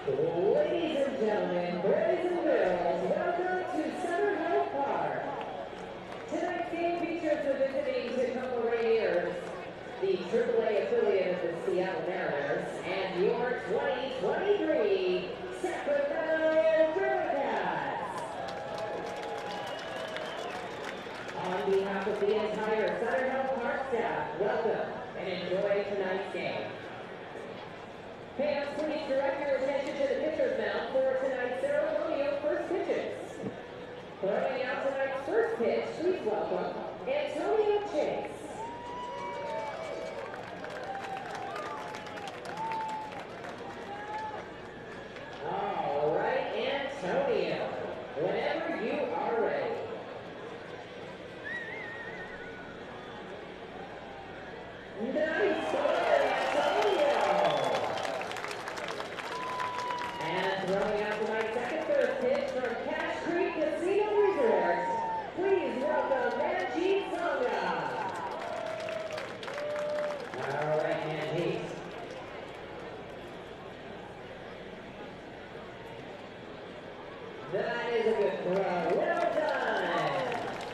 Ladies and gentlemen, boys and girls, welcome to Sutter Health Park. Tonight's game features the visiting Tacoma Rainiers, the AAA affiliate of the Seattle Mariners, and your 2023 Sacramento Rivercats. On behalf of the entire Sutter Health Park staff, welcome and enjoy tonight's game. Fans, please direct your attention to the pitcher's mound for tonight's ceremony of first pitches. Throwing out tonight's first pitch, please welcome Antonio Chase. All right, Antonio, whenever you are ready. Nice play, Antonio! And throwing out tonight's second first pitch from Cache Creek Casino Resort, please welcome Manjeet Songa. All right, Manjeet. That is a good throw. Well done.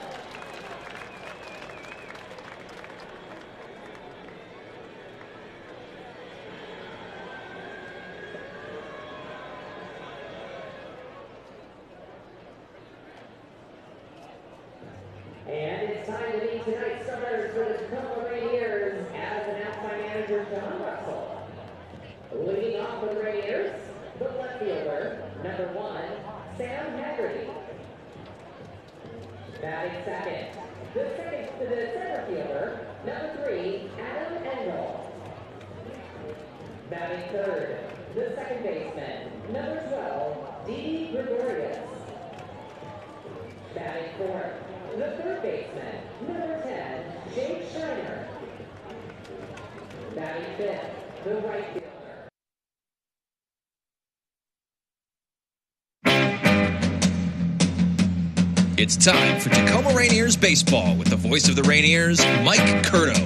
And it's time to meet tonight's starters for the Tacoma Rainiers as announced by manager John Russell. Leading off for the Rainiers, the left fielder, number 1, Sam Haggerty. Batting second, the center fielder, number 3, Adam Engel. Batting third, the second baseman, number 12, Didi Gregorius. Batting fourth, the third baseman, number 10, Jake Schreiner. Batting fifth, the right fielder. It's time for Tacoma Rainiers baseball with the voice of the Rainiers, Mike Curto.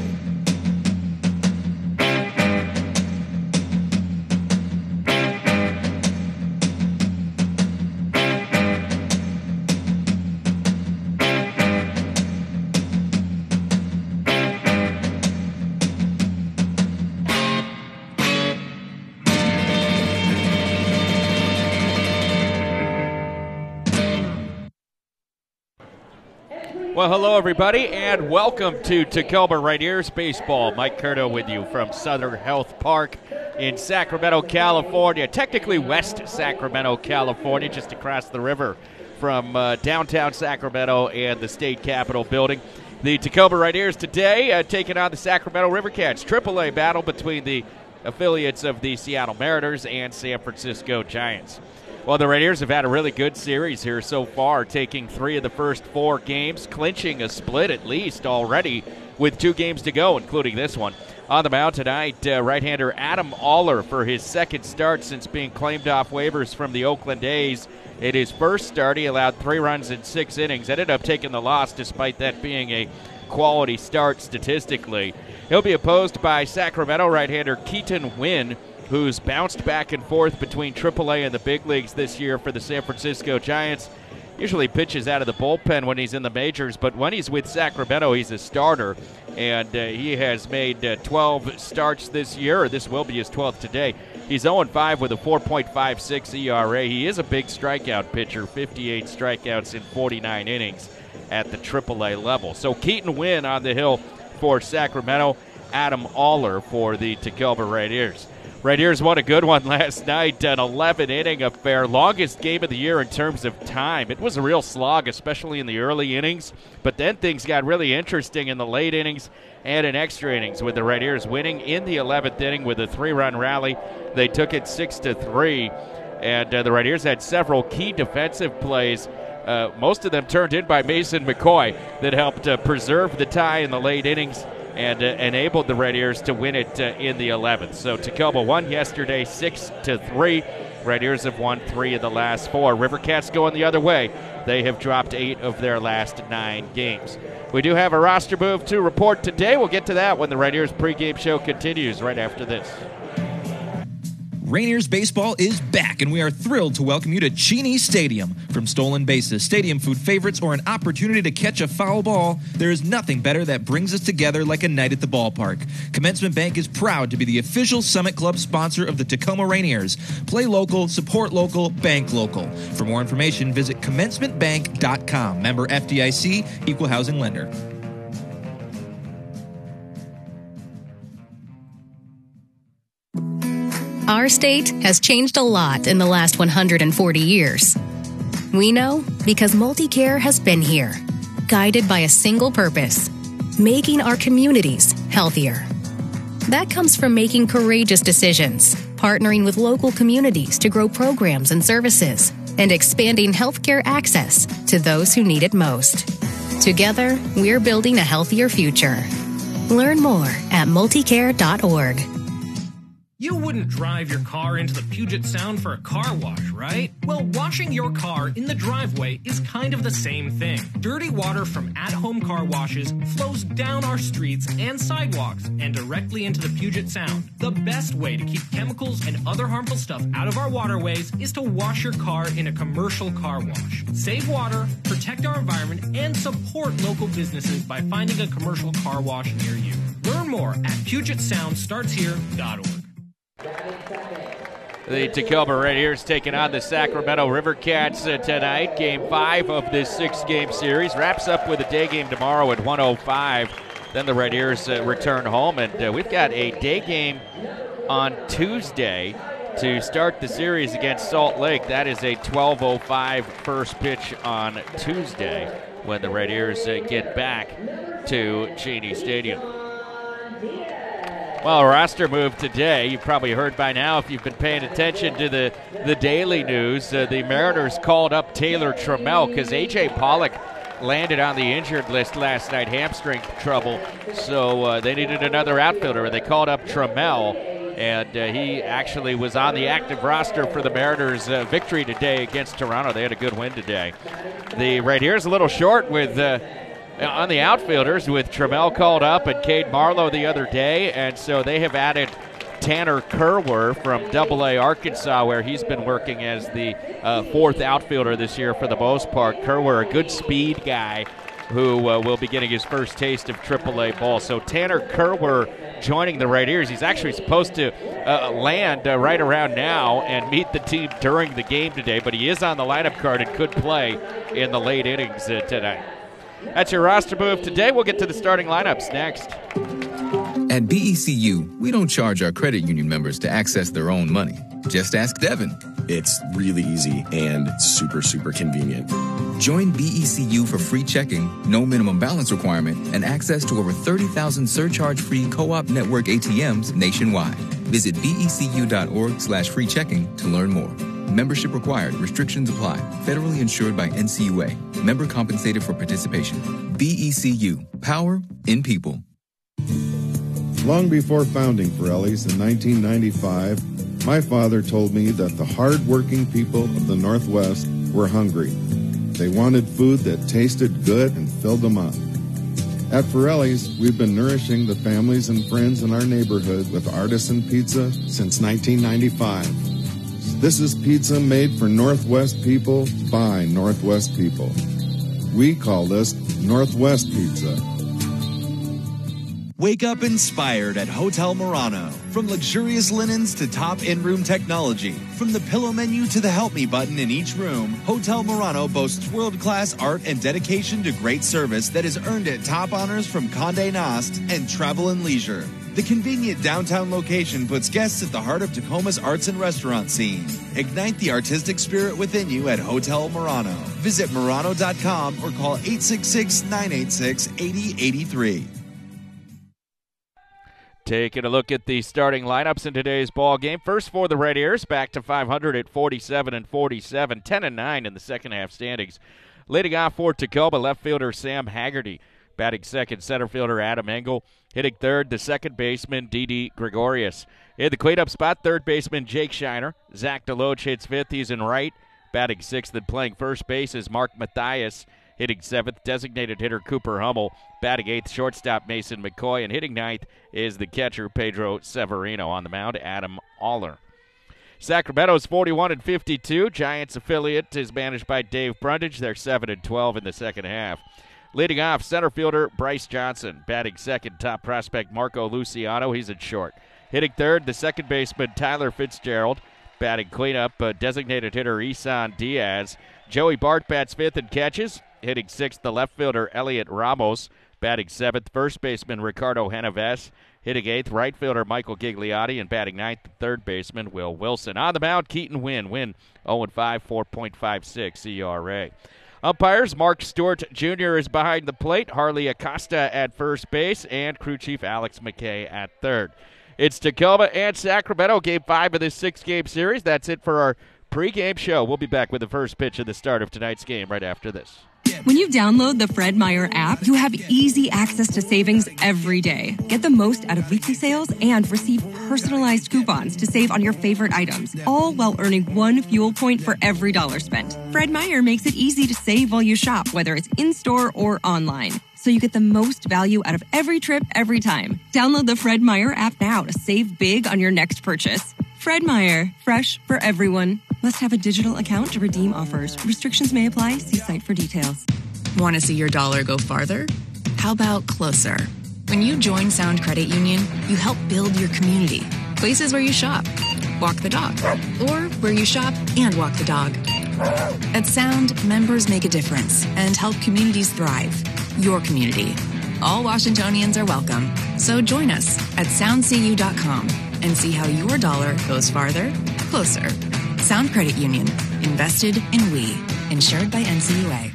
Well, hello, everybody, and welcome to Tacoma Rainiers Baseball. Mike Curto with you from Sutter Health Park in Sacramento, California. Technically West Sacramento, California, just across the river from downtown Sacramento and the state capitol building. The Tacoma Rainiers today taking on the Sacramento Rivercats. AAA battle between the affiliates of the Seattle Mariners and San Francisco Giants. Well, the Rainiers have had a really good series here so far, taking 3 of the first 4 games, clinching a split at least already with 2 games to go, including this one. On the mound tonight, right-hander Adam Oller for his second start since being claimed off waivers from the Oakland A's. In his first start, he allowed 3 runs in 6 innings, ended up taking the loss despite that being a quality start statistically. He'll be opposed by Sacramento right-hander Keaton Wynn, who's bounced back and forth between AAA and the big leagues this year for the San Francisco Giants. Usually pitches out of the bullpen when he's in the majors, but when he's with Sacramento, he's a starter. And he has made 12 starts this year, or this will be his 12th today. He's 0-5 with a 4.56 ERA. He is a big strikeout pitcher, 58 strikeouts in 49 innings at the AAA level. So Keaton Wynn on the hill for Sacramento, Adam Oller for the Tacoma Rainiers. Rainiers won a good one last night, an 11-inning affair, longest game of the year in terms of time. It was a real slog, especially in the early innings, but then things got really interesting in the late innings and in extra innings, with the Rainiers winning in the 11th inning with a 3-run rally. They took it 6-3, and the Rainiers had several key defensive plays, most of them turned in by Mason McCoy, that helped preserve the tie in the late innings and enabled the Rainiers to win it in the 11th. So Tacoma won yesterday 6-3. Rainiers have won 3 of the last 4. Rivercats going the other way. They have dropped 8 of their last 9 games. We do have a roster move to report today. We'll get to that when the Rainiers pregame show continues right after this. Rainiers baseball is back, and we are thrilled to welcome you to Cheney Stadium. From stolen bases, stadium food favorites, or an opportunity to catch a foul ball, there is nothing better that brings us together like a night at the ballpark. Commencement Bank is proud to be the official Summit Club sponsor of the Tacoma Rainiers. Play local, support local, bank local. For more information, visit commencementbank.com. Member FDIC, Equal Housing Lender. Our state has changed a lot in the last 140 years. We know because MultiCare has been here, guided by a single purpose, making our communities healthier. That comes from making courageous decisions, partnering with local communities to grow programs and services, and expanding healthcare access to those who need it most. Together, we're building a healthier future. Learn more at multicare.org. You wouldn't drive your car into the Puget Sound for a car wash, right? Well, washing your car in the driveway is kind of the same thing. Dirty water from at-home car washes flows down our streets and sidewalks and directly into the Puget Sound. The best way to keep chemicals and other harmful stuff out of our waterways is to wash your car in a commercial car wash. Save water, protect our environment, and support local businesses by finding a commercial car wash near you. Learn more at PugetSoundStartsHere.org. The Tacoma Rainiers taking on the Sacramento River Cats tonight. Game 5 of this 6-game series. Wraps up with a day game tomorrow at 1:05. Then the Rainiers return home, and we've got a day game on Tuesday to start the series against Salt Lake. That is a 12:05 first pitch on Tuesday when the Rainiers get back to Cheney Stadium. Well, a roster move today. You've probably heard by now if you've been paying attention to the daily news. The Mariners called up Taylor Trammell because A.J. Pollock landed on the injured list last night, hamstring trouble. So they needed another outfielder. They called up Trammell, and he actually was on the active roster for the Mariners' victory today against Toronto. They had a good win today. The Rainiers a little short with on the outfielders with Trammell called up and Cade Marlowe the other day, and so they have added Tanner Kerwer from AA Arkansas, where he's been working as the fourth outfielder this year for the most part. Kerwer, a good speed guy who will be getting his first taste of AAA ball. So Tanner Kerwer joining the Rainiers. He's actually supposed to land right around now and meet the team during the game today, but he is on the lineup card and could play in the late innings tonight. That's your roster move today. We'll get to the starting lineups next. At BECU, we don't charge our credit union members to access their own money. Just ask Devin. It's really easy and super, super convenient. Join BECU for free checking, no minimum balance requirement, and access to over 30,000 surcharge-free co-op network ATMs nationwide. Visit becu.org/free checking to learn more. Membership required. Restrictions apply. Federally insured by NCUA. Member compensated for participation. BECU. Power in people. Long before founding Pirelli's in 1995, my father told me that the hard-working people of the Northwest were hungry. They wanted food that tasted good and filled them up. At Pirelli's, we've been nourishing the families and friends in our neighborhood with artisan pizza since 1995. This is pizza made for Northwest people by Northwest people. We call this Northwest Pizza. Wake up inspired at Hotel Murano. From luxurious linens to top in-room technology, from the pillow menu to the Help Me button in each room, Hotel Murano boasts world-class art and dedication to great service that has earned it top honors from Condé Nast and Travel and Leisure. The convenient downtown location puts guests at the heart of Tacoma's arts and restaurant scene. Ignite the artistic spirit within you at Hotel Murano. Visit Murano.com or call 866-986-8083. Taking a look at the starting lineups in today's ball game. First for the Rainiers, back to 500 at 47-47, 10-9 in the second half standings. Leading off for Tacoma, left fielder Sam Haggerty. Batting second, center fielder Adam Engel. Hitting third, the second baseman Didi Gregorius. In the cleanup spot, third baseman Jake Shiner. Zach Deloach hits fifth. He's in right. Batting sixth and playing first base is Mark Mathias. Hitting seventh, designated hitter Cooper Hummel. Batting eighth, shortstop Mason McCoy. And hitting ninth is the catcher Pedro Severino. On the mound, Adam Aller. Sacramento's 41-52. Giants affiliate is managed by Dave Brundage. They're 7-12 in the second half. Leading off, center fielder Bryce Johnson. Batting second, top prospect Marco Luciano. He's in short. Hitting third, the second baseman Tyler Fitzgerald. Batting cleanup, designated hitter Isan Diaz. Joey Bart bats fifth and catches. Hitting sixth, the left fielder Elliot Ramos. Batting seventh, first baseman Ricardo Genovese. Hitting eighth, right fielder Michael Gigliotti. And batting ninth, third baseman Will Wilson. On the mound, Keaton Wynn. Wynn 0-5, 4.56 ERA. Umpires, Mark Stewart Jr. is behind the plate. Harley Acosta at first base. And crew chief Alex McKay at third. It's Tacoma and Sacramento, Game 5 of this 6-game series. That's it for our pregame show. We'll be back with the first pitch of the start of tonight's game right after this. When you download the Fred Meyer app, you have easy access to savings every day. Get the most out of weekly sales and receive personalized coupons to save on your favorite items, all while earning 1 fuel point for every dollar spent. Fred Meyer makes it easy to save while you shop, whether it's in-store or online, so you get the most value out of every trip, every time. Download the Fred Meyer app now to save big on your next purchase. Fred Meyer, fresh for everyone. Must have a digital account to redeem offers. Restrictions may apply. See site for details. Want to see your dollar go farther? How about closer? When you join Sound Credit Union, you help build your community. Places where you shop, walk the dog, or where you shop and walk the dog. At Sound, members make a difference and help communities thrive. Your community. All Washingtonians are welcome. So join us at soundcu.com and see how your dollar goes farther, closer. Sound Credit Union. Invested in we. Insured by NCUA.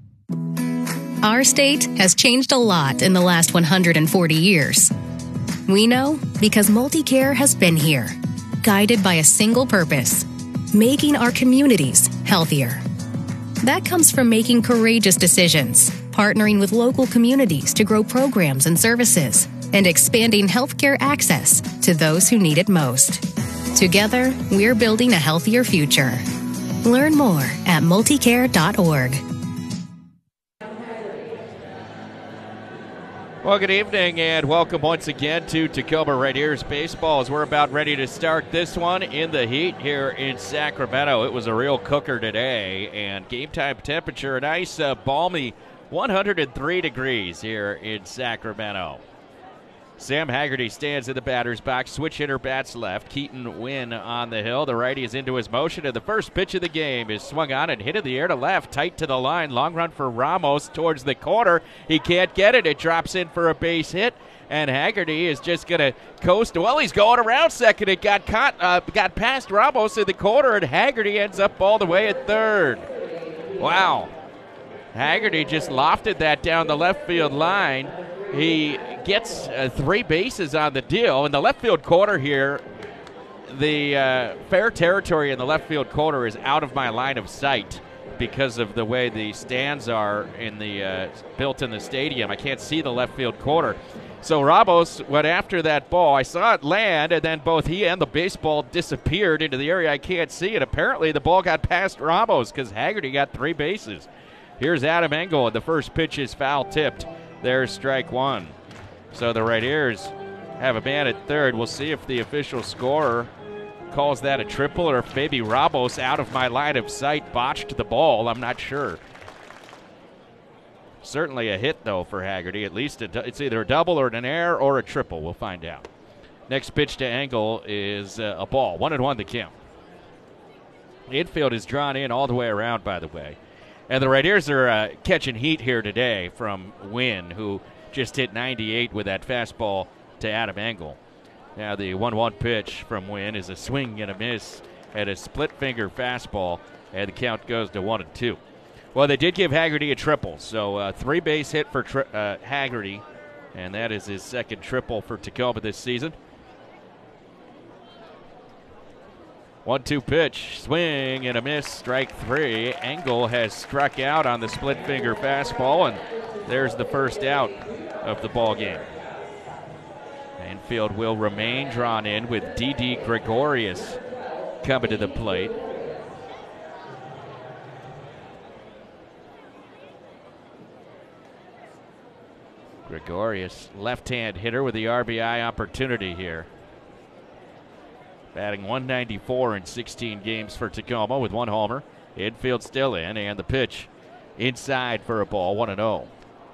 Our state has changed a lot in the last 140 years. We know because MultiCare has been here, guided by a single purpose, making our communities healthier. That comes from making courageous decisions, partnering with local communities to grow programs and services, and expanding healthcare access to those who need it most. Together, we're building a healthier future. Learn more at multicare.org. Well, good evening and welcome once again to Tacoma Red Ears Baseball as we're about ready to start this one in the heat here in Sacramento. It was a real cooker today, and game time temperature, a nice balmy 103 degrees here in Sacramento. Sam Haggerty stands in the batter's box. Switch hitter bats left. Keaton Wynn on the hill. The righty is into his motion, and the first pitch of the game is swung on and hit in the air to left, tight to the line. Long run for Ramos towards the corner. He can't get it. It drops in for a base hit, and Haggerty is just going to coast. Well, he's going around second. It got past Ramos in the corner, and Haggerty ends up all the way at third. Wow. Haggerty just lofted that down the left field line. He gets 3 bases on the deal. In the left field corner here, the fair territory in the left field corner is out of my line of sight because of the way the stands are in the built in the stadium. I can't see the left field corner. So Ramos went after that ball. I saw it land, and then both he and the baseball disappeared into the area I can't see. And apparently the ball got past Ramos because Haggerty got 3 bases. Here's Adam Engel, and the first pitch is foul tipped. There's strike one. So the Red Ears have a man at third. We'll see if the official scorer calls that a triple or if maybe Ramos, out of my line of sight, botched the ball. I'm not sure. Certainly a hit, though, for Haggerty. At least it's either a double or an error or a triple. We'll find out. Next pitch to Engel is a ball. 1-1 the count. The infield is drawn in all the way around, by the way. And the Red Ears are catching heat here today from Wynn, who just hit 98 with that fastball to Adam Engel. Now the 1-1 pitch from Wynn is a swing and a miss at a split-finger fastball, and the count goes to 1-2. Well, they did give Haggerty a triple, so 3-base hit for Haggerty, and that is his second triple for Tacoma this season. 1-2 pitch, swing and a miss, strike 3. Engel has struck out on the split finger fastball, and there's the first out of the ball game. Infield will remain drawn in with D.D. Gregorius coming to the plate. Gregorius, left-hand hitter with the RBI opportunity here. batting .194 in 16 games for Tacoma with 1 homer. Infield still in, and the pitch inside for a ball, 1-0.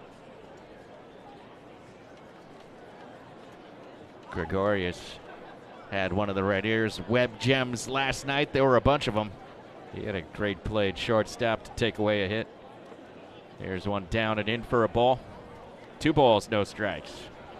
Gregorius had one of the Red Ears web gems last night. There were a bunch of them. He had a great play at shortstop to take away a hit. Here's one down and in for a ball. 2 balls, no strikes.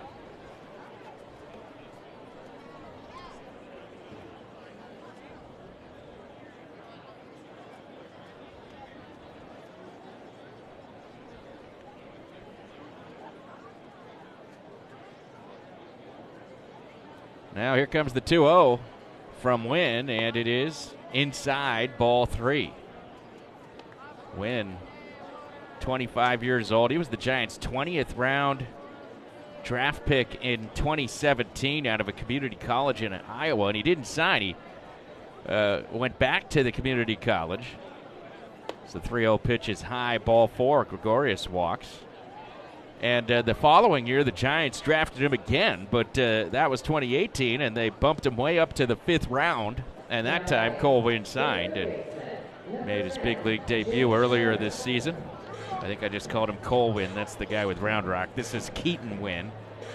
Now here comes the 2-0 from Wynn, and it is inside, ball 3. Wynn, 25 years old. He was the Giants' 20th round draft pick in 2017 out of a community college in Iowa, and he didn't sign. He went back to the community college. So the 3-0 pitch is high, ball 4. Gregorius walks. And the following year, the Giants drafted him again, but that was 2018, and they bumped him way up to the 5th round. And that time, Cole Wynn signed and made his big league debut earlier this season. I think I just called him Cole Wynn. That's the guy with Round Rock. This is Keaton Wynn.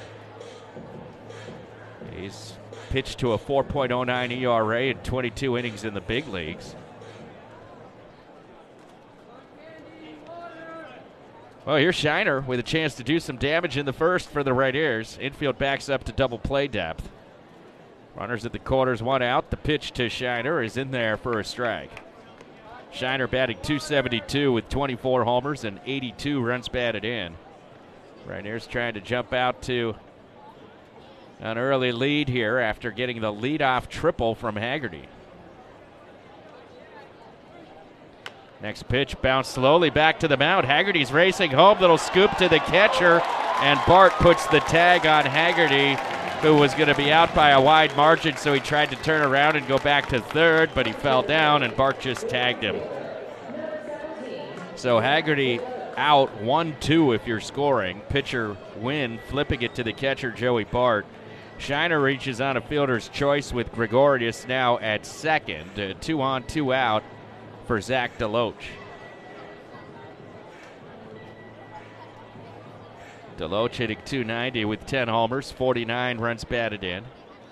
He's pitched to a 4.09 ERA in 22 innings in the big leagues. Well, here's Shiner with a chance to do some damage in the first for the Red Ears. Infield backs up to double play depth. Runners at the corners, 1 out. The pitch to Shiner is in there for a strike. Shiner batting .272 with 24 homers and 82 runs batted in. Red Ears trying to jump out to an early lead here after getting the leadoff triple from Haggerty. Next pitch bounced slowly back to the mound. Haggerty's racing home. Little scoop to the catcher, and Bart puts the tag on Haggerty, who was going to be out by a wide margin, so he tried to turn around and go back to third, but he fell down, and Bart just tagged him. So Haggerty out 1-2 if you're scoring. Pitcher Wynn flipping it to the catcher, Joey Bart. Shiner reaches on a fielder's choice with Gregorius now at second. 2 on, 2 out for Zach DeLoach. DeLoach hitting .290 with 10 homers, 49 runs batted in.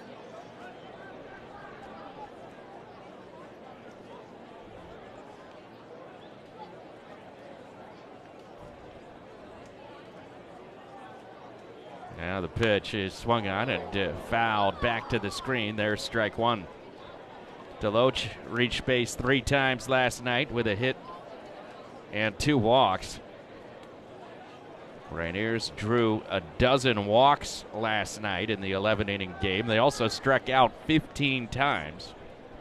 Now the pitch is swung on and fouled back to the screen. There's strike 1. DeLoach reached base 3 times last night with a hit and 2 walks. Rainiers drew a dozen walks last night in the 11-inning game. They also struck out 15 times.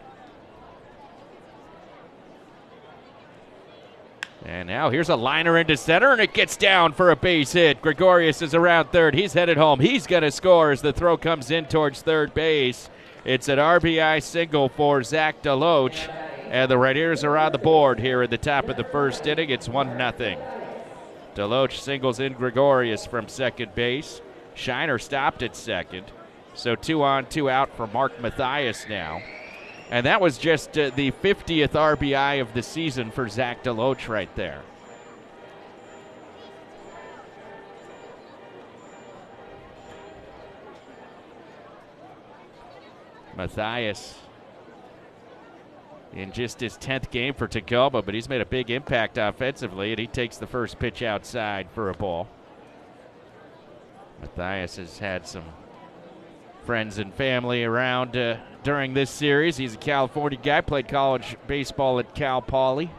And now here's a liner into center, and it gets down for a base hit. Gregorius is around third. He's headed home. He's going to score as the throw comes in towards third base. It's an RBI single for Zach DeLoach, and the Red Ears are on the board here at the top of the first inning. It's 1-0. DeLoach singles in Gregorius from second base. Shiner stopped at second. So 2 on, 2 out for Mark Mathias now. And that was just the 50th RBI of the season for Zach DeLoach right there. Mathias in just his 10th game for Tacoma, but he's made a big impact offensively, and he takes the first pitch outside for a ball. Mathias has had some friends and family around during this series. He's a California guy, played college baseball at Cal Poly.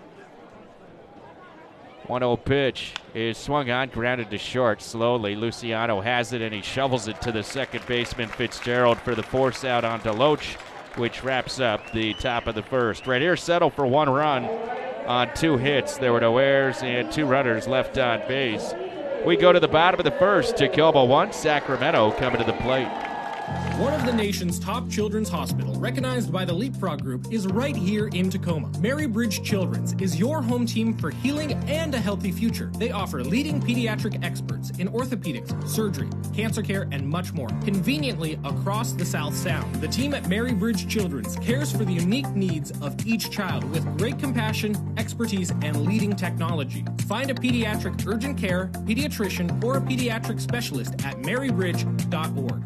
1-0 pitch is swung on, grounded to short slowly. Luciano has it, and he shovels it to the second baseman, Fitzgerald, for the force out on DeLoach, which wraps up the top of the first. Red Ears settle for 1 run on 2 hits. There were no errors and 2 runners left on base. We go to the bottom of the first. Tacoma 1, Sacramento coming to the plate. One of the nation's top children's hospital, recognized by the Leapfrog Group, is right here in Tacoma. Marybridge Children's is your home team for healing and a healthy future. They offer leading pediatric experts in orthopedics, surgery, cancer care, and much more, conveniently across the South Sound. The team at Marybridge Children's cares for the unique needs of each child with great compassion, expertise, and leading technology. Find a pediatric urgent care, pediatrician, or a pediatric specialist at marybridge.org.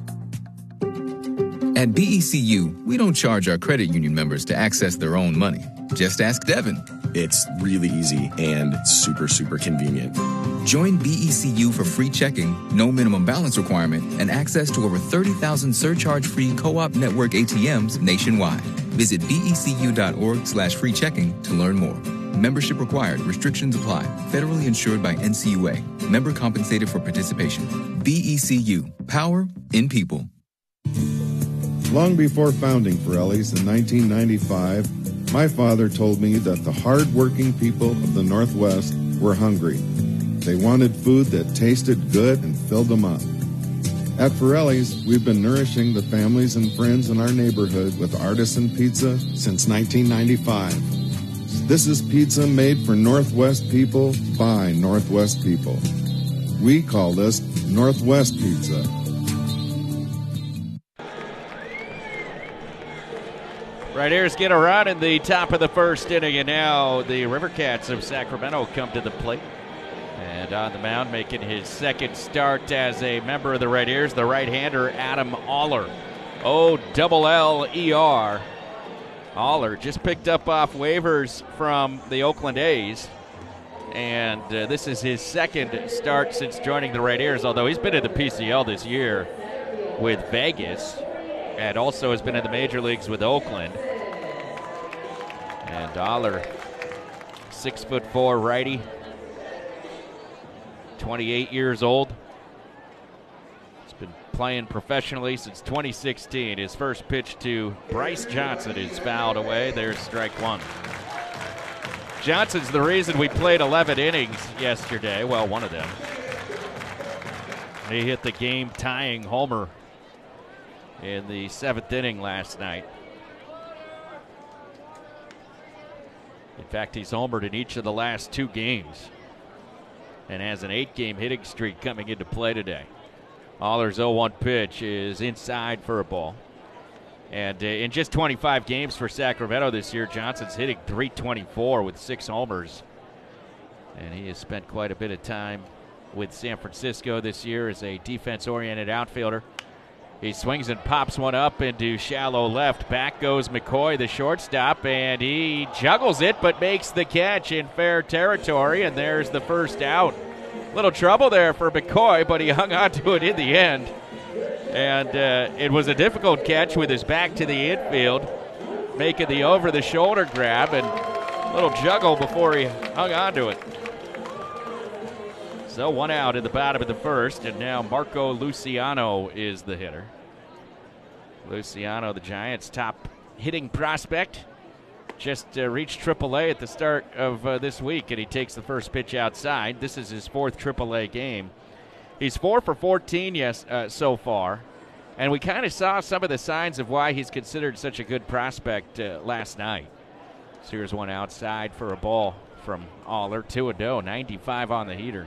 At BECU, we don't charge our credit union members to access their own money. Just ask Devin. It's really easy and super, super convenient. Join BECU for free checking, no minimum balance requirement, and access to over 30,000 surcharge-free co-op network ATMs nationwide. Visit becu.org/free checking to learn more. Membership required. Restrictions apply. Federally insured by NCUA. Member compensated for participation. BECU. Power in people. Long before founding Pirelli's in 1995, my father told me that the hard-working people of the Northwest were hungry. They wanted food that tasted good and filled them up. At Pirelli's, we've been nourishing the families and friends in our neighborhood with artisan pizza since 1995. This is pizza made for Northwest people by Northwest people. We call this Northwest Pizza. Right here's get a run in the top of the first inning, and now the Rivercats of Sacramento come to the plate. And on the mound, making his second start as a member of the Red Ears, the right-hander Adam Aller. O-double-L-E-R. Aller just picked up off waivers from the Oakland A's. And this is his second start since joining the Red Ears, although he's been in the PCL this year with Vegas and also has been in the major leagues with Oakland. And Aller, 6'4" righty, 28 years old. He's been playing professionally since 2016. His first pitch to Bryce Johnson is fouled away. There's strike one. Johnson's the reason we played 11 innings yesterday. Well, one of them. He hit the game-tying homer in the 7th inning last night. In fact, he's homered in each of the last 2 games and has an 8-game hitting streak coming into play today. Aller's 0-1 pitch is inside for a ball. And in just 25 games for Sacramento this year, Johnson's hitting .324 with 6 homers. And he has spent quite a bit of time with San Francisco this year as a defense-oriented outfielder. He swings and pops one up into shallow left. Back goes McCoy, the shortstop, and he juggles it but makes the catch in fair territory, and there's the first out. Little trouble there for McCoy, but he hung on to it in the end. And it was a difficult catch with his back to the infield, making the over-the-shoulder grab and a little juggle before he hung on to it. So 1 out in the bottom of the first, and now Marco Luciano is the hitter. Luciano, the Giants' top hitting prospect, just reached AAA at the start of this week, and he takes the first pitch outside. This is his 4th AAA game. He's 4 for 14 so far, and we kind of saw some of the signs of why he's considered such a good prospect last night. So here's one outside for a ball from Aller, 2-0, 95 on the heater.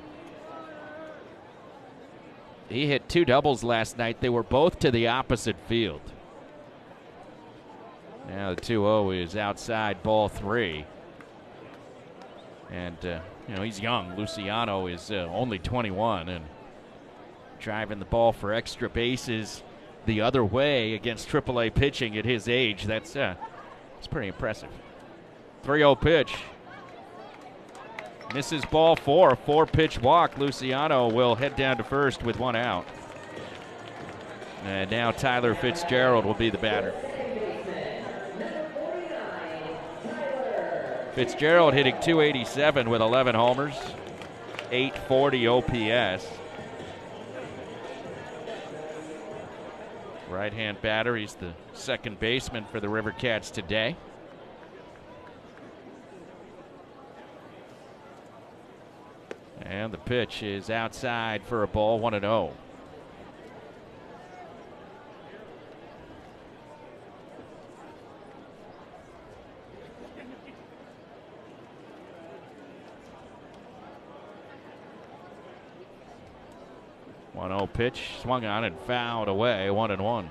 He hit 2 doubles last night. They were both to the opposite field. Now the 2-0 is outside, ball 3. And, he's young. Luciano is only 21 and driving the ball for extra bases the other way against AAA pitching at his age. That's pretty impressive. 3-0 pitch. Misses ball 4, a 4-pitch walk. Luciano will head down to first with 1 out. And now Tyler Fitzgerald will be the batter. Fitzgerald hitting .287 with 11 homers, .840 OPS. Right-hand batter. He's the second baseman for the Rivercats today. And the pitch is outside for a ball, 1-0. 1-0 pitch, swung on and fouled away, 1-1.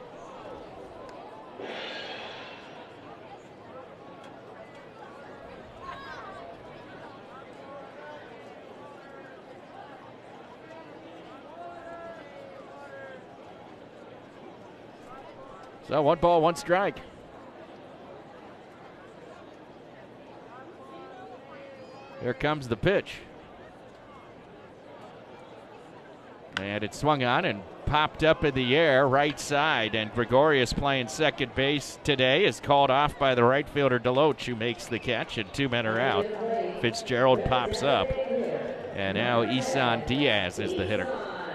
So 1 ball, 1 strike. Here comes the pitch. And it swung on and popped up in the air, right side. And Gregorius, playing second base today, is called off by the right fielder Deloach, who makes the catch, and 2 men are out. Fitzgerald pops up. And now Isan Diaz is the hitter.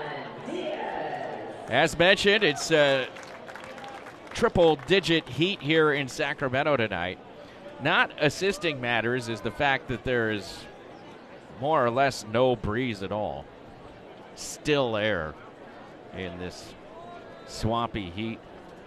As mentioned, it's triple-digit heat here in Sacramento tonight. Not assisting matters is the fact that there is more or less no breeze at all. Still air in this swampy heat.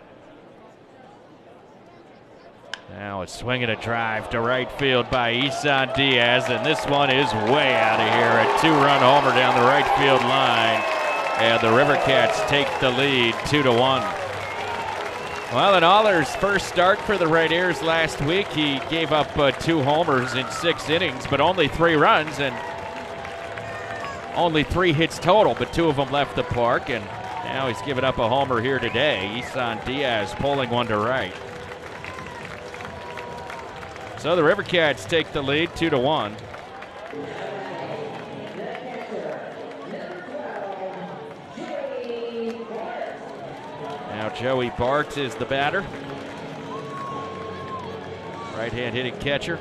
Now it's swinging a drive to right field by Isan Diaz, and this one is way out of here. A 2-run homer down the right field line, and the River Cats take the lead 2-1. Well, in Aller's first start for the Red Airs last week, he gave up 2 homers in 6 innings, but only 3 runs and only 3 hits total, but 2 of them left the park, and now he's given up a homer here today. Isan Diaz pulling one to right. So the River Cats take the lead 2-1. Now Joey Bart is the batter. Right-hand hitting catcher.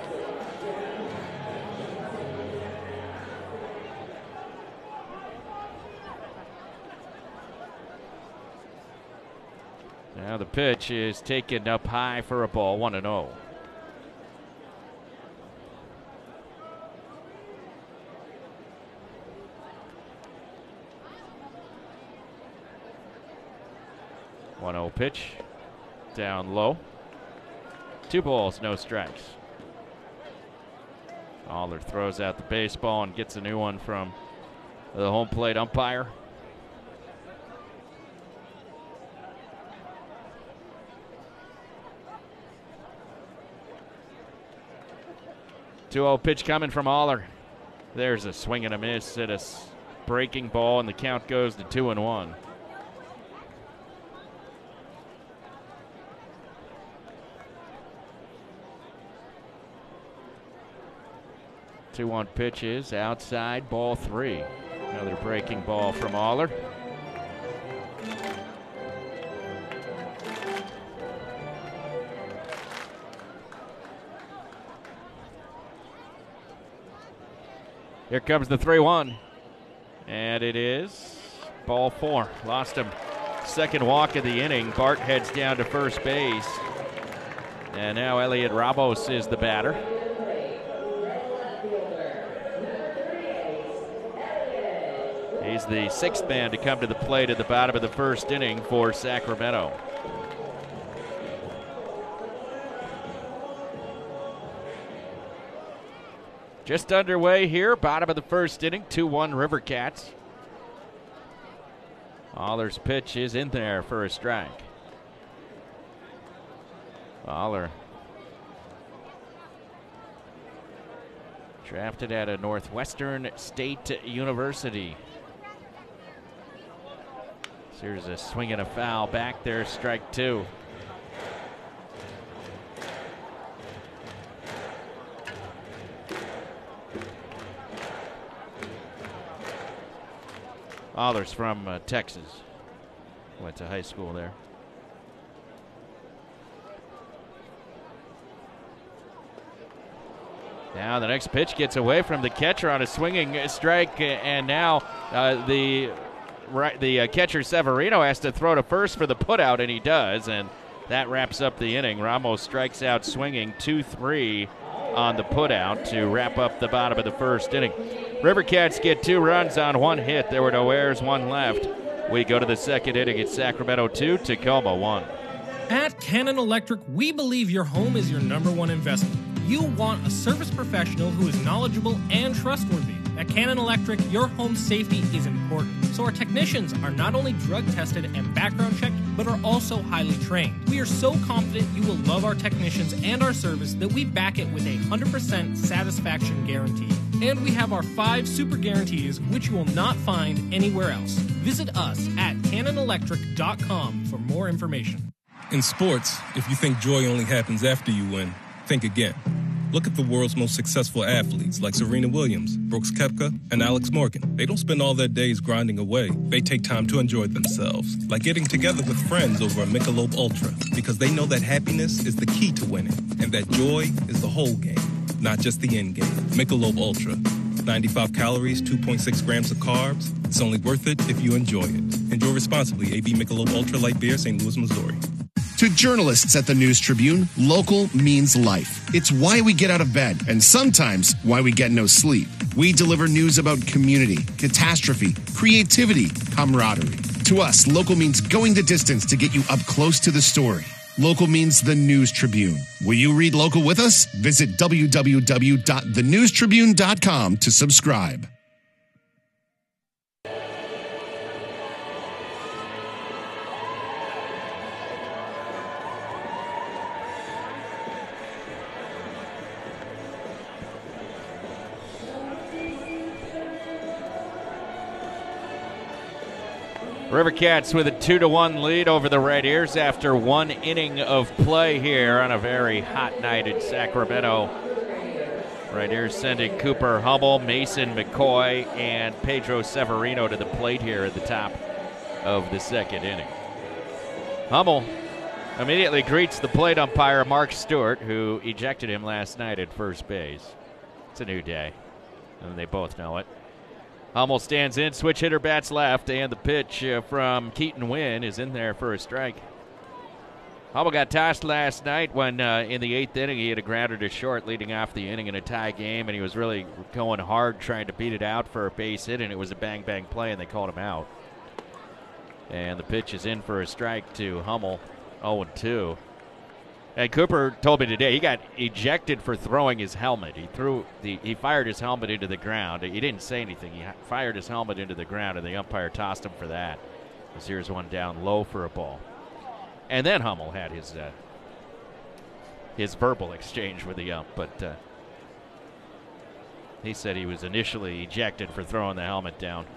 Now the pitch is taken up high for a ball, 1-0. Pitch down low. 2 balls, no strikes. Aller throws out the baseball and gets a new one from the home plate umpire. Two-0 pitch coming from Aller. There's a swing and a miss at a breaking ball, and the count goes to 2-1. 2-1 pitch is outside, ball 3. Another breaking ball from Aller. Here comes the 3-1. And it is ball 4. Lost him. Second walk of the inning. Bart heads down to first base. And now Elliot Ramos is the batter. He's the 6th man to come to the plate at the bottom of the first inning for Sacramento. Just underway here, bottom of the first inning, 2-1 River Cats. Aller's pitch is in there for a strike. Aller, drafted at a Northwestern State University. Here's a swing and a foul back there, strike 2. Aller's from Texas. Went to high school there. Now the next pitch gets away from the catcher on a swinging strike, and now the catcher Severino has to throw to first for the putout, and he does, and that wraps up the inning. Ramos strikes out swinging, 2-3 on the putout to wrap up the bottom of the first inning. River Cats get 2 runs on 1 hit. There were no errors, 1 left. We go to the second inning. It's Sacramento 2, Tacoma 1. At Cannon Electric, we believe your home is your #1 investment. You want a service professional who is knowledgeable and trustworthy. At Cannon Electric, your home safety is important. So our technicians are not only drug tested and background checked, but are also highly trained. We are so confident you will love our technicians and our service that we back it with a 100% satisfaction guarantee. And we have our 5 super guarantees, which you will not find anywhere else. Visit us at CannonElectric.com for more information. In sports, if you think joy only happens after you win, think again. Look at the world's most successful athletes like Serena Williams, Brooks Koepka, and Alex Morgan. They don't spend all their days grinding away. They take time to enjoy themselves, like getting together with friends over a Michelob Ultra, because they know that happiness is the key to winning, and that joy is the whole game, not just the end game. Michelob Ultra. 95 calories, 2.6 grams of carbs. It's only worth it if you enjoy it. Enjoy responsibly. AB Michelob Ultra Light Beer, St. Louis, Missouri. To journalists at the News Tribune, local means life. It's why we get out of bed, and sometimes why we get no sleep. We deliver news about community, catastrophe, creativity, camaraderie. To us, local means going the distance to get you up close to the story. Local means the News Tribune. Will you read local with us? Visit www.thenewstribune.com to subscribe. Rivercats with a 2-1 lead over the Red Ears after 1 inning of play here on a very hot night in Sacramento. Red Ears sending Cooper Hummel, Mason McCoy, and Pedro Severino to the plate here at the top of the 2nd inning. Hummel immediately greets the plate umpire Mark Stewart, who ejected him last night at first base. It's a new day, and they both know it. Hummel stands in, switch hitter bats left, and the pitch from Keaton Wynn is in there for a strike. Hummel got tossed last night when in the 8th inning he had a grounder to short leading off the inning in a tie game, and he was really going hard trying to beat it out for a base hit, and it was a bang-bang play, and they called him out. And the pitch is in for a strike to Hummel, 0-2. And Cooper told me today he got ejected for throwing his helmet. He fired his helmet into the ground. He didn't say anything. He fired his helmet into the ground, and the umpire tossed him for that. As here's one down low for a ball. And then Hummel had his verbal exchange with the ump, but he said he was initially ejected for throwing the helmet down.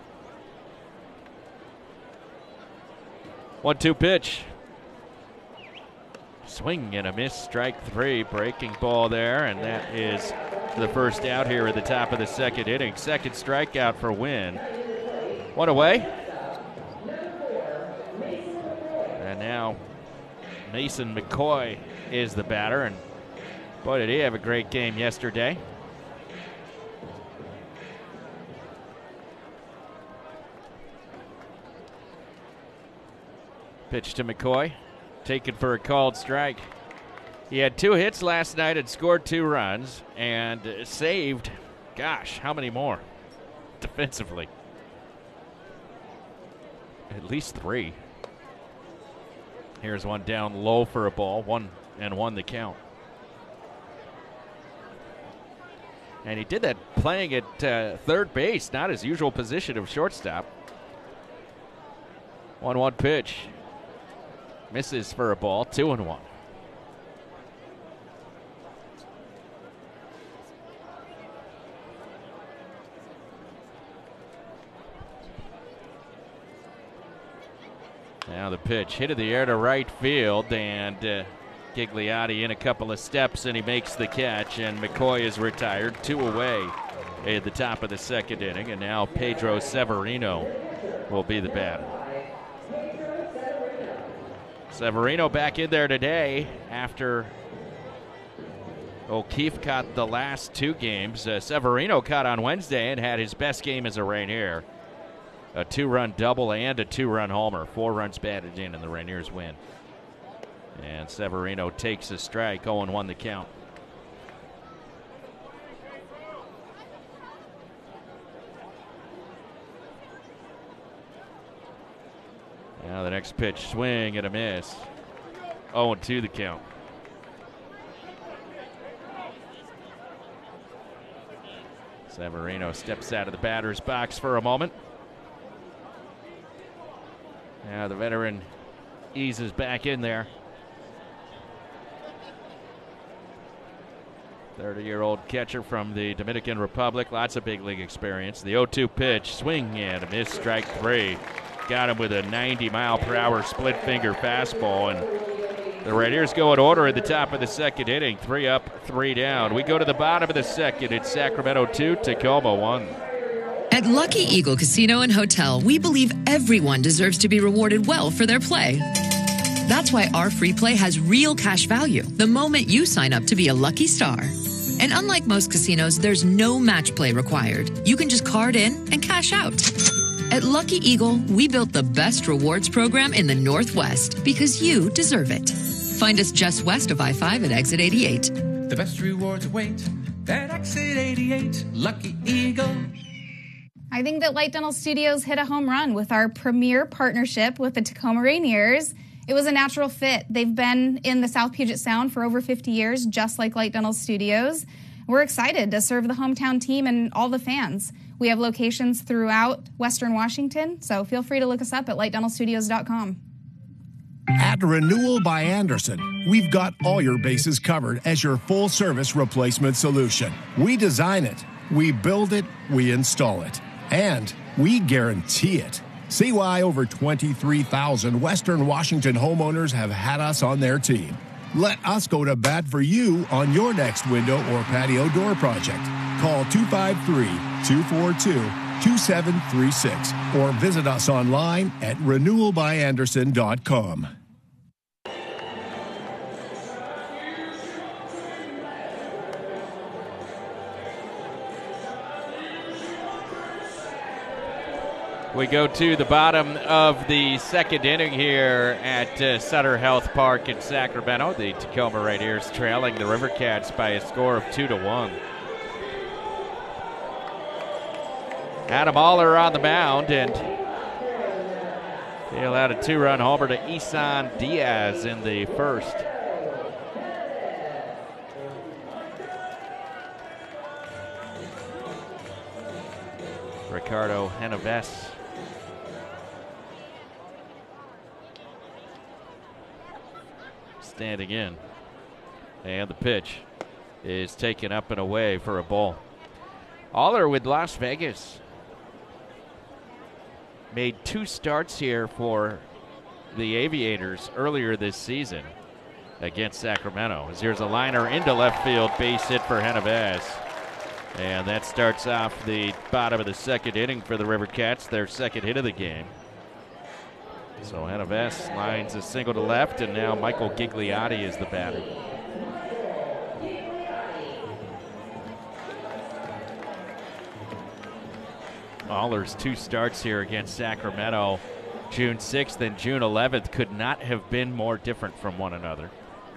1-2 pitch. Swing and a miss, strike 3, breaking ball there, and that is the first out here at the top of the 2nd inning. Second strikeout for Wynn. 1 away. And now Mason McCoy is the batter, and boy, did he have a great game yesterday. Pitch to McCoy. Taken for a called strike. He had 2 hits last night and scored 2 runs and saved, gosh, how many more defensively? At least 3. Here's one down low for a ball, 1-1 the count. And he did that playing at third base, not his usual position of shortstop. 1-1 pitch. Misses for a ball, 2-1. Now the pitch hit in the air to right field, and Gigliotti in a couple of steps, and he makes the catch, and McCoy is retired, 2 away at the top of the 2nd inning, and now Pedro Severino will be the batter. Severino back in there today after O'Keefe caught the last 2 games. Severino caught on Wednesday and had his best game as a Rainier. A 2-run double and a 2-run homer. 4 runs batted in, and the Rainiers win. And Severino takes a strike, 0-1 the count. Now the next pitch, swing and a miss. 0-2 the count. Severino steps out of the batter's box for a moment. Yeah, the veteran eases back in there. 30-year-old catcher from the Dominican Republic. Lots of big league experience. The 0-2 pitch, swing and a miss, strike 3. Got him with a 90-mile-per-hour split-finger fastball. And the Raiders go in order at the top of the second inning. 3 up, 3 down. We go to the bottom of the second. It's Sacramento 2, Tacoma 1. At Lucky Eagle Casino and Hotel, we believe everyone deserves to be rewarded well for their play. That's why our free play has real cash value the moment you sign up to be a lucky star. And unlike most casinos, there's no match play required. You can just card in and cash out. At Lucky Eagle, we built the best rewards program in the Northwest because you deserve it. Find us just west of I-5 at exit 88. The best rewards await at exit 88, Lucky Eagle. I think that Light Dental Studios hit a home run with our premier partnership with the Tacoma Rainiers. It was a natural fit. They've been in the South Puget Sound for over 50 years, just like Light Dental Studios. We're excited to serve the hometown team and all the fans. We have locations throughout Western Washington, so feel free to look us up at lightdentalstudios.com. At Renewal by Andersen, we've got all your bases covered as your full-service replacement solution. We design it, we build it, we install it, and we guarantee it. See why over 23,000 Western Washington homeowners have had us on their team. Let us go to bat for you on your next window or patio door project. Call 253-242-2736 or visit us online at renewalbyandersen.com. We go to the bottom of the second inning here at Sutter Health Park in Sacramento. The Tacoma Rainiers trailing the River Cats by a score of 2-1. Adam Aller on the mound, and he allowed a 2-run homer to Isan Diaz in the first. Ricardo Genovese standing in, and the pitch is taken up and away for a ball. Aller with Las Vegas made 2 starts here for the Aviators earlier this season against Sacramento. As here's a liner into left field, base hit for Genovese. And that starts off the bottom of the second inning for the River Cats, their second hit of the game. So Genovese lines a single to left, and now Michael Gigliotti is the batter. Aller's 2 starts here against Sacramento, June 6th and June 11th, could not have been more different from one another.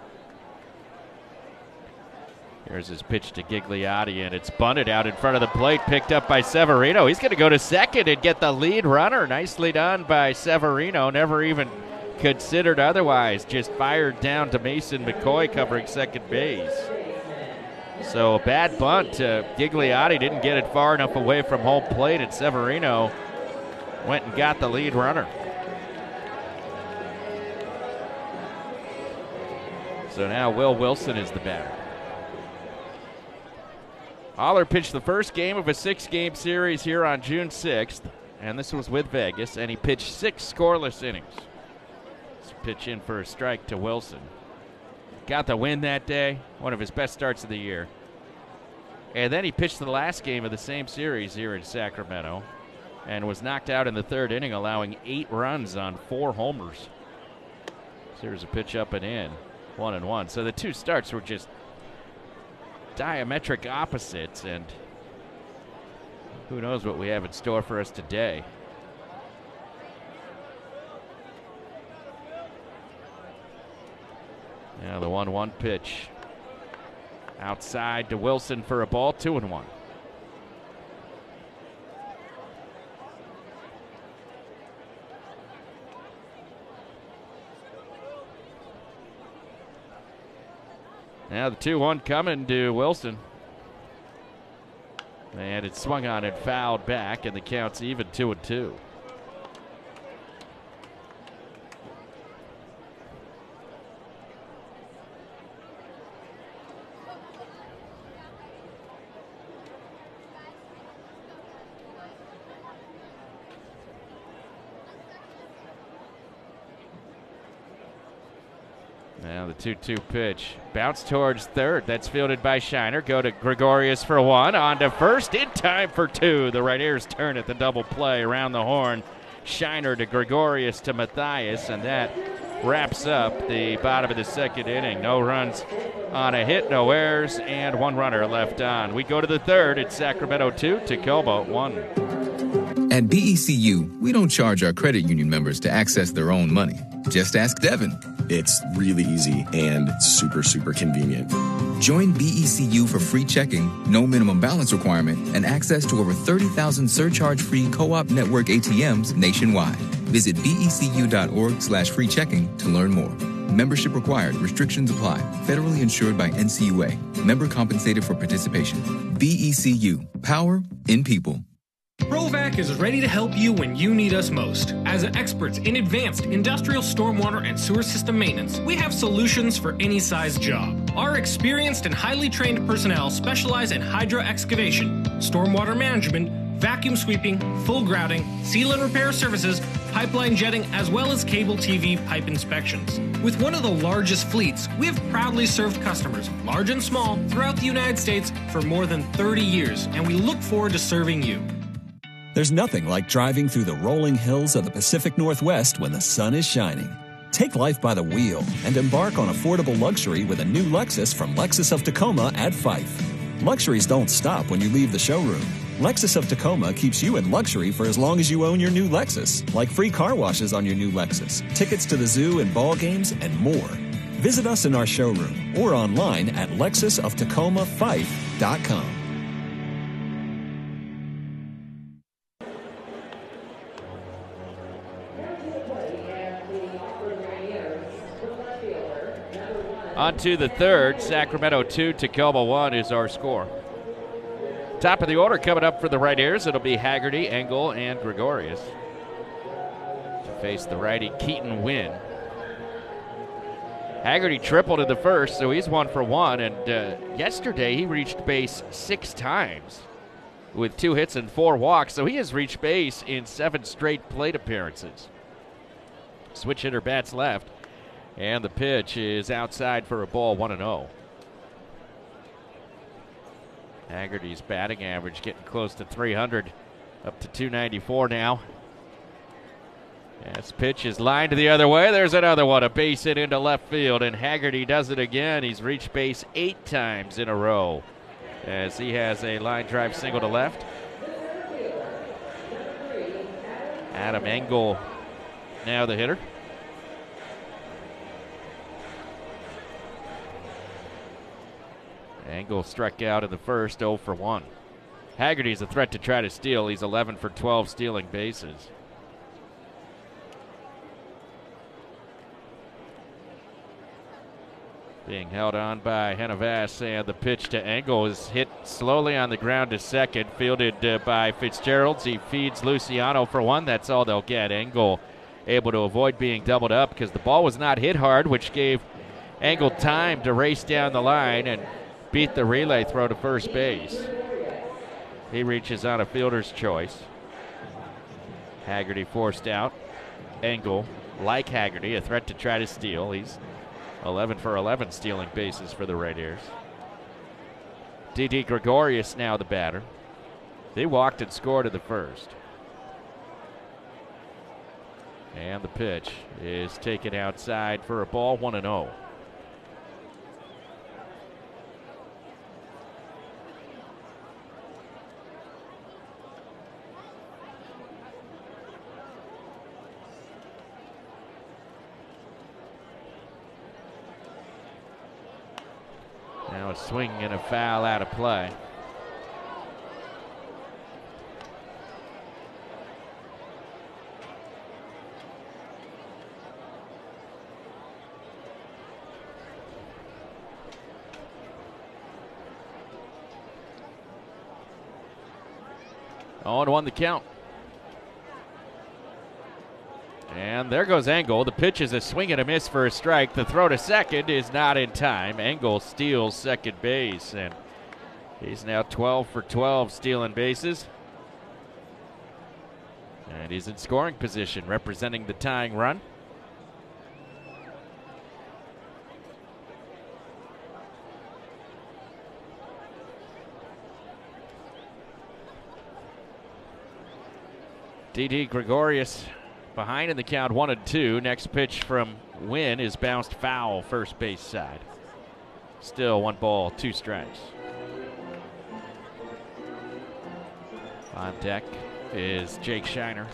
Here's his pitch to Gigliotti, and it's bunted out in front of the plate, picked up by Severino. He's going to go to second and get the lead runner. Nicely done by Severino, never even considered otherwise. Just fired down to Mason McCoy covering second base. So a bad bunt. Gigliotti didn't get it far enough away from home plate, and Severino went and got the lead runner. So now Will Wilson is the batter. Aller pitched the first game of a 6-game series here on June 6th, and this was with Vegas, and he pitched 6 scoreless innings. Let's pitch in for a strike to Wilson. Got the win that day, one of his best starts of the year. And then he pitched the last game of the same series here in Sacramento and was knocked out in the third inning, allowing 8 runs on 4 homers. So here's a pitch up and in, 1-1. So the 2 starts were just diametric opposites, and who knows what we have in store for us today. Now the 1-1 pitch outside to Wilson for a ball, 2-1. Now the 2-1 coming to Wilson. And it's swung on and fouled back, and the count's even 2-2. Now the 2-2 pitch. Bounce towards third. That's fielded by Shiner. Go to Gregorius for one. On to first. In time for two. The Right-Ears turn at the double play around the horn. Shiner to Gregorius to Matthias. And that wraps up the bottom of the second inning. No runs on a hit, no errors, and one runner left on. We go to the third. It's Sacramento 2, Tacoma 1. At BECU, we don't charge our credit union members to access their own money. Just ask Devin. It's really easy and super, super convenient. Join BECU for free checking, no minimum balance requirement, and access to over 30,000 surcharge-free co-op network ATMs nationwide. Visit becu.org/free checking to learn more. Membership required. Restrictions apply. Federally insured by NCUA. Member compensated for participation. BECU. Power in people. Provac is ready to help you when you need us most. As experts in advanced industrial stormwater and sewer system maintenance, we have solutions for any size job. Our experienced and highly trained personnel specialize in hydro excavation, stormwater management, vacuum sweeping, full grouting, seal and repair services, pipeline jetting, as well as cable TV pipe inspections. With one of the largest fleets, we have proudly served customers, large and small, throughout the United States for more than 30 years, and we look forward to serving you. There's nothing like driving through the rolling hills of the Pacific Northwest when the sun is shining. Take life by the wheel and embark on affordable luxury with a new Lexus from Lexus of Tacoma at Fife. Luxuries don't stop when you leave the showroom. Lexus of Tacoma keeps you in luxury for as long as you own your new Lexus, like free car washes on your new Lexus, tickets to the zoo and ball games, and more. Visit us in our showroom or online at lexusoftacoma5.com. On to the third. Sacramento 2, Tacoma 1 is our score. Top of the order coming up for the Right-Ears. It'll be Haggerty, Engel, and Gregorius to face the righty Keaton Wynn. Haggerty tripled in the first, so he's 1 for 1. And yesterday he reached base 6 times with 2 hits and 4 walks. So he has reached base in 7 straight plate appearances. Switch hitter bats left. And the pitch is outside for a ball, 1-0. Haggerty's batting average getting close to 300, up to 294 now. This pitch is lined the other way. There's another one, a base hit into left field, and Haggerty does it again. He's reached base 8 times in a row as he has a line drive single to left. Adam Engel now the hitter. Engel struck out in the first, 0 for 1. Haggerty's a threat to try to steal. He's 11 for 12 stealing bases. Being held on by Henavas, and the pitch to Engel is hit slowly on the ground to second, fielded by Fitzgerald. He feeds Luciano for 1. That's all they'll get. Engel able to avoid being doubled up because the ball was not hit hard, which gave Engel time to race down the line and beat the relay throw to first base. He reaches on a fielder's choice. Haggerty forced out. Engel, like Haggerty, a threat to try to steal. He's 11 for 11 stealing bases for the Right-Ears. D.D. Gregorius now the batter. They walked and scored in the first. And the pitch is taken outside for a ball, 1-0. Now a swing and a foul out of play. Oh, and 1 the count. And there goes Engel. The pitch is a swing and a miss for a strike. The throw to second is not in time. Engel steals second base, and he's now 12 for 12 stealing bases. And he's in scoring position, representing the tying run. D.D. Gregorius behind in the count 1-2. Next pitch from Wynn is bounced foul, first base side. Still 1 ball, 2 strikes. On deck is Jake Shiner.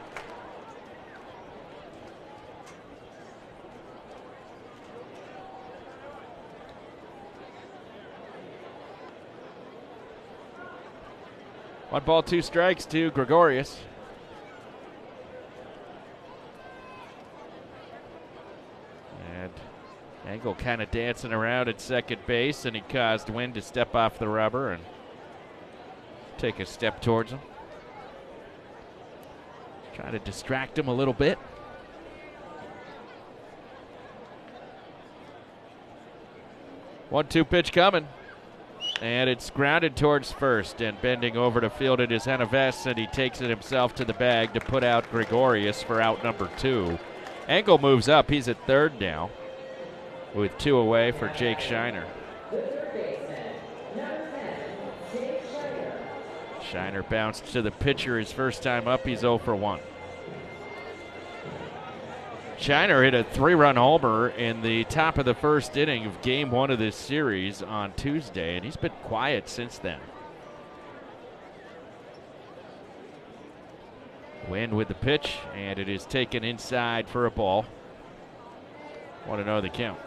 One ball, 2 strikes to Gregorius. And Engel kind of dancing around at second base, and he caused Wynn to step off the rubber and take a step towards him. Trying to distract him a little bit. One-two pitch coming. And it's grounded towards first, and bending over to field it is Genovese, and he takes it himself to the bag to put out Gregorius for out number 2. Engel moves up. He's at third now with 2 away for Jake Shiner. Shiner bounced to the pitcher his first time up. He's 0 for 1. Shiner hit a 3-run homer in the top of the first inning of game 1 of this series on Tuesday, and he's been quiet since then. Wynn with the pitch, and it is taken inside for a ball. 1-0 the count.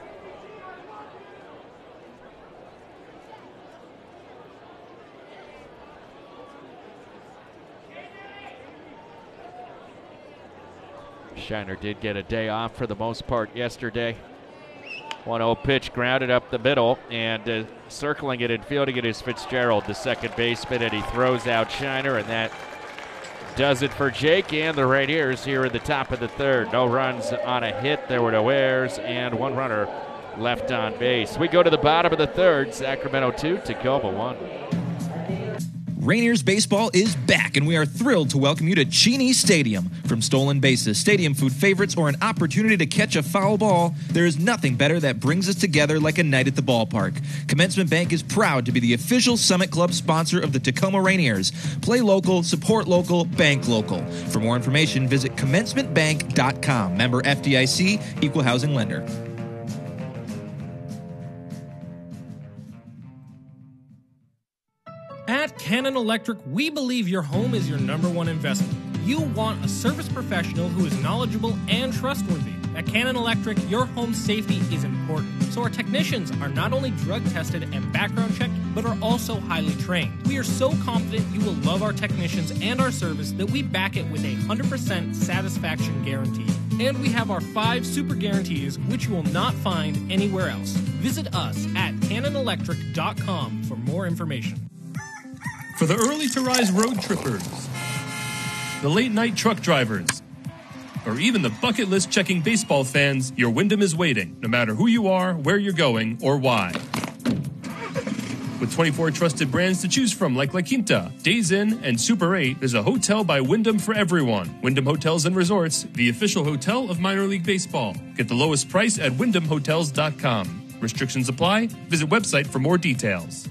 Shiner did get a day off for the most part yesterday. 1-0 pitch grounded up the middle, and circling it and fielding it is Fitzgerald, the second baseman, and he throws out Shiner, and that does it for Jake and the Rainiers here in the top of the third. No runs on a hit, there were no errors, and 1 runner left on base. We go to the bottom of the third. Sacramento 2, Tacoma 1. Rainiers baseball is back, and we are thrilled to welcome you to Cheney Stadium. From stolen bases, stadium food favorites, or an opportunity to catch a foul ball, there is nothing better that brings us together like a night at the ballpark. Commencement Bank is proud to be the official Summit Club sponsor of the Tacoma Rainiers. Play local, support local, bank local. For more information, visit commencementbank.com. Member FDIC, equal housing lender. At Cannon Electric, we believe your home is your #1 investment. You want a service professional who is knowledgeable and trustworthy. At Cannon Electric, your home safety is important, so our technicians are not only drug tested and background checked, but are also highly trained. We are so confident you will love our technicians and our service that we back it with a 100% satisfaction guarantee. And we have our 5 super guarantees, which you will not find anywhere else. Visit us at cannonelectric.com for more information. For the early-to-rise road trippers, the late-night truck drivers, or even the bucket-list-checking baseball fans, your Wyndham is waiting, no matter who you are, where you're going, or why. With 24 trusted brands to choose from like La Quinta, Days Inn, and Super 8, there's a hotel by Wyndham for everyone. Wyndham Hotels and Resorts, the official hotel of minor league baseball. Get the lowest price at wyndhamhotels.com. Restrictions apply. Visit website for more details.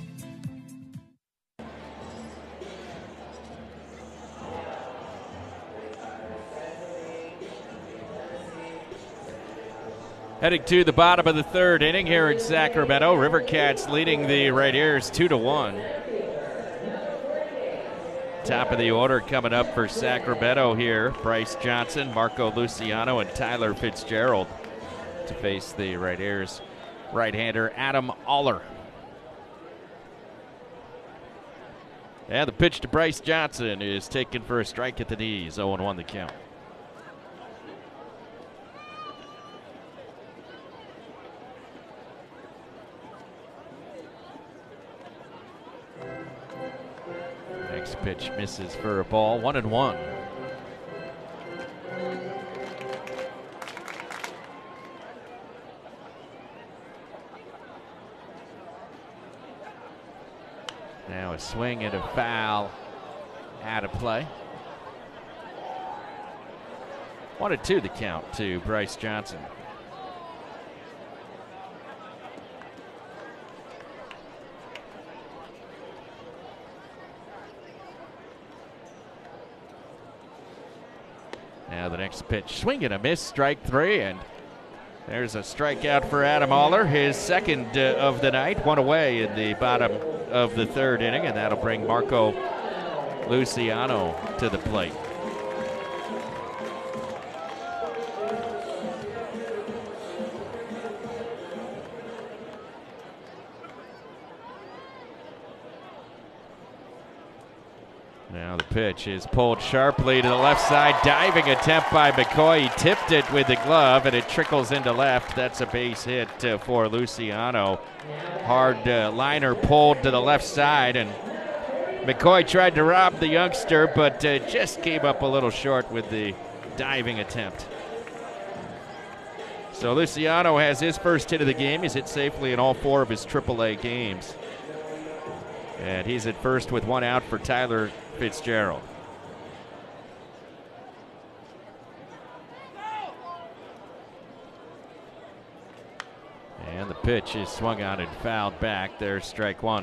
Heading to the bottom of the third inning here in Sacramento. Rivercats leading the Rainiers 2-1. Top of the order coming up for Sacramento here. Bryce Johnson, Marco Luciano, and Tyler Fitzgerald to face the Rainiers right-hander Adam Aller. And the pitch to Bryce Johnson is taken for a strike at the knees. 0-1 the count. Next pitch misses for a ball. 1-1. Now a swing and a foul out of play. 1-2 the count to Bryce Johnson. Now the next pitch, swing and a miss, strike 3, and there's a strikeout for Adam Aller, his second of the night, one away in the bottom of the 3rd inning, and that'll bring Marco Luciano to the plate. Now the pitch is pulled sharply to the left side. Diving attempt by McCoy. He tipped it with the glove, and it trickles into left. That's a base hit for Luciano. Hard liner pulled to the left side, and McCoy tried to rob the youngster, but just came up a little short with the diving attempt. So Luciano has his first hit of the game. He's hit safely in all 4 of his AAA games. And he's at first with 1 out for Tyler Fitzgerald. And the pitch is swung on and fouled back. There's strike 1.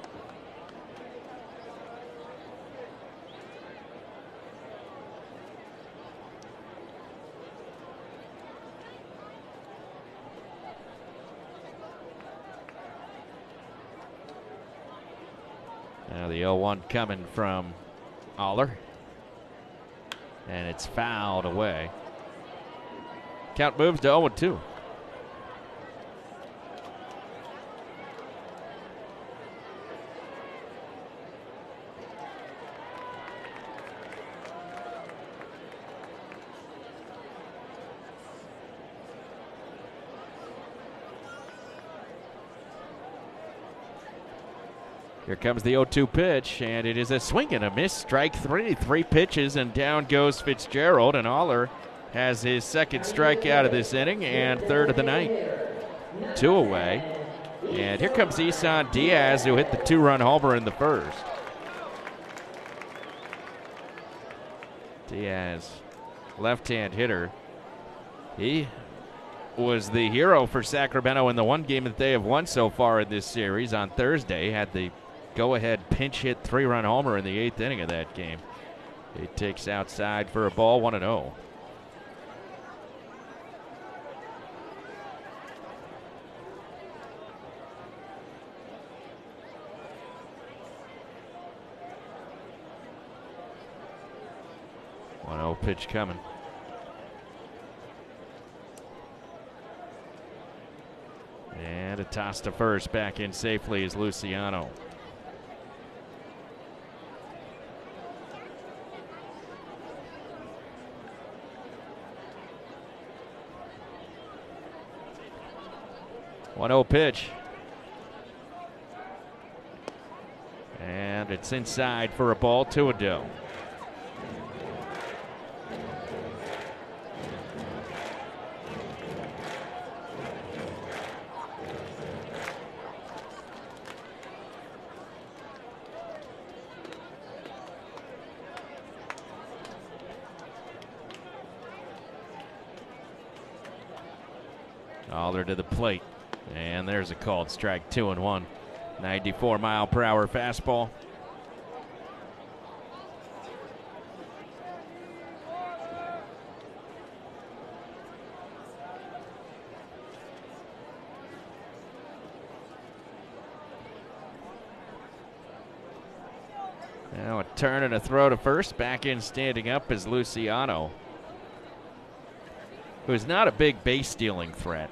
Now the 0-1 coming from Aller. And it's fouled away. Count moves to 0-2. Here comes the 0-2 pitch, and it is a swing and a miss. Strike 3. 3 pitches, and down goes Fitzgerald, and Aller has his second strikeout of this inning and 3rd of the night. 2 away. And here comes Isan Diaz, who hit the 2-run homer in the first. Diaz, left-hand hitter. He was the hero for Sacramento in the one game that they have won so far in this series. On Thursday, had the go-ahead pinch hit 3-run homer in the 8th inning of that game. He takes outside for a ball, 1-0. Pitch coming. And a toss to first. Back in safely is Luciano. One-0 pitch. And it's inside for a ball, 2-0. Aller to the plate, and there's a called strike, 2-1. 94-mile-per-hour fastball. Now a turn and a throw to first. Back in standing up is Luciano, who's not a big base stealing threat.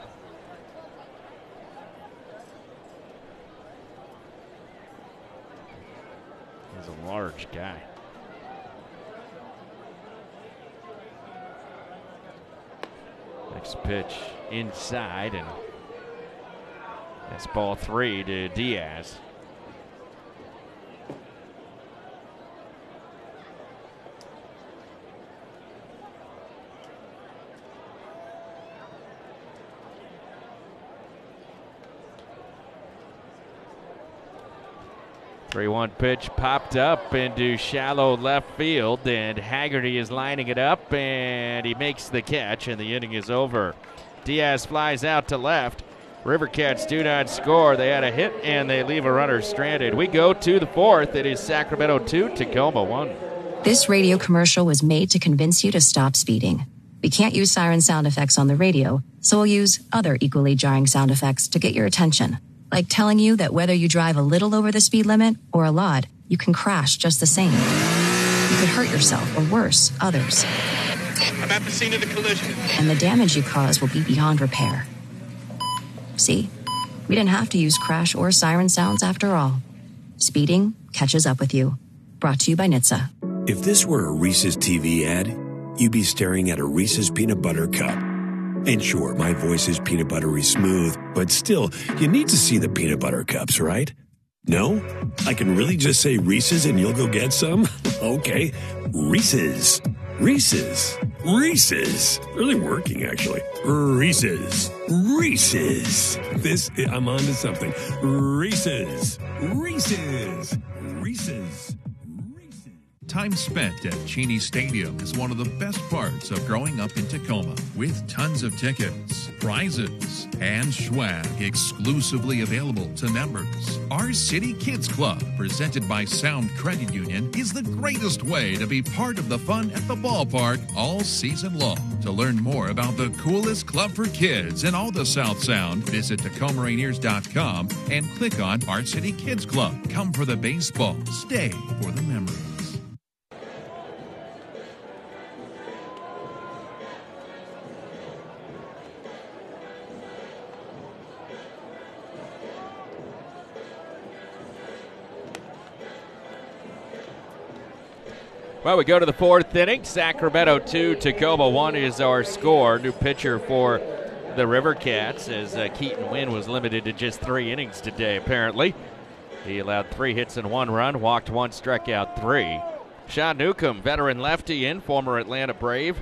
He's a large guy. Next pitch inside, and that's ball 3 to Diaz. Three-one pitch popped up into shallow left field, and Haggerty is lining it up, and he makes the catch, and the inning is over. Diaz flies out to left. Rivercats do not score. They had a hit, and they leave a runner stranded. We go to the 4th. It is Sacramento 2, Tacoma 1. This radio commercial was made to convince you to stop speeding. We can't use siren sound effects on the radio, so we'll use other equally jarring sound effects to get your attention. Like telling you that whether you drive a little over the speed limit or a lot, you can crash just the same. You could hurt yourself or worse, others. I'm at the scene of the collision. And the damage you cause will be beyond repair. See? We didn't have to use crash or siren sounds after all. Speeding catches up with you. Brought to you by NHTSA. If this were a Reese's TV ad, you'd be staring at a Reese's peanut butter cup. And sure, my voice is peanut buttery smooth, but still, you need to see the peanut butter cups, right? No? I can really just say Reese's and you'll go get some? Okay, Reese's. Reese's. Reese's. Really working, actually. Reese's. Reese's. I'm on to something. Reese's. Reese's. Reese's. Time spent at Cheney Stadium is one of the best parts of growing up in Tacoma, with tons of tickets, prizes, and swag exclusively available to members. Our City Kids Club, presented by Sound Credit Union, is the greatest way to be part of the fun at the ballpark all season long. To learn more about the coolest club for kids in all the South Sound, visit TacomaRainiers.com and click on Our City Kids Club. Come for the baseball, stay for the memories. Well, we go to the fourth inning. Sacramento 2, Tacoma 1 is our score. New pitcher for the River Cats, as Keaton Wynn was limited to just 3 innings today, apparently. He allowed 3 hits and 1 run, walked 1, struck out 3. Sean Newcomb, veteran lefty in, former Atlanta Brave.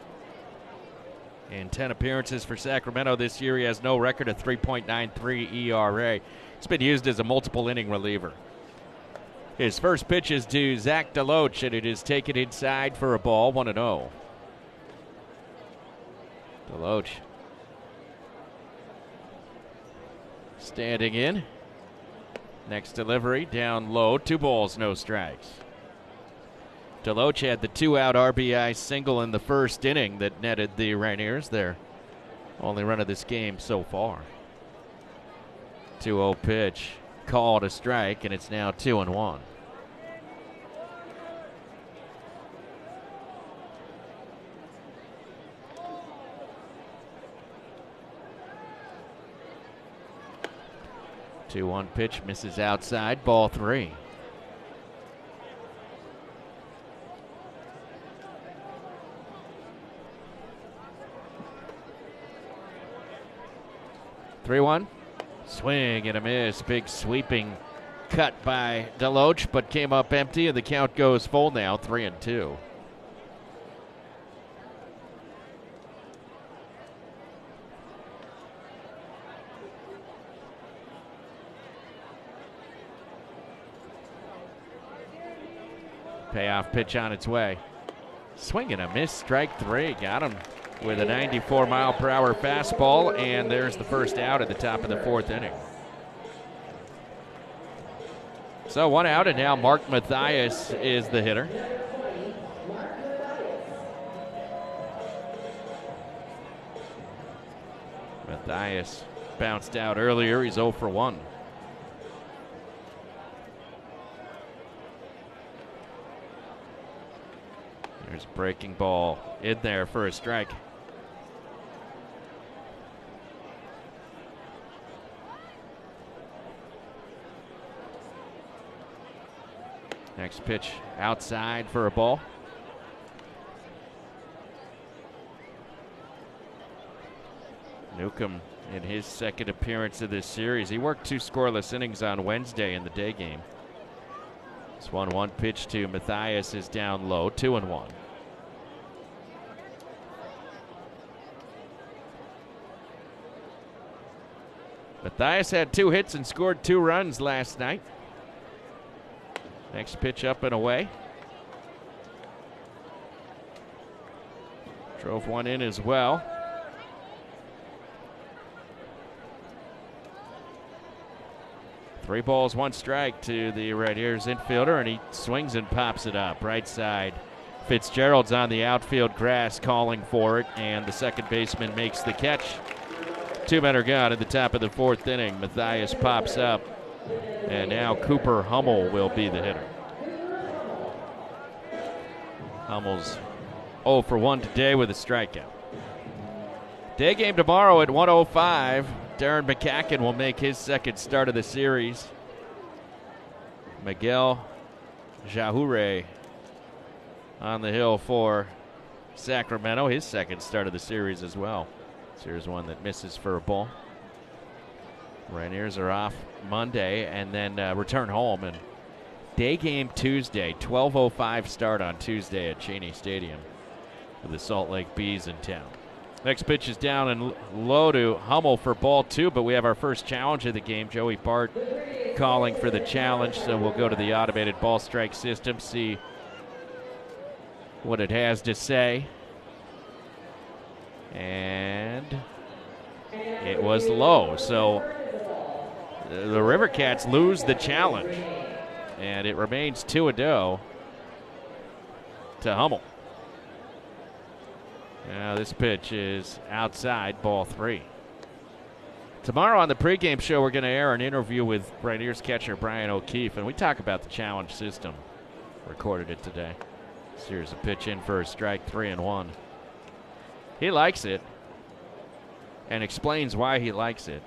In 10 appearances for Sacramento this year, he has no record, of 3.93 ERA. He's been used as a multiple inning reliever. His first pitch is to Zach Deloach, and it is taken inside for a ball, 1-0. Deloach standing in. Next delivery down low, 2 balls, no strikes. Deloach had the 2-out RBI single in the first inning that netted the Rainiers their only run of this game so far. 2-0 pitch, called a strike, and it's now 2-1. Two-one pitch misses outside, ball 3. Three-one. Swing and a miss. Big sweeping cut by Deloach, but came up empty, and the count goes full now, 3-2. Payoff pitch on its way. Swing and a miss, strike 3. Got him with a 94-mile-per-hour fastball, and there's the first out at the top of the 4th inning. So 1 out, and now Mark Mathias is the hitter. Mathias bounced out earlier. He's 0 for 1. There's a breaking ball in there for a strike. Next pitch outside for a ball. Newcomb in his second appearance of this series. He worked 2 scoreless innings on Wednesday in the day game. This 1-1 pitch to Mathias is down low, 2-1. Mathias had 2 hits and scored 2 runs last night. Next pitch up and away. Drove 1 in as well. 3 balls, 1 strike to the Rainiers infielder, and he swings and pops it up. Right side. Fitzgerald's on the outfield grass calling for it, and the second baseman makes the catch. 2 men are gone at the top of the 4th inning. Matthias pops up, and now Cooper Hummel will be the hitter. Hummel's 0 for 1 today with a strikeout. Day game tomorrow at 1:05. Darren McCacken will make his second start of the series. Miguel Jahure on the hill for Sacramento, his second start of the series as well. Here's one that misses for a ball. Rainiers are off Monday and then return home. And day game Tuesday, 12:05 start on Tuesday at Cheney Stadium with the Salt Lake Bees in town. Next pitch is down and low to Hummel for ball 2, but we have our first challenge of the game. Joey Bart calling for the challenge, so we'll go to the automated ball strike system, see what it has to say. And it was low, so the River Cats lose the challenge, and it remains 2-0 to Hummel. Now this pitch is outside, ball 3. Tomorrow on the pregame show, we're going to air an interview with Rainiers catcher Brian O'Keefe, and we talk about the challenge system. Recorded it today. So here's a pitch in for a strike, 3-1. He likes it and explains why he likes it.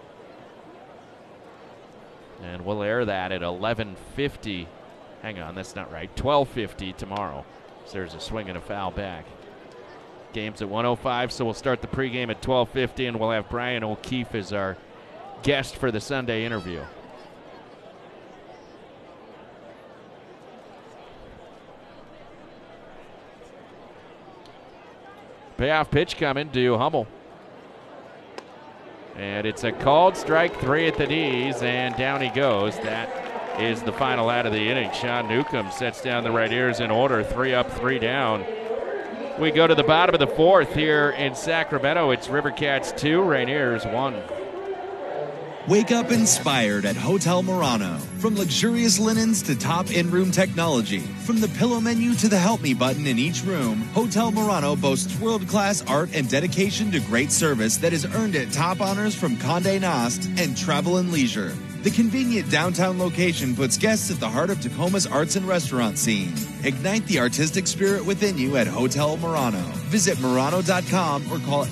And we'll air that at 11:50. Hang on, that's not right. 12:50 tomorrow. So there's a swing and a foul back. Game's at 1:05, so we'll start the pregame at 12:50, and we'll have Brian O'Keefe as our guest for the Sunday interview. Payoff pitch coming to Hummel. And it's a called strike 3 at the knees, and down he goes. That is the final out of the inning. Sean Newcomb sets down the Rainiers in order, 3 up, 3 down. We go to the bottom of the 4th here in Sacramento. It's River Cats 2, Rainiers 1. Wake up inspired at Hotel Murano. From luxurious linens to top in-room technology, from the pillow menu to the help me button in each room, Hotel Murano boasts world-class art and dedication to great service that has earned it top honors from Condé Nast and Travel + Leisure. The convenient downtown location puts guests at the heart of Tacoma's arts and restaurant scene. Ignite the artistic spirit within you at Hotel Murano. Visit Murano.com or call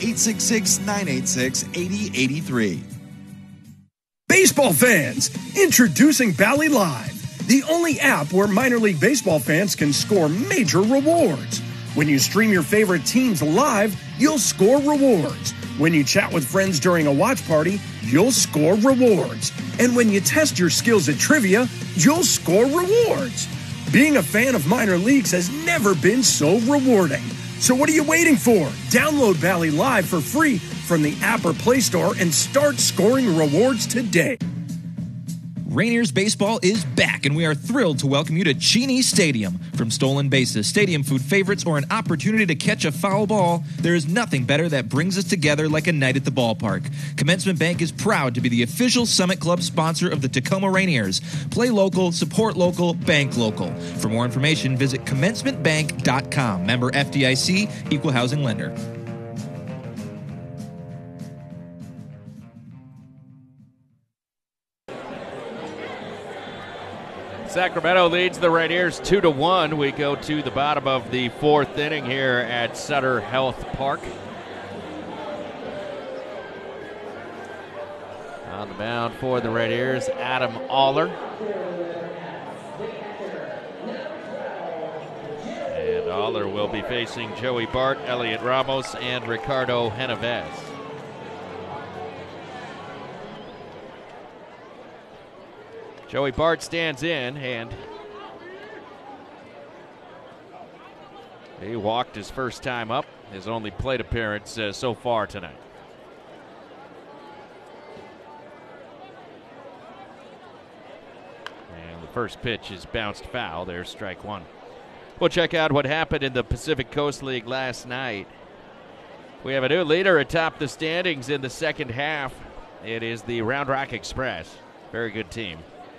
866-986-8083. Baseball fans, introducing Bally Live, the only app where minor league baseball fans can score major rewards. When you stream your favorite teams live, you'll score rewards. When you chat with friends during a watch party, you'll score rewards. And when you test your skills at trivia, you'll score rewards. Being a fan of minor leagues has never been so rewarding. So what are you waiting for? Download Bally Live for free from the app or Play Store and start scoring rewards today. Rainiers baseball is back, and we are thrilled to welcome you to Cheney Stadium. From stolen bases, stadium food favorites, or an opportunity to catch a foul ball, there is nothing better that brings us together like a night at the ballpark. Commencement Bank is proud to be the official Summit Club sponsor of the Tacoma Rainiers. Play local, support local, bank local. For more information, visit commencementbank.com. Member FDIC, Equal Housing Lender. Sacramento leads the Rainiers 2-1. We go to the bottom of the 4th inning here at Sutter Health Park. On the mound for the Rainiers, Adam Aller. And Aller will be facing Joey Bart, Elliot Ramos, and Ricardo Genovez. Joey Bart stands in, and he walked his first time up, his only plate appearance so far tonight. And the first pitch is bounced foul. There's strike 1. We'll check out what happened in the Pacific Coast League last night. We have a new leader atop the standings in the second half. It is the Round Rock Express. Very good team.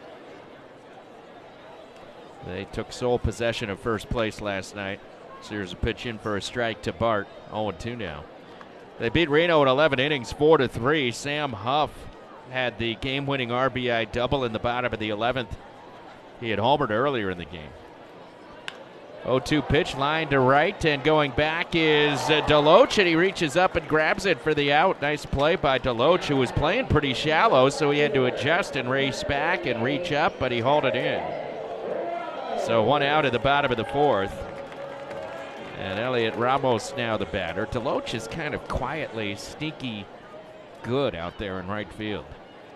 They took sole possession of first place last night. So here's a pitch in for a strike to Bart. 0-2 now. They beat Reno in 11 innings, 4-3. Sam Huff had the game-winning RBI double in the bottom of the 11th. He had homered earlier in the game. 0-2 pitch, line to right, and going back is Deloach, and he reaches up and grabs it for the out. Nice play by Deloach, who was playing pretty shallow, so he had to adjust and race back and reach up, but he hauled it in. So 1 out at the bottom of the 4th. And Elliot Ramos now the batter. Deloach is kind of quietly, sneaky good out there in right field.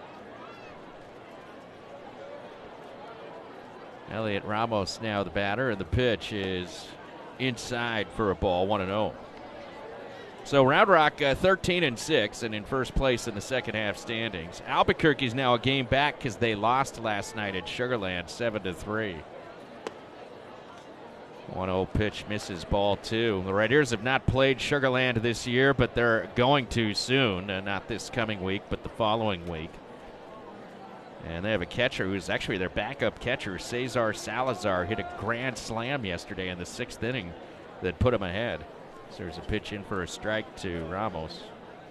Elliot Ramos now the batter, and the pitch is inside for a ball, 1-0. So Round Rock 13-6 and in first place in the second half standings. Albuquerque's now a game back because they lost last night at Sugar Land 7-3. 1-0 pitch misses, ball 2. The Raiders have not played Sugar Land this year, but they're going to soon. Not this coming week, but the following week. And they have a catcher who's actually their backup catcher, Cesar Salazar, hit a grand slam yesterday in the 6th inning that put him ahead. So there's a pitch in for a strike to Ramos.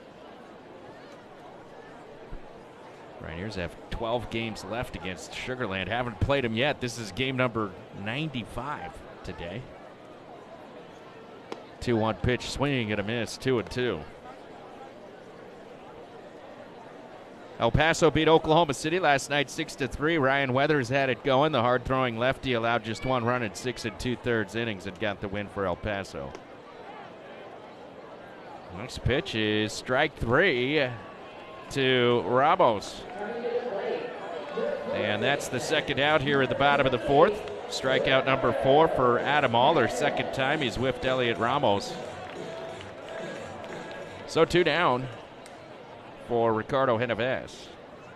Rainiers have 12 games left against Sugar Land. Haven't played them yet. This is game number 95 today. 2-1 pitch, swinging and a miss, 2-2. El Paso beat Oklahoma City last night 6-3. Ryan Weathers had it going. The hard-throwing lefty allowed just 1 run in 6 2/3 innings and got the win for El Paso. Next pitch is strike 3 to Ramos. And that's the second out here at the bottom of the 4th. Strikeout number 4 for Adam Aller. Second time he's whiffed Elliot Ramos. So 2 down for Ricardo Genovese.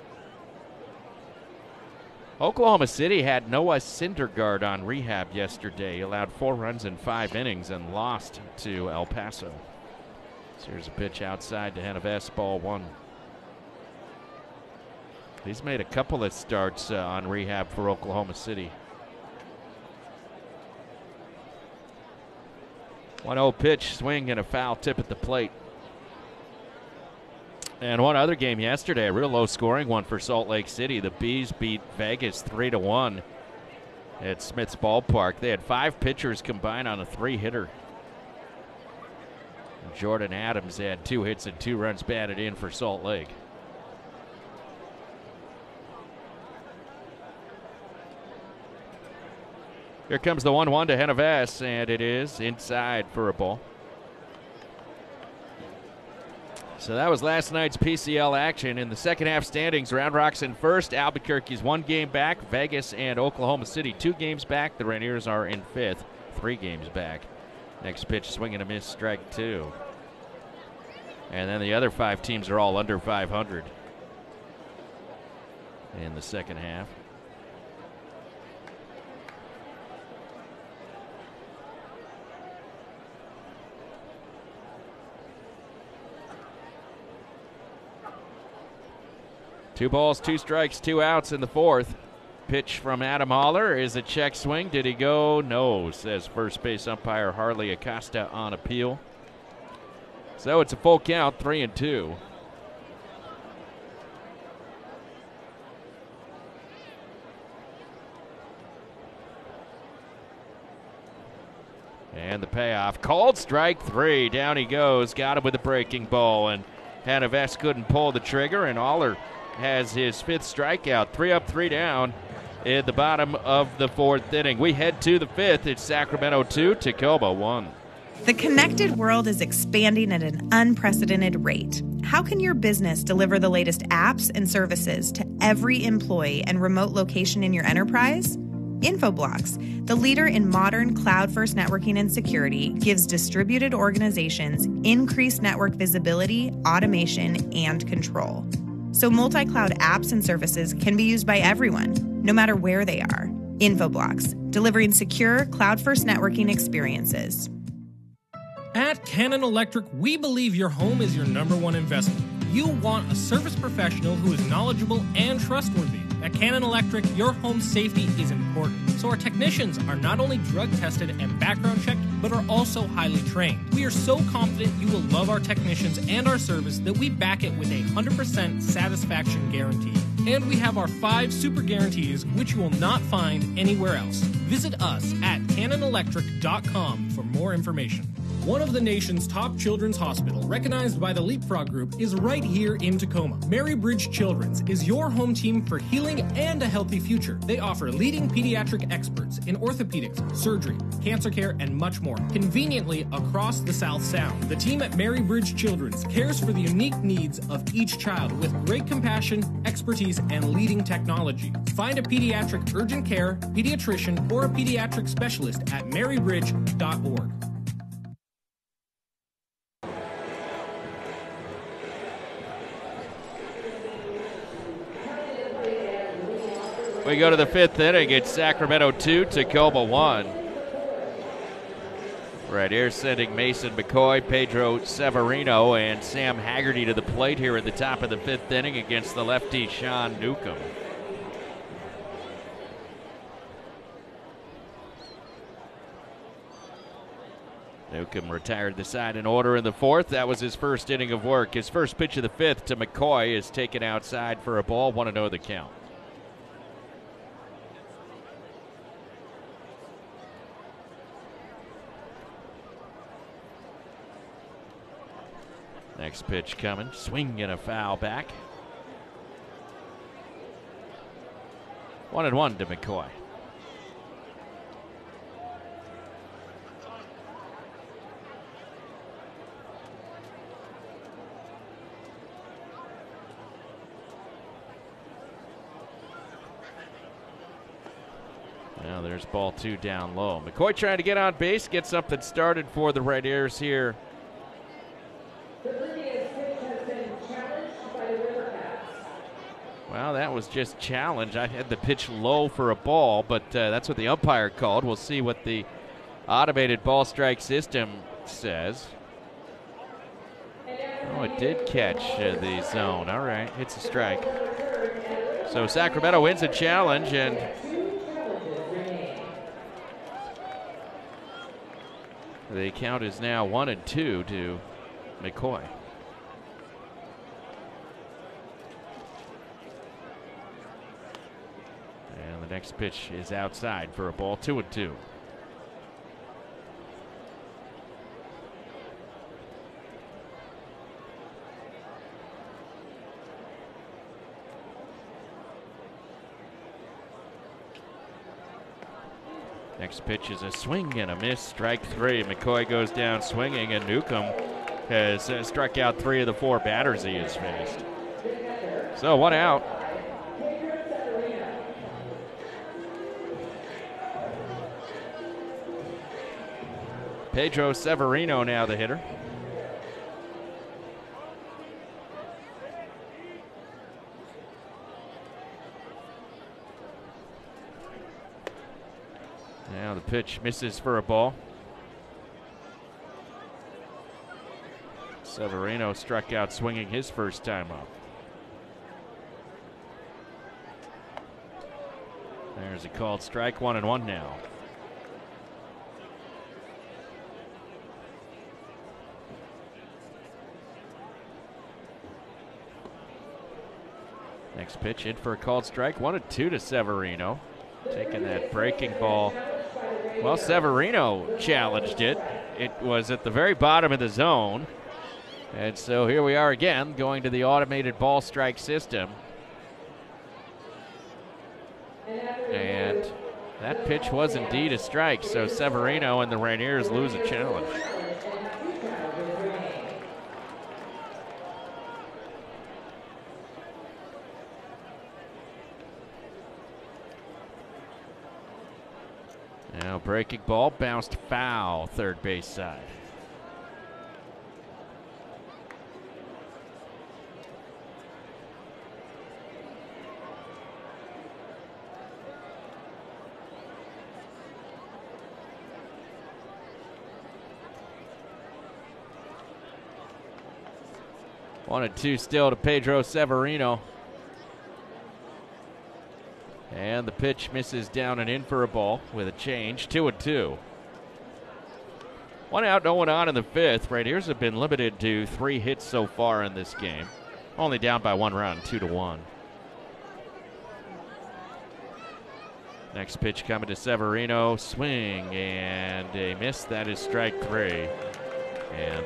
Oklahoma City had Noah Syndergaard on rehab yesterday. He allowed 4 runs in 5 innings and lost to El Paso. So here's a pitch outside to Genovese, ball 1. He's made a couple of starts on rehab for Oklahoma City. 1-0 pitch, swing and a foul tip at the plate. And one other game yesterday, a real low-scoring one for Salt Lake City. The Bees beat Vegas 3-1 at Smith's Ballpark. They had 5 pitchers combined on a 3-hitter. Jordan Adams had 2 hits and 2 runs batted in for Salt Lake. Here comes the 1-1 to Genovese, and it is inside for a ball. So that was last night's PCL action. In the second half standings, Round Rock's in first. Albuquerque's 1 game back. Vegas and Oklahoma City 2 games back. The Rainiers are in 5th, 3 games back. Next pitch, swing and a miss, strike 2. And then the other 5 teams are all under 500 in the second half. Two balls, 2 strikes, 2 outs in the 4th. Pitch from Adam Aller is a check swing. Did he go? No, says first base umpire Harley Acosta on appeal. So it's a full count, 3-2. And the payoff, called strike 3. Down he goes, got him with a breaking ball, and Genovese couldn't pull the trigger, and Aller has his 5th strikeout. 3 up, 3 down at the bottom of the 4th inning. We head to the 5th. It's Sacramento 2, Tacoma 1. The connected world is expanding at an unprecedented rate. How can your business deliver the latest apps and services to every employee and remote location in your enterprise? Infoblox, the leader in modern cloud-first networking and security, gives distributed organizations increased network visibility, automation, and control. So multi-cloud apps and services can be used by everyone, no matter where they are. Infoblox, delivering secure, cloud-first networking experiences. At Cannon Electric, we believe your home is your #1 investment. You want a service professional who is knowledgeable and trustworthy. At Cannon Electric, your home safety is important, so our technicians are not only drug tested and background checked, but are also highly trained. We are so confident you will love our technicians and our service that we back it with a 100% satisfaction guarantee. And we have our 5 super guarantees, which you will not find anywhere else. Visit us at cannonelectric.com for more information. One of the nation's top children's hospital, recognized by the Leapfrog Group, is right here in Tacoma. Mary Bridge Children's is your home team for healing and a healthy future. They offer leading pediatric experts in orthopedics, surgery, cancer care, and much more, conveniently across the South Sound. The team at Mary Bridge Children's cares for the unique needs of each child with great compassion, expertise, and leading technology. Find a pediatric urgent care, pediatrician, or a pediatric specialist at marybridge.org. We go to the 5th inning. It's Sacramento 2, Tacoma 1. Right here sending Mason McCoy, Pedro Severino, and Sam Haggerty to the plate here at the top of the 5th inning against the lefty Sean Newcomb. Newcomb retired the side in order in the 4th. That was his first inning of work. His first pitch of the 5th to McCoy is taken outside for a ball, 1-0 the count. Next pitch coming, swing and a foul back. 1-1 to McCoy. Now there's ball 2 down low. McCoy trying to get on base, get something started for the Red Airs here. Well, that was just challenge. I had the pitch low for a ball, but that's what the umpire called. We'll see what the automated ball strike system says. Oh, it did catch the zone. All right, hits a strike. So Sacramento wins a challenge, and the count is now 1-2 to McCoy. And the next pitch is outside for a ball, 2-2. Next pitch is a swing and a miss, strike 3. McCoy goes down swinging, and Newcomb has struck out 3 of the 4 batters he has faced. So 1 out. Pedro Severino now the hitter. Now the pitch misses for a ball. Severino struck out swinging his first time up. There's a called strike, 1-1 now. Next pitch in for a called strike, 1-2 to Severino. Taking that breaking ball. Well, Severino challenged it. It was at the very bottom of the zone. And so here we are again, going to the automated ball strike system. And that pitch was indeed a strike, so Severino and the Rainiers lose a challenge. Now breaking ball, bounced foul, third base side. One and two still to Pedro Severino. And the pitch misses down and in for a ball with a change. 2-2. 1 out, no one on in the fifth. Rainiers have been limited to 3 hits so far in this game. Only down by 1 run, 2-1. Next pitch coming to Severino. Swing and a miss. That is strike 3. And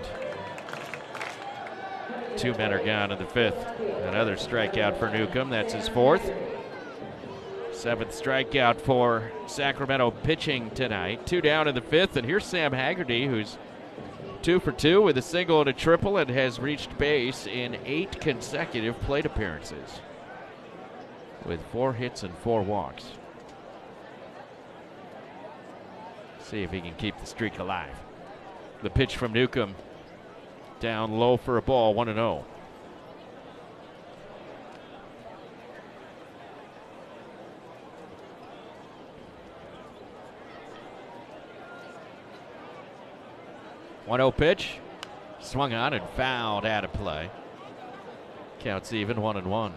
2 men are gone in the fifth. Another strikeout for Newcomb. That's his 4th. 7th strikeout for Sacramento pitching tonight. 2 down in the fifth, and here's Sam Haggerty, who's 2 for 2 with a single and a triple and has reached base in 8 consecutive plate appearances with 4 hits and 4 walks. See if he can keep the streak alive. The pitch from Newcomb down low for a ball, 1-0. One-0 pitch, swung on and fouled out of play. Counts even, 1-1.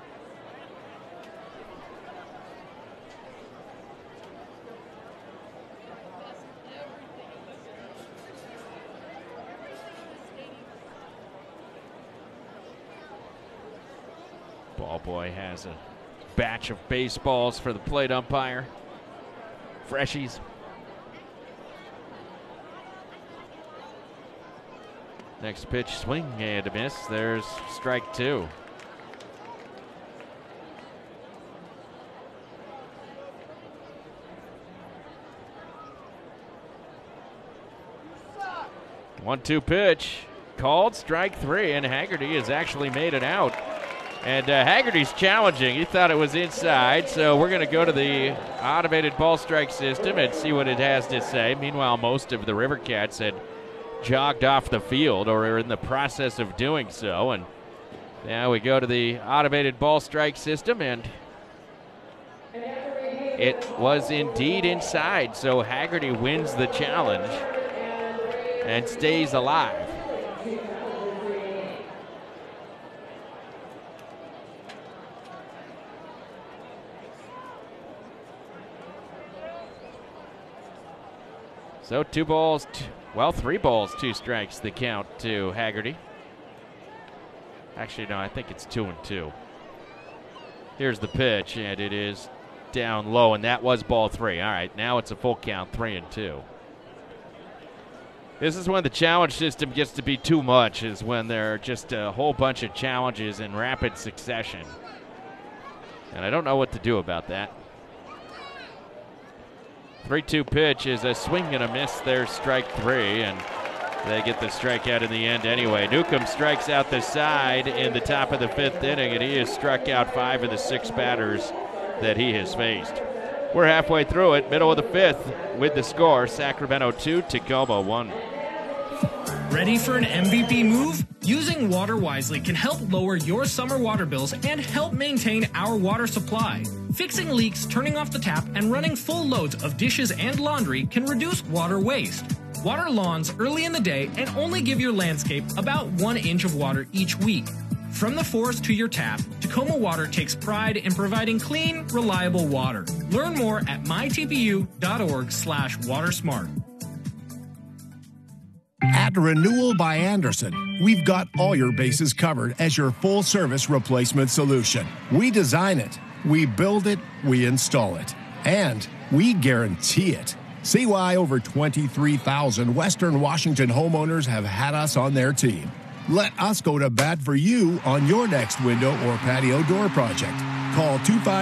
Ball boy has a batch of baseballs for the plate umpire. Freshies. Next pitch, swing and a miss. There's strike 2. One-two pitch, called, strike 3, and Haggerty has actually made it out. And Haggerty's challenging. He thought it was inside, so we're going to go to the automated ball strike system and see what it has to say. Meanwhile, most of the River Cats had jogged off the field or are in the process of doing so. And now we go to the automated ball strike system, and it was indeed inside. So Haggerty wins the challenge and stays alive. So 3 balls, 2 strikes the count to Haggerty. Actually, no, I think it's 2-2. Here's the pitch, and it is down low, and that was ball 3. All right, now it's a full count, 3-2. This is when the challenge system gets to be too much, is when there are just a whole bunch of challenges in rapid succession. And I don't know what to do about that. 3-2 pitch is a swing and a miss. There's strike 3, and they get the strikeout in the end anyway. Newcomb strikes out the side in the top of the 5th inning, and he has struck out 5 of the 6 batters that he has faced. We're halfway through it, middle of the 5th, with the score, Sacramento 2, Tacoma 1. Ready for an MVP move? Using water wisely can help lower your summer water bills and help maintain our water supply. Fixing leaks, turning off the tap, and running full loads of dishes and laundry can reduce water waste. Water lawns early in the day and only give your landscape about 1 inch of water each week. From the forest to your tap, Tacoma Water takes pride in providing clean, reliable water. Learn more at mytpu.org/watersmart. At Renewal by Andersen, we've got all your bases covered as your full-service replacement solution. We design it, we build it, we install it, and we guarantee it. See why over 23,000 Western Washington homeowners have had us on their team. Let us go to bat for you on your next window or patio door project. Call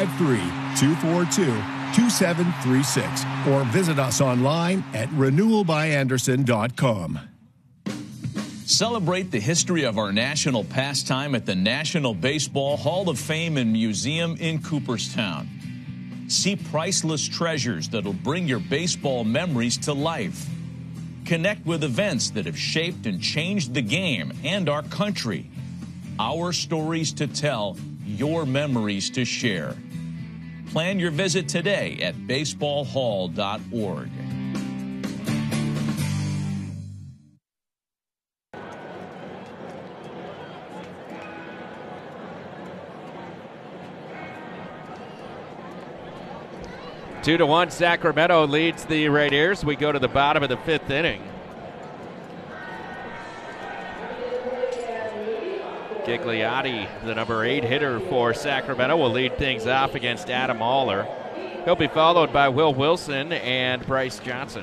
253-242-2736 or visit us online at renewalbyandersen.com. Celebrate the history of our national pastime at the National Baseball Hall of Fame and Museum in Cooperstown. See priceless treasures that'll bring your baseball memories to life. Connect with events that have shaped and changed the game and our country. Our stories to tell, your memories to share. Plan your visit today at baseballhall.org. 2-1, Sacramento leads the Rainiers. We go to the bottom of the 5th inning. Gigliotti, the number 8 hitter for Sacramento, will lead things off against Adam Aller. He'll be followed by Will Wilson and Bryce Johnson.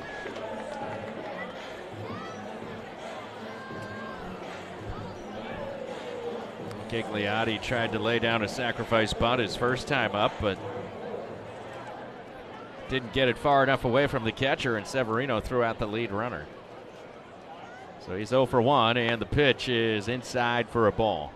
Gigliotti tried to lay down a sacrifice bunt his first time up, but didn't get it far enough away from the catcher, and Severino threw out the lead runner. So he's 0 for 1, and the pitch is inside for a ball.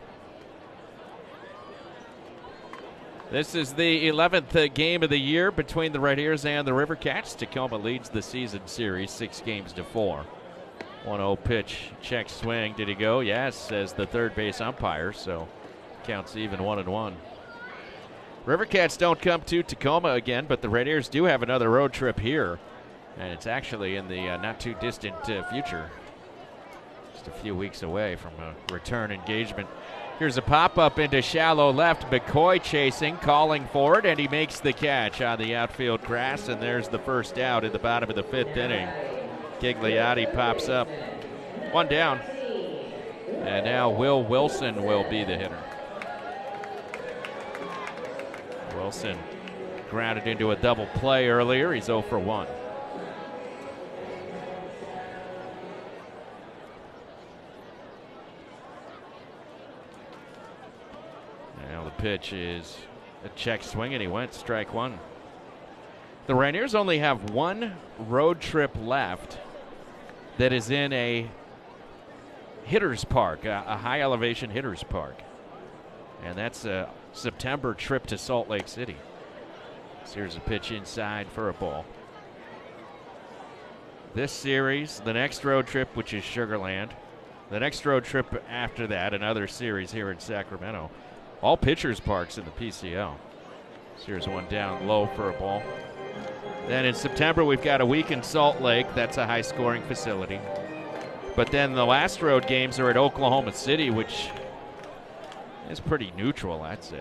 This is the 11th game of the year between the Rainiers and the River Cats. Tacoma leads the season series 6-4. 1-0 pitch, check swing. Did he go? Yes, says the third base umpire, so counts even 1-1. River Cats don't come to Tacoma again, but the Rainiers do have another road trip here, and it's actually in the not-too-distant future. Just a few weeks away from a return engagement. Here's a pop-up into shallow left. McCoy chasing, calling for it, and he makes the catch on the outfield grass, and there's the first out at the bottom of the 5th inning. Gigliotti pops up. 1 down. And now Will Wilson will be the hitter. Wilson grounded into a double play earlier. He's 0 for 1. Now the pitch is a check swing, and he went strike 1. The Rainiers only have one road trip left that is in a hitter's park, a high elevation hitter's park. And that's a September trip to Salt Lake City. So here's a pitch inside for a ball. This series, the next road trip, which is Sugar Land, the next road trip after that, another series here in Sacramento. All pitchers' parks in the PCL. So here's one down low for a ball. Then in September, we've got a week in Salt Lake. That's a high-scoring facility. But then the last road games are at Oklahoma City, which is pretty neutral, I'd say.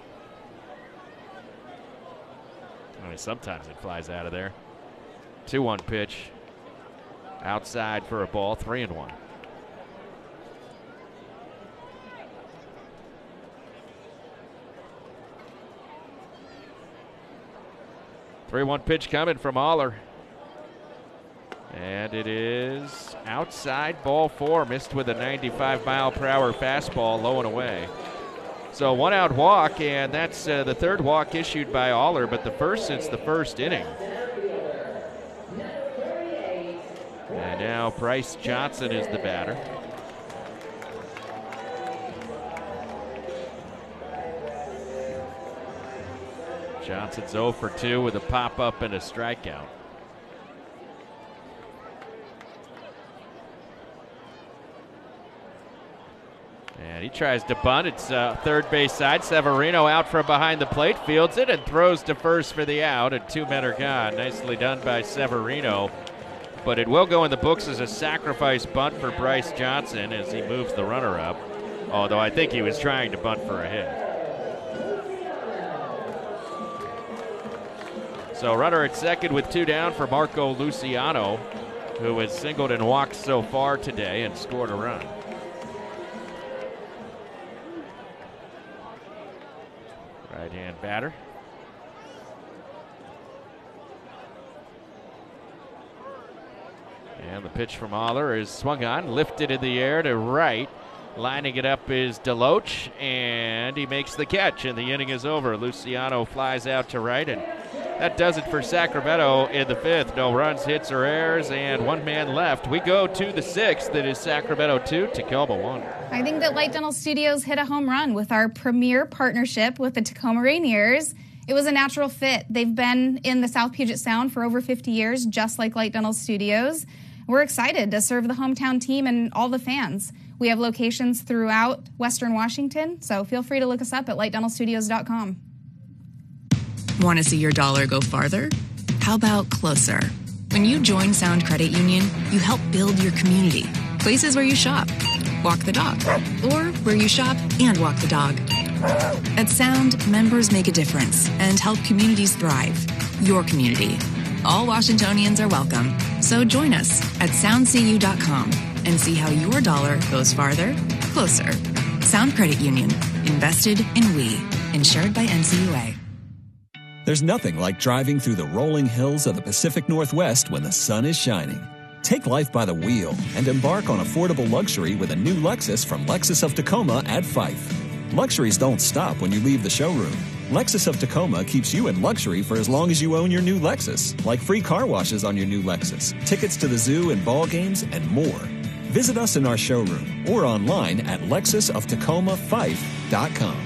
I mean, sometimes it flies out of there. 2-1 pitch. Outside for a ball, 3-1. Three-one pitch coming from Aller. And it is outside, ball 4. Missed with a 95-mile-per-hour fastball, low and away. So 1-out walk, and that's the third walk issued by Aller, but the first since the first inning. And now Bryce Johnson is the batter. Johnson's 0 for 2 with a pop-up and a strikeout. And he tries to bunt. It's third base side. Severino out from behind the plate, fields it, and throws to first for the out, and 2 men are gone. Nicely done by Severino. But it will go in the books as a sacrifice bunt for Bryce Johnson as he moves the runner up, although I think he was trying to bunt for a hit. So runner at second with 2 down for Marco Luciano, who has singled and walked so far today and scored a run. Right-hand batter. And the pitch from Aller is swung on, lifted in the air to right. Lining it up is Deloach, and he makes the catch, and the inning is over. Luciano flies out to right, and that does it for Sacramento in the 5th. No runs, hits, or errors, and 1 man left. We go to the 6th. It is Sacramento 2, Tacoma 1. I think that Light Dental Studios hit a home run with our premier partnership with the Tacoma Rainiers. It was a natural fit. They've been in the South Puget Sound for over 50 years, just like Light Dental Studios. We're excited to serve the hometown team and all the fans. We have locations throughout Western Washington, so feel free to look us up at lightdentalstudios.com. Want to see your dollar go farther? How about closer? When you join Sound Credit Union, you help build your community. Places where you shop, walk the dog, or where you shop and walk the dog. At Sound, members make a difference and help communities thrive. your community. All Washingtonians are welcome. So join us at soundcu.com and see how your dollar goes farther, closer. Sound Credit Union. Invested in we. Insured by NCUA. There's nothing like driving through the rolling hills of the Pacific Northwest when the sun is shining. Take life by the wheel and embark on affordable luxury with a new Lexus from Lexus of Tacoma at Fife. Luxuries don't stop when you leave the showroom. Lexus of Tacoma keeps you in luxury for as long as you own your new Lexus, like free car washes on your new Lexus, tickets to the zoo and ball games, and more. Visit us in our showroom or online at lexusoftacoma5.com.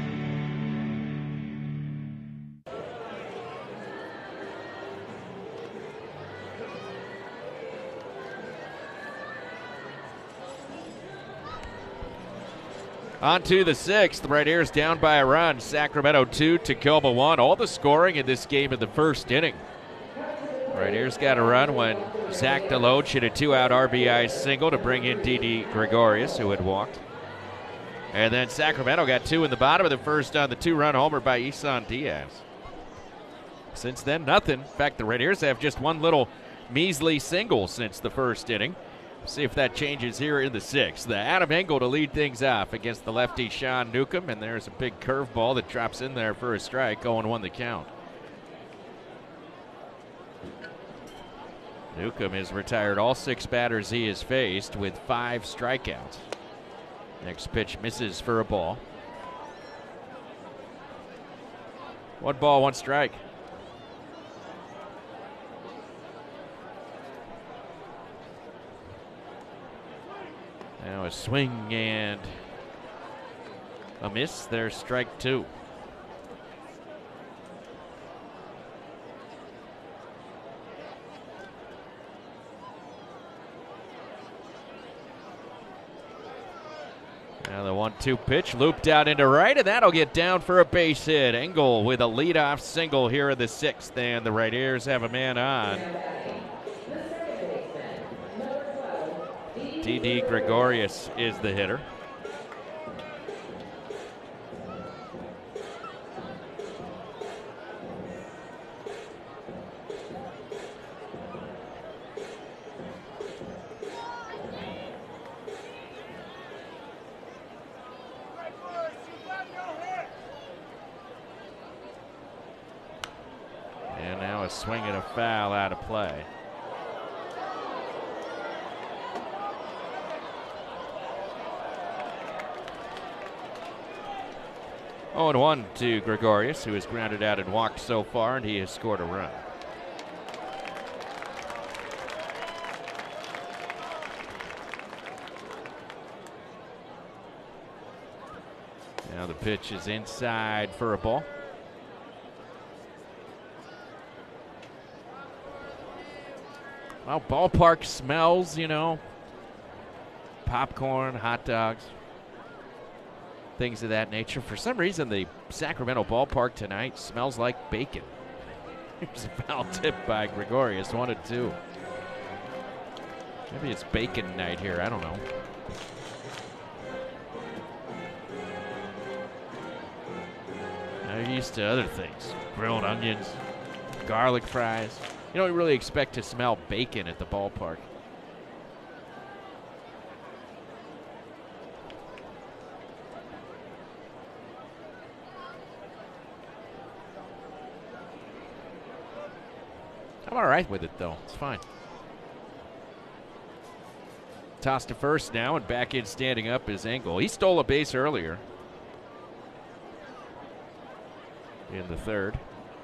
On to the sixth. Red Ears down by a run. Sacramento 2, Tacoma 1. All the scoring in this game in the first inning. Red Ears got a run when Zach Deloach hit a 2-out RBI single to bring in Didi Gregorius, who had walked. And then Sacramento got 2 in the bottom of the first on the 2-run homer by Isan Diaz. Since then, nothing. In fact, the Red Ears have just one little measly single since the first inning. See if that changes here in the sixth. The Adam Engel to lead things off against the lefty Sean Newcomb, and there's a big curveball that drops in there for a strike. 0-1 the count. Newcomb has retired all 6 batters he has faced with 5 strikeouts. Next pitch misses for a ball. 1 ball, 1 strike. Now a swing and a miss. There's strike 2. Now the 1-2 pitch looped out into right, and that'll get down for a base hit. Engel with a leadoff single here in the sixth, and the Red Ears have a man on. Didi Gregorius is the hitter. And now a swing and a foul out of play. Oh, and 1 to Gregorius, who has grounded out and walked so far, and he has scored a run. Now the pitch is inside for a ball. Well, ballpark smells, you know, popcorn, hot dogs, things of that nature. For some reason, the Sacramento ballpark tonight smells like bacon. Here's a foul tip by Gregorius, 1-2. Maybe it's bacon night here, I don't know. Now you're used to other things. Grilled onions, garlic fries. You don't really expect to smell bacon at the ballpark. I'm all right with it, though. It's fine. Toss to first now, and back in standing up is Engel. He stole a base earlier in the third.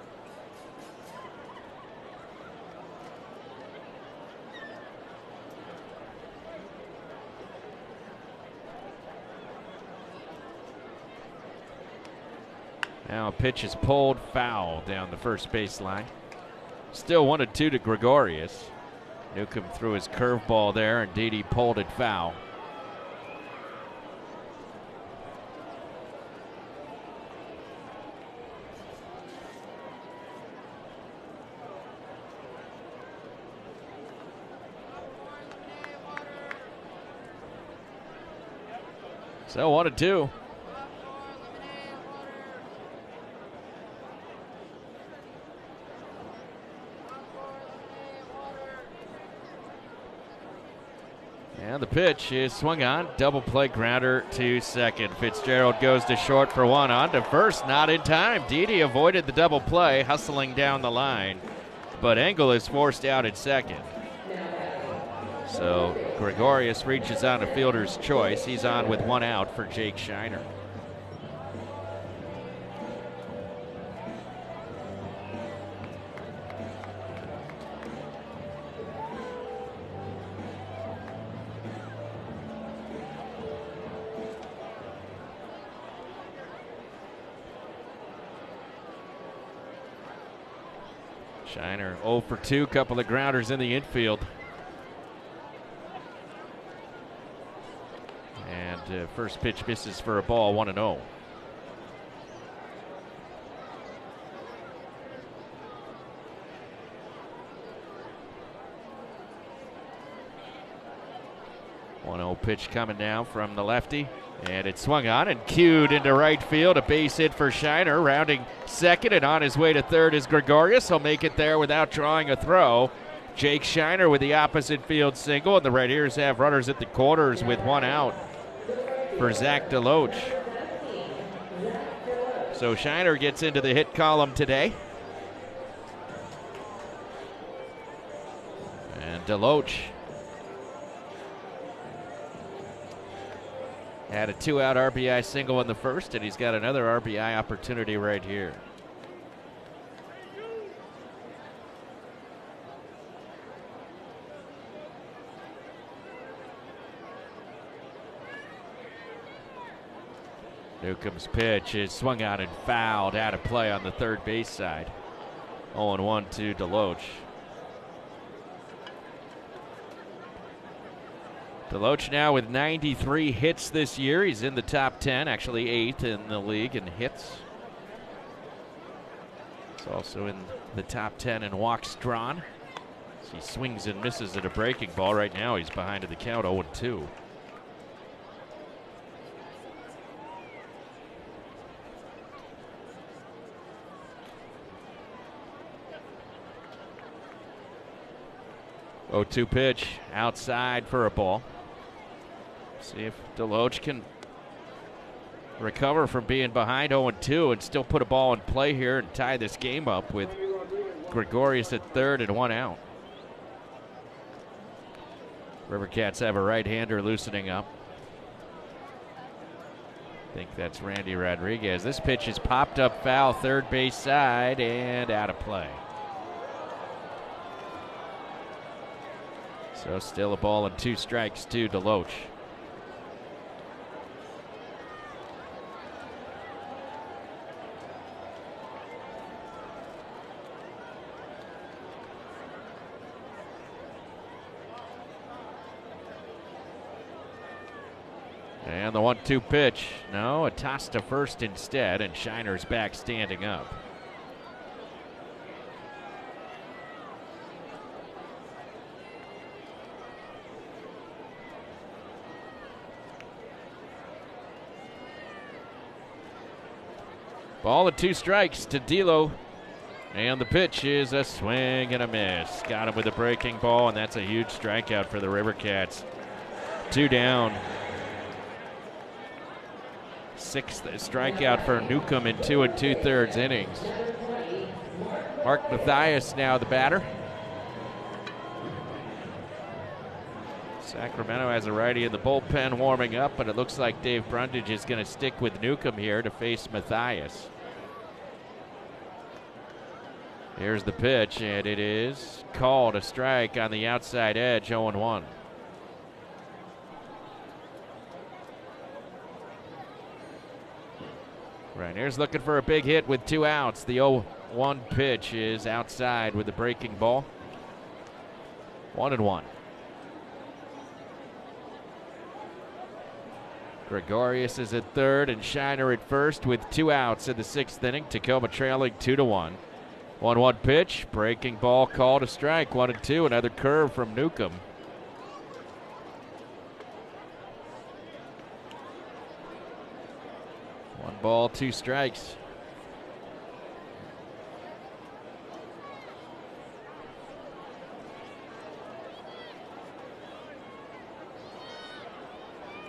Now a pitch is pulled foul down the first baseline. Still 1-2 to Gregorius. Newcomb threw his curveball there, and Didi pulled it foul. So 1-2. And the pitch is swung on. Double play grounder to second. Fitzgerald goes to short for one. On to first, not in time. Didi avoided the double play, hustling down the line. But Engel is forced out at second. So Gregorius reaches on a fielder's choice. He's on with one out for Jake Shiner. Shiner 0 for 2, couple of grounders in the infield. And first pitch misses for a ball, 1-0. Pitch coming now from the lefty. And it's swung on and cued into right field. A base hit for Shiner, rounding second, and on his way to third is Gregorius. He'll make it there without drawing a throw. Jake Shiner with the opposite field single, and the Red Ears have runners at the corners with one out for Zach DeLoach. So Shiner gets into the hit column today. And DeLoach had a 2-out RBI single in the first, and he's got another RBI opportunity right here. Newcomb's pitch is swung on and fouled out of play on the third base side. 0-1 to DeLoach. DeLoach now with 93 hits this year. He's in the top 10, actually 8th in the league in hits. He's also in the top 10 in walks drawn. As he swings and misses at a breaking ball. Right now he's behind in the count, 0-2. (0-2) pitch outside for a ball. See if DeLoach can recover from being behind 0-2 and still put a ball in play here and tie this game up with Gregorius at third and one out. Rivercats have a right-hander loosening up. I think that's Randy Rodriguez. This pitch is popped up foul, third base side, and out of play. So still a ball and 2 strikes to DeLoach. And the 1-2 pitch. No, a toss to first instead, and Shiner's back standing up. Ball and 2 strikes to D'Lo. And the pitch is a swing and a miss. Got him with a breaking ball, and that's a huge strikeout for the Rivercats. 2 down. 6th strikeout for Newcomb in 2 2/3 innings. Mark Mathias now the batter. Sacramento has a righty in the bullpen warming up, but it looks like Dave Brundage is going to stick with Newcomb here to face Mathias. Here's the pitch, and it is called a strike on the outside edge, 0-1. Rainier's looking for a big hit with 2 outs. The 0-1 pitch is outside with the breaking ball. 1-1. Gregorius is at third and Shiner at first with 2 outs in the 6th inning. Tacoma trailing 2-1. 1-1 pitch, breaking ball called a strike. 1-2, another curve from Newcomb. One ball, 2 strikes.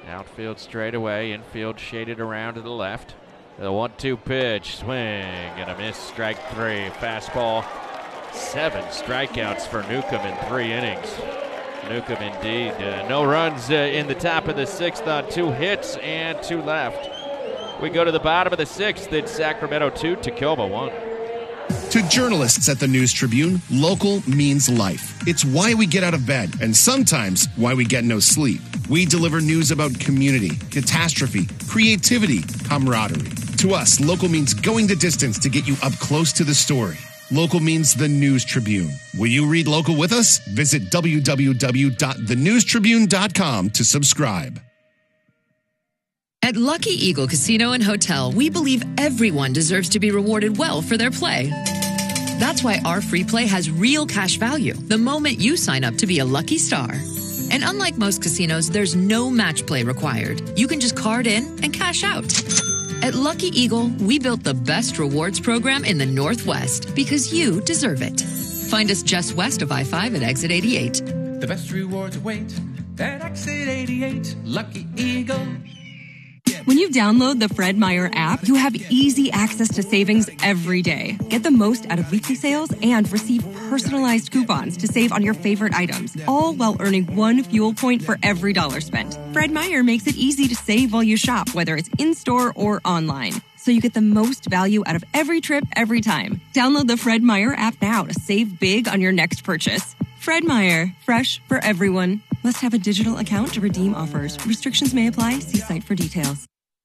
Outfield straight away, infield shaded around to the left. The 1-2 pitch, swing and a miss, strike 3. Fastball, 7 strikeouts for Newcomb in 3 innings. Newcomb indeed. No runs in the top of the 6th on 2 hits and 2 left. We go to the bottom of the 6th. It's Sacramento 2, Tacoma 1. To journalists at the News Tribune, local means life. It's why we get out of bed and sometimes why we get no sleep. We deliver news about community, catastrophe, creativity, camaraderie. To us, local means going the distance to get you up close to the story. Local means the News Tribune. Will you read local with us? Visit www.thenewstribune.com to subscribe. At Lucky Eagle Casino and Hotel, we believe everyone deserves to be rewarded well for their play. That's why our free play has real cash value the moment you sign up to be a lucky star. And unlike most casinos, there's no match play required. You can just card in and cash out. At Lucky Eagle, we built the best rewards program in the Northwest because you deserve it. Find us just west of I-5 at exit 88. The best rewards await at exit 88. Lucky Eagle. When you download the Fred Meyer app, you have easy access to savings every day. Get the most out of weekly sales and receive personalized coupons to save on your favorite items, all while earning 1 fuel point for every $1 spent. Fred Meyer makes it easy to save while you shop, whether it's in-store or online, so you get the most value out of every trip, every time. Download the Fred Meyer app now to save big on your next purchase. Fred Meyer, fresh for everyone. Must have a digital account to redeem offers. Restrictions may apply. See site for details.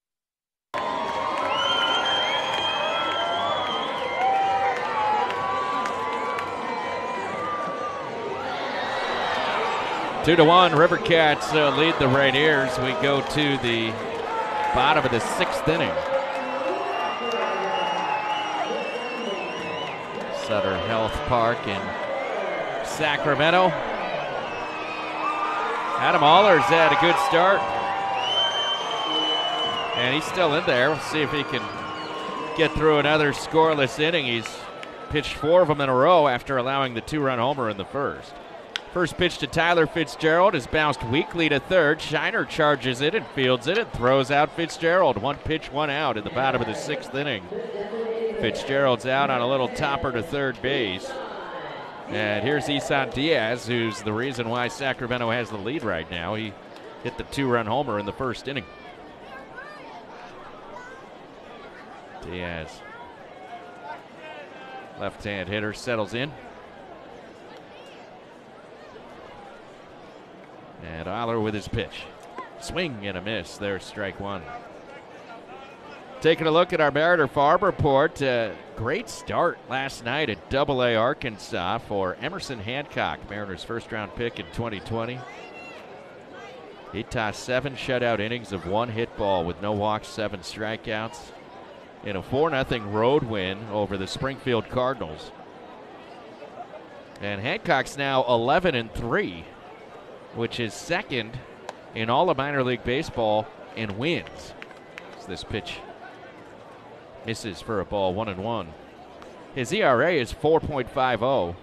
2-1, River Cats lead the Rainiers. We go to the bottom of the 6th inning. Sutter Health Park in Sacramento. Adam Allers had a good start. And he's still in there. We'll see if he can get through another scoreless inning. He's pitched 4 of them in a row after allowing the 2-run homer in the first. First pitch to Tyler Fitzgerald is bounced weakly to third. Shiner charges it and fields it and throws out Fitzgerald. 1 pitch, 1 out in the bottom of the 6th inning. Fitzgerald's out on a little topper to third base. And here's Isan Diaz, who's the reason why Sacramento has the lead right now. He hit the 2-run homer in the first inning. Diaz, left-hand hitter, settles in. And Aller with his pitch. Swing and a miss. There's strike 1. Taking a look at our Mariner Farm report. Great start last night at AA Arkansas for Emerson Hancock, Mariners' first-round pick in 2020. He tossed 7 shutout innings of 1 hit ball with no walks, 7 strikeouts in a 4-0 road win over the Springfield Cardinals. And Hancock's now 11-3. Which is second in all of minor league baseball in wins. So this pitch misses for a ball, 1-1. His ERA is 4.50.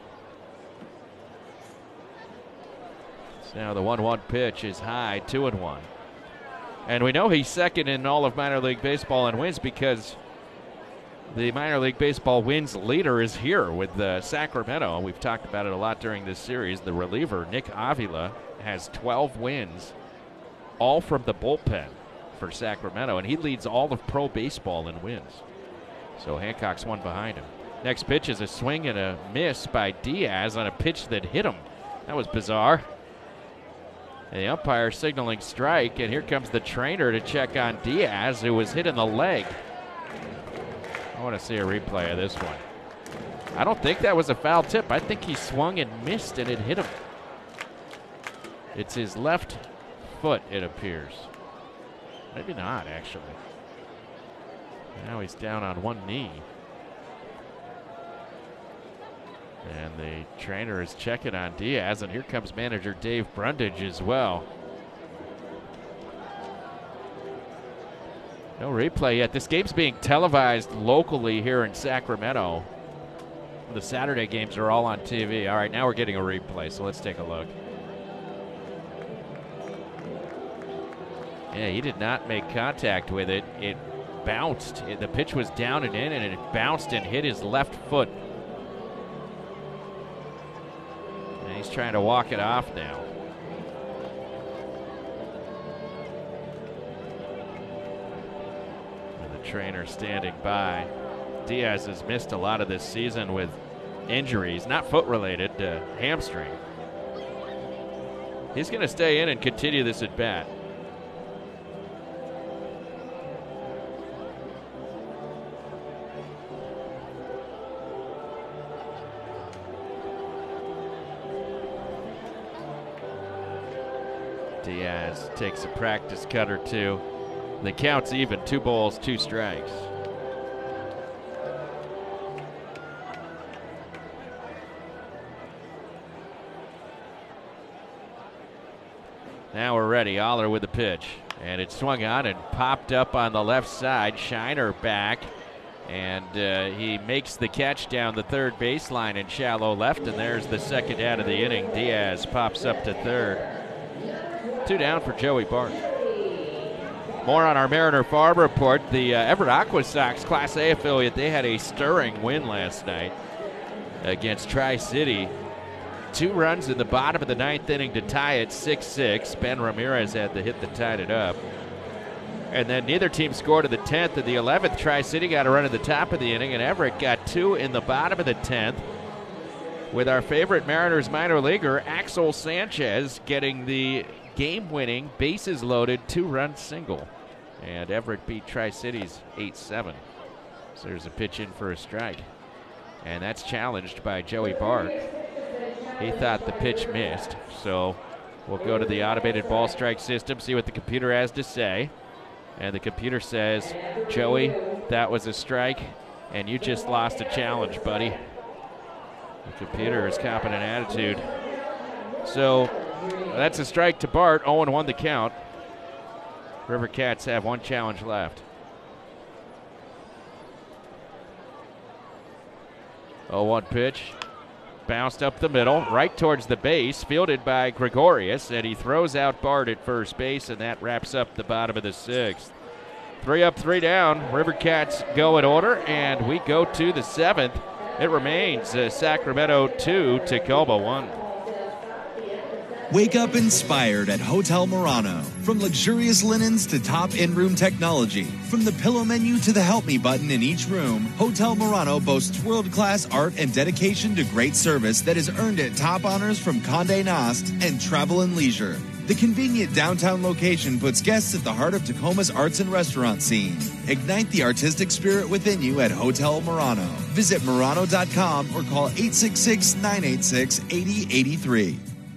So now the 1-1 pitch is high, 2-1. And we know he's second in all of minor league baseball in wins because the minor league baseball wins leader is here with Sacramento. We've talked about it a lot during this series. The reliever, Nick Avila, has 12 wins, all from the bullpen for Sacramento, and he leads all of pro baseball in wins. So Hancock's 1 behind him. Next pitch is a swing and a miss by Diaz on a pitch that hit him. That was bizarre. And the umpire signaling strike, and here comes the trainer to check on Diaz, who was hit in the leg. I want to see a replay of this one. I don't think that was a foul tip. I think he swung and missed, and it hit him. It's his left foot, it appears. Maybe not, actually. Now he's down on one knee. And the trainer is checking on Diaz, and here comes manager Dave Brundage as well. No replay yet. This game's being televised locally here in Sacramento. The Saturday games are all on TV. All right, now we're getting a replay, so let's take a look. Yeah, he did not make contact with it. It bounced. The pitch was down and in, and it bounced and hit his left foot. And he's trying to walk it off now. And the trainer standing by. Diaz has missed a lot of this season with injuries, not foot-related, hamstring. He's going to stay in and continue this at bat. Diaz takes a practice cut or two. The count's even, 2 balls, 2 strikes. Now we're ready. Oller with the pitch. And it swung on and popped up on the left side. Shiner back. And he makes the catch down the third baseline in shallow left. And there's the second out of the inning. Diaz pops up to third. 2 down for Joey Bart. More on our Mariner Farm report. The Everett Aqua Sox Class A affiliate, they had a stirring win last night against Tri-City. 2 runs in the bottom of the 9th inning to tie it 6-6. Ben Ramirez had the hit that tied it up. And then neither team scored in the 10th. In the 11th, Tri-City got a run at the top of the inning, and Everett got 2 in the bottom of the 10th. With our favorite Mariners minor leaguer, Axel Sanchez, getting the game-winning, bases-loaded 2-run single. And Everett beat Tri-Cities 8-7. So there's a pitch in for a strike. And that's challenged by Joey Bart. He thought the pitch missed. So we'll go to the automated ball strike system, see what the computer has to say. And the computer says, Joey, that was a strike, and you just lost a challenge, buddy. The computer is copping an attitude. So that's a strike to Bart, 0-1 the count. River Cats have 1 challenge left. 0-1 pitch. Bounced up the middle, right towards the base, fielded by Gregorius, and he throws out Bart at first base, and that wraps up the bottom of the 6th. 3 up, 3 down. River Cats go in order, and we go to the 7th. It remains Sacramento 2, Tacoma 1. Wake up inspired at Hotel Murano. From luxurious linens to top in-room technology, from the pillow menu to the help me button in each room, Hotel Murano boasts world-class art and dedication to great service that has earned it top honors from Condé Nast and Travel and Leisure. The convenient downtown location puts guests at the heart of Tacoma's arts and restaurant scene. Ignite the artistic spirit within you at Hotel Murano. Visit Murano.com or call 866-986-8083.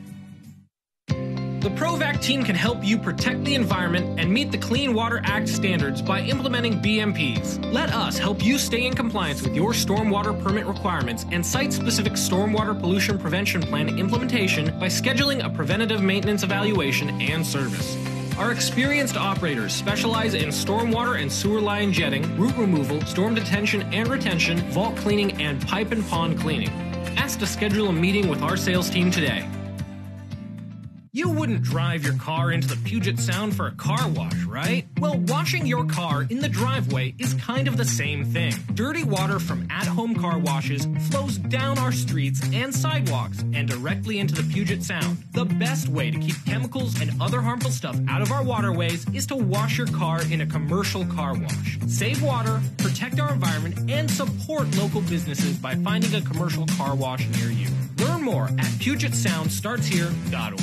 The ProVac team can help you protect the environment and meet the Clean Water Act standards by implementing BMPs. Let us help you stay in compliance with your stormwater permit requirements and site-specific stormwater pollution prevention plan implementation by scheduling a preventative maintenance evaluation and service. Our experienced operators specialize in stormwater and sewer line jetting, root removal, storm detention and retention, vault cleaning, and pipe and pond cleaning. Ask to schedule a meeting with our sales team today. You wouldn't drive your car into the Puget Sound for a car wash, right? Well, washing your car in the driveway is kind of the same thing. Dirty water from at-home car washes flows down our streets and sidewalks and directly into the Puget Sound. The best way to keep chemicals and other harmful stuff out of our waterways is to wash your car in a commercial car wash. Save water, protect our environment, and support local businesses by finding a commercial car wash near you. Learn more at PugetSoundStartsHere.org.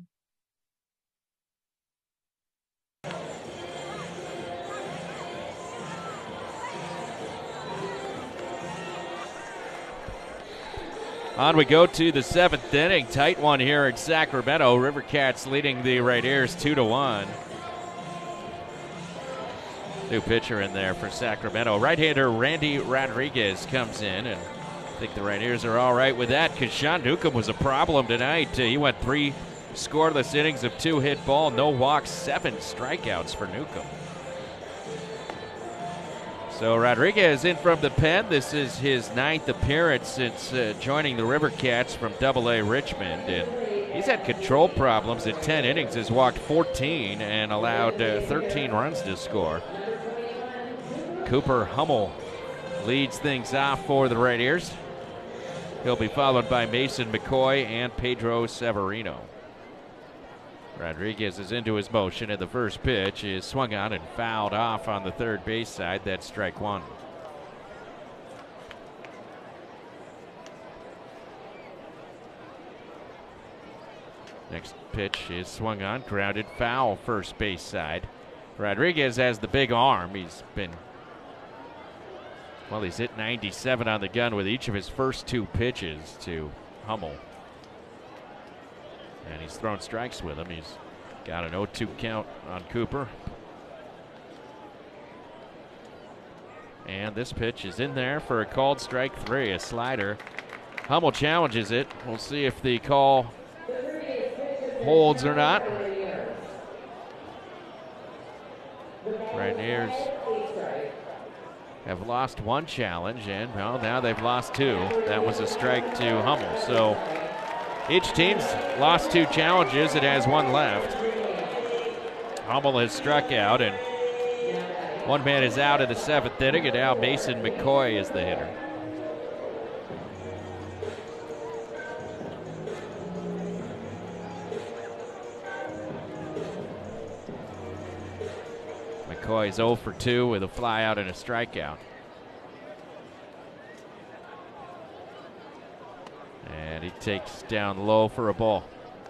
On we go to the 7th inning. Tight one here in Sacramento. River Cats leading the Rainiers 2-1. New pitcher in there for Sacramento. Right-hander Randy Rodriguez comes in, and I think the Rainiers are all right with that because Sean Newcomb was a problem tonight. He went 3 scoreless innings of 2 hit ball, no walks, 7 strikeouts for Newcomb. So Rodriguez in from the pen. This is his 9th appearance since joining the River Cats from Double-A Richmond. And He's had control problems in 10 innings, has walked 14 and allowed 13 runs to score. Cooper Hummel leads things off for the Red Ears. He'll be followed by Mason McCoy and Pedro Severino. Rodriguez is into his motion, and the first pitch is swung on and fouled off on the third base side. That's strike one. Next pitch is swung on, grounded foul first base side. Rodriguez has the big arm. He's hit 97 on the gun with each of his first two pitches to Hummel. And he's thrown strikes with him. He's got an 0-2 count on Cooper. And this pitch is in there for a called strike three, a slider. Hummel challenges it. We'll see if the call holds or not. Rainiers have lost one challenge, and well, now they've lost two. That was a strike to Hummel. So each team's lost two challenges. It has one left. Hummel has struck out, and one man is out in the seventh inning, and now Mason McCoy is the hitter. McCoy's 0 for 2 with a flyout and a strikeout. And he takes down low for a ball.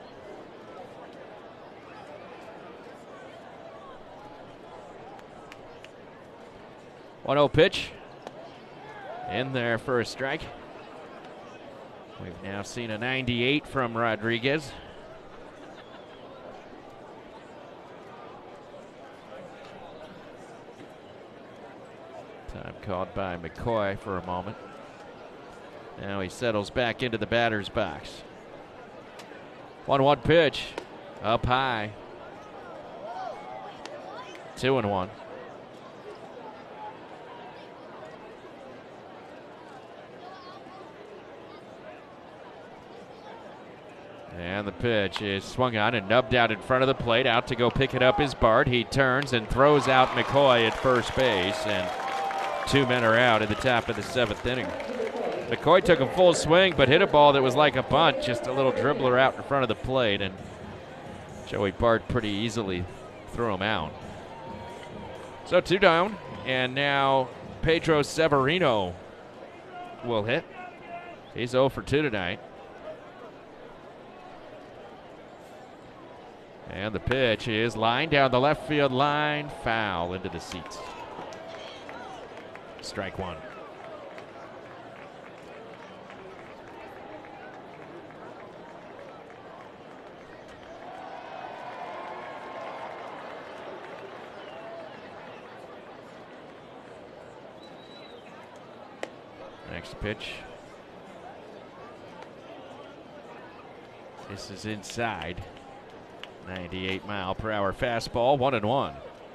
One 0 pitch. In there for a strike. We've now seen a 98 from Rodriguez. Time called by McCoy for a moment. Now he settles back into the batter's box. 1-1 pitch. Up high. 2-1. And the pitch is swung on and nubbed out in front of the plate. Out to go pick it up is Bart. He turns and throws out McCoy at first base, and two men are out at the top of the seventh inning. McCoy took a full swing, but hit a ball that was like a bunt, just a little dribbler out in front of the plate, and Joey Bart pretty easily threw him out. So two down, and now Pedro Severino will hit. He's 0 for 2 tonight. And the pitch is lined down the left field line, foul into the seats. Strike one. Next pitch. This is inside. 98-mile-per-hour fastball, 1-1.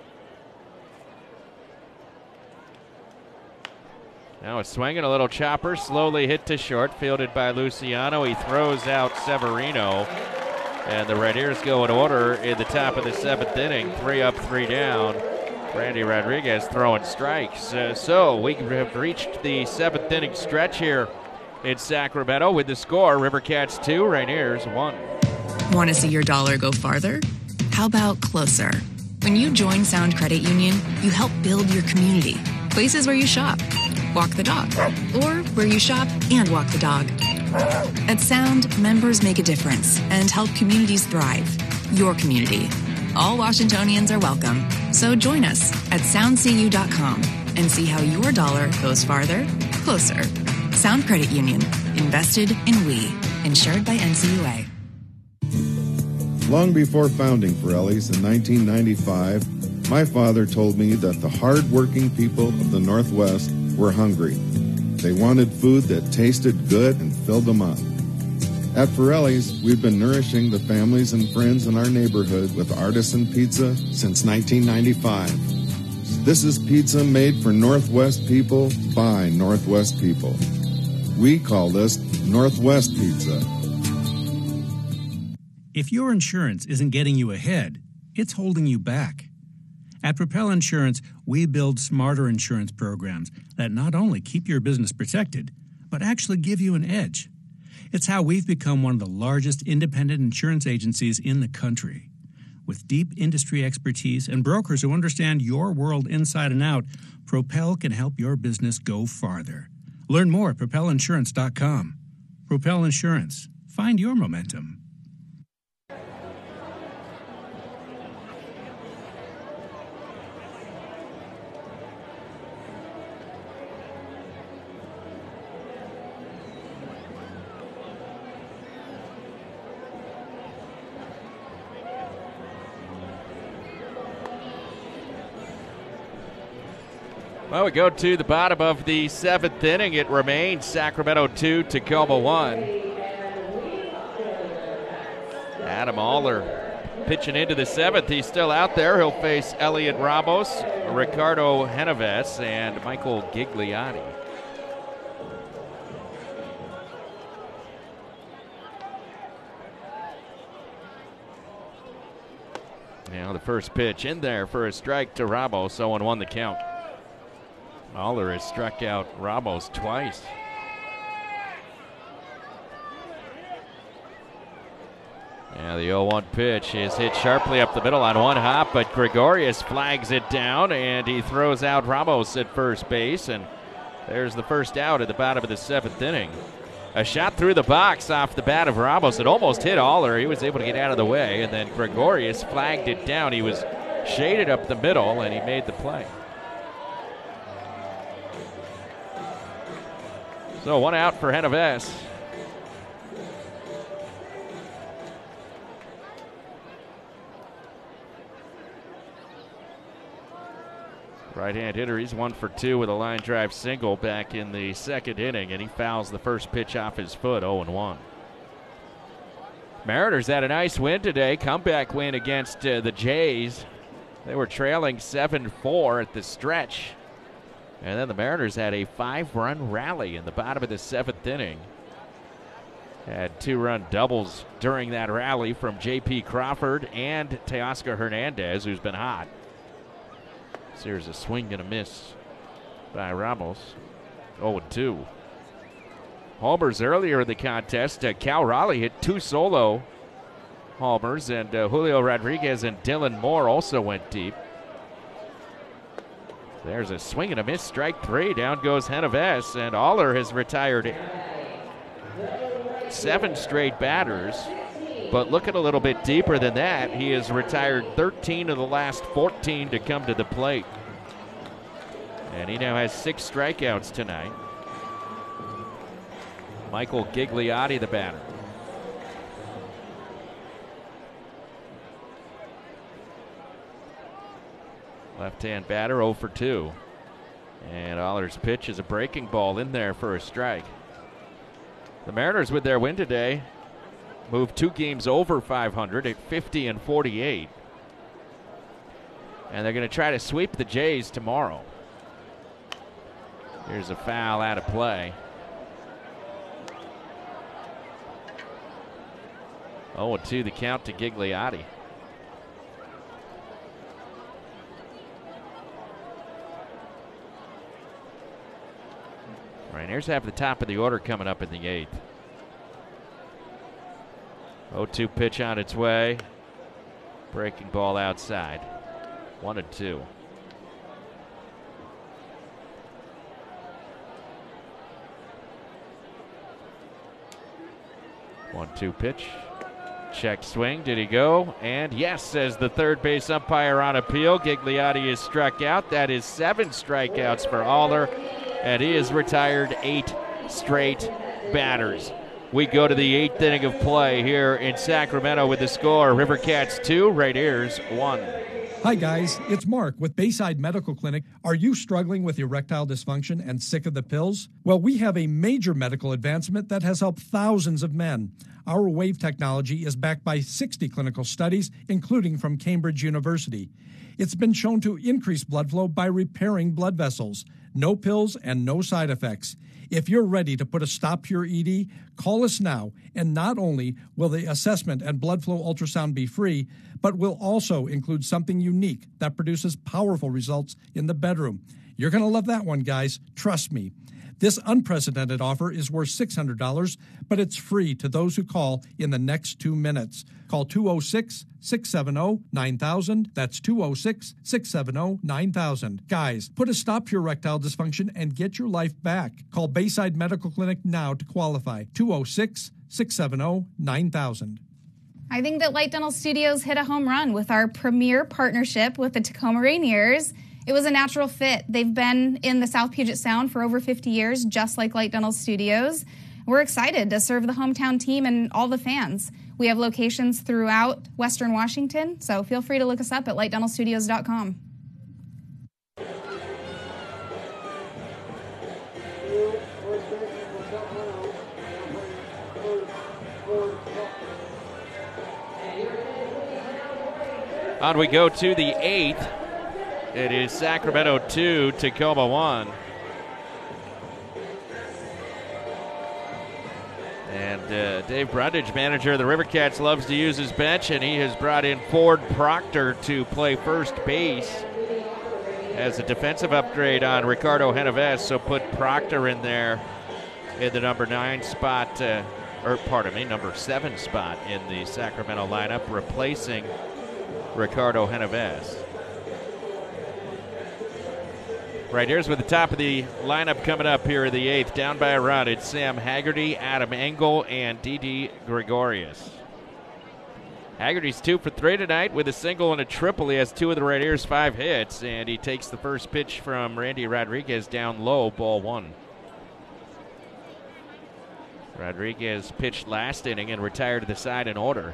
Now it's swinging a little chopper, slowly hit to short, fielded by Luciano. He throws out Severino, and the Red Ears go in order in the top of the seventh inning. 3 up, 3 down. Randy Rodriguez throwing strikes. So we have reached the seventh inning stretch here in Sacramento with the score: River Cats 2, Rainiers 1. Want to see your dollar go farther? How about closer? When you join Sound Credit Union, you help build your community. Places where you shop, walk the dog, or where you shop and walk the dog. At Sound, members make a difference and help communities thrive. Your community. All Washingtonians are welcome. So join us at soundcu.com and see how your dollar goes farther, closer. Sound Credit Union. Invested in we. Insured by NCUA. Long before founding Pirelli's in 1995, my father told me that the hard-working people of the Northwest were hungry. They wanted food that tasted good and filled them up. At Pirelli's, we've been nourishing the families and friends in our neighborhood with artisan pizza since 1995. This is pizza made for Northwest people by Northwest people. We call this Northwest Pizza. If your insurance isn't getting you ahead, it's holding you back. At Propel Insurance, we build smarter insurance programs that not only keep your business protected, but actually give you an edge. It's how we've become one of the largest independent insurance agencies in the country. With deep industry expertise and brokers who understand your world inside and out, Propel can help your business go farther. Learn more at propelinsurance.com. Propel Insurance. Find your momentum. Well, we go to the bottom of the seventh inning. It remains Sacramento 2, Tacoma 1. Adam Aller pitching into the seventh. He's still out there. He'll face Elliot Ramos, Ricardo Genovese, and Michael Gigliotti. Now the first pitch in there for a strike to Ramos, 0-1 the count. Aller has struck out Ramos twice. Yeah, the 0-1 pitch is hit sharply up the middle on one hop, but Gregorius flags it down, and he throws out Ramos at first base, and there's the first out at the bottom of the seventh inning. A shot through the box off the bat of Ramos. It almost hit Aller. He was able to get out of the way, and then Gregorius flagged it down. He was shaded up the middle, and he made the play. So one out for Genovese. Right-hand hitter, he's 1 for 2 with a line drive single back in the second inning, and he fouls the first pitch off his foot, 0-1. Mariners had a nice win today, comeback win against the Jays. They were trailing 7-4 at the stretch. And then the Mariners had a 5-run rally in the bottom of the seventh inning. Had 2-run doubles during that rally from J.P. Crawford and Teoscar Hernandez, who's been hot. So here's a swing and a miss by Ramos. 0-2. Homers earlier in the contest. Cal Raleigh hit 2 solo homers, and Julio Rodriguez and Dylan Moore also went deep. There's a swing and a miss, strike 3. Down goes Genovese, and Aller has retired 7 straight batters. But looking a little bit deeper than that, he has retired 13 of the last 14 to come to the plate. And he now has 6 strikeouts tonight. Michael Gigliotti, the batter. Left-hand batter, 0 for 2. And Aller's pitch is a breaking ball in there for a strike. The Mariners, with their win today, moved 2 games over 500 at 50-48. And they're going to try to sweep the Jays tomorrow. Here's a foul out of play. 0-2 the count to Gigliotti. Mariners have the top of the order coming up in the 8th. 0-2 pitch on its way. Breaking ball outside. 1-2. One-two pitch. Check swing. Did he go? And yes, says the third base umpire on appeal. Gigliotti is struck out. That is 7 strikeouts for Aller, and he has retired 8 straight batters. We go to the 8th inning of play here in Sacramento with the score: River Cats 2, Rainiers 1. Hi guys, it's Mark with Bayside Medical Clinic. Are you struggling with erectile dysfunction and sick of the pills? Well, we have a major medical advancement that has helped thousands of men. Our WAVE technology is backed by 60 clinical studies, including from Cambridge University. It's been shown to increase blood flow by repairing blood vessels. No pills and no side effects. If you're ready to put a stop to your ED, call us now, and not only will the assessment and blood flow ultrasound be free, but will also include something unique that produces powerful results in the bedroom. You're going to love that one, guys. Trust me. This unprecedented offer is worth $600, but it's free to those who call in the next 2 minutes. Call 206-670-9000. That's 206-670-9000. Guys, put a stop to your erectile dysfunction and get your life back. Call Bayside Medical Clinic now to qualify. 206-670-9000. I think that Light Dental Studios hit a home run with our premier partnership with the Tacoma Rainiers. It was a natural fit. They've been in the South Puget Sound for over 50 years, just like Light Dental Studios. We're excited to serve the hometown team and all the fans. We have locations throughout Western Washington, so feel free to look us up at lightdentalstudios.com. On we go to the 8th. It is Sacramento 2, Tacoma 1. And Dave Brundage, manager of the River Cats, loves to use his bench, and he has brought in Ford Proctor to play first base as a defensive upgrade on Ricardo Genovese. So put Proctor in there in the number 9 spot, number 7 spot in the Sacramento lineup, replacing Ricardo Genovese. Right, here's with the top of the lineup coming up here in the 8th. Down by a run, it's Sam Haggerty, Adam Engel, and Didi Gregorius. Haggerty's 2 for 3 tonight with a single and a triple. He has 2 of the Rainiers' 5 hits, and he takes the first pitch from Randy Rodriguez down low, ball 1. Rodriguez pitched last inning and retired to the side in order.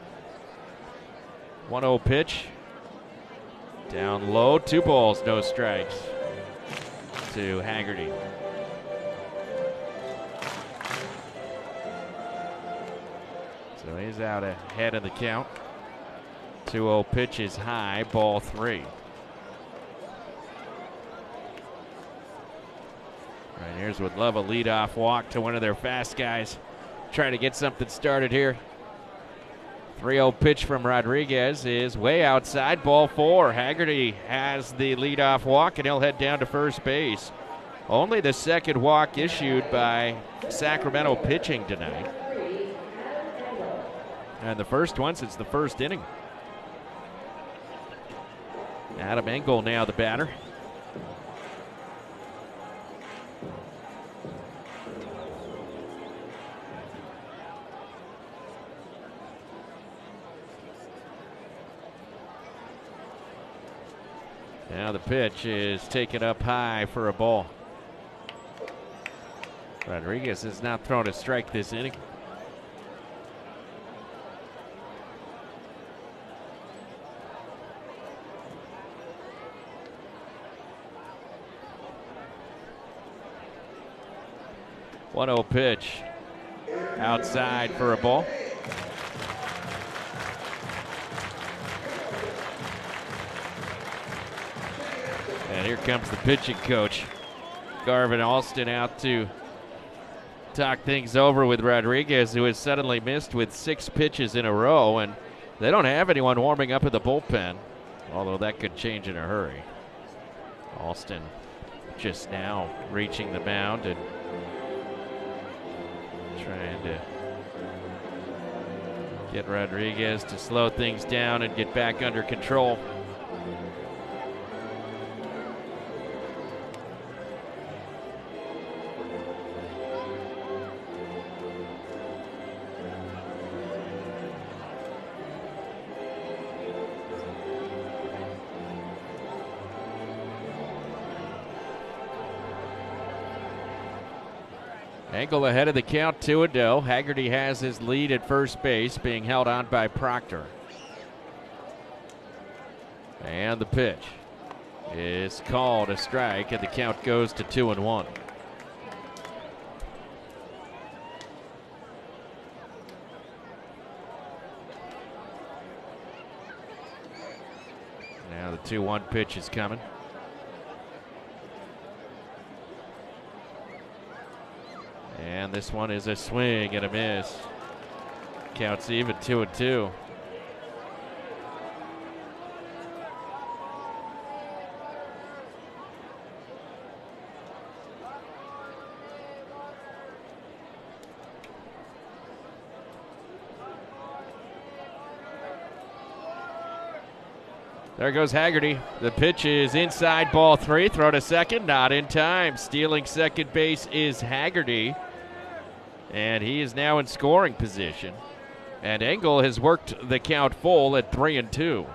1-0 pitch. Down low, 2 balls, no strikes to Haggerty. So he's out ahead of the count. 2-0 pitch is high, ball 3. Right, here's would love a leadoff walk to one of their fast guys. Trying to get something started here. 3-0 pitch from Rodriguez is way outside, ball 4. Haggerty has the leadoff walk, and he'll head down to first base. Only the second walk issued by Sacramento pitching tonight. And the first one since the first inning. Adam Engel now the batter. Now the pitch is taken up high for a ball. Rodriguez has not thrown a strike this inning. One-oh pitch outside for a ball. And here comes the pitching coach, Garvin Alston, out to talk things over with Rodriguez, who has suddenly missed with 6 pitches in a row, and they don't have anyone warming up in the bullpen, although that could change in a hurry. Alston just now reaching the mound and trying to get Rodriguez to slow things down and get back under control. Engel ahead of the count, 2-0. Haggerty has his lead at first base, being held on by Proctor. And the pitch is called a strike, and the count goes to 2-1. Now the 2-1 pitch is coming. this one is a swing and a miss. Counts even, 2-2. There goes Haggerty. The pitch is inside, ball 3. Throw to second, not in time. Stealing second base is Haggerty. And he is now in scoring position. And Engel has worked the count full at 3-2.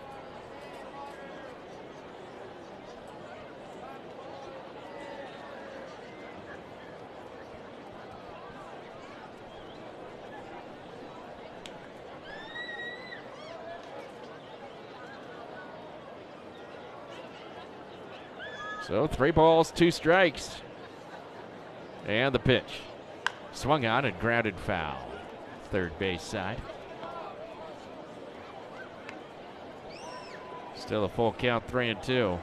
So 3 balls, 2 strikes. And the pitch. Swung on and grounded foul. Third base side. Still a full count, 3-2.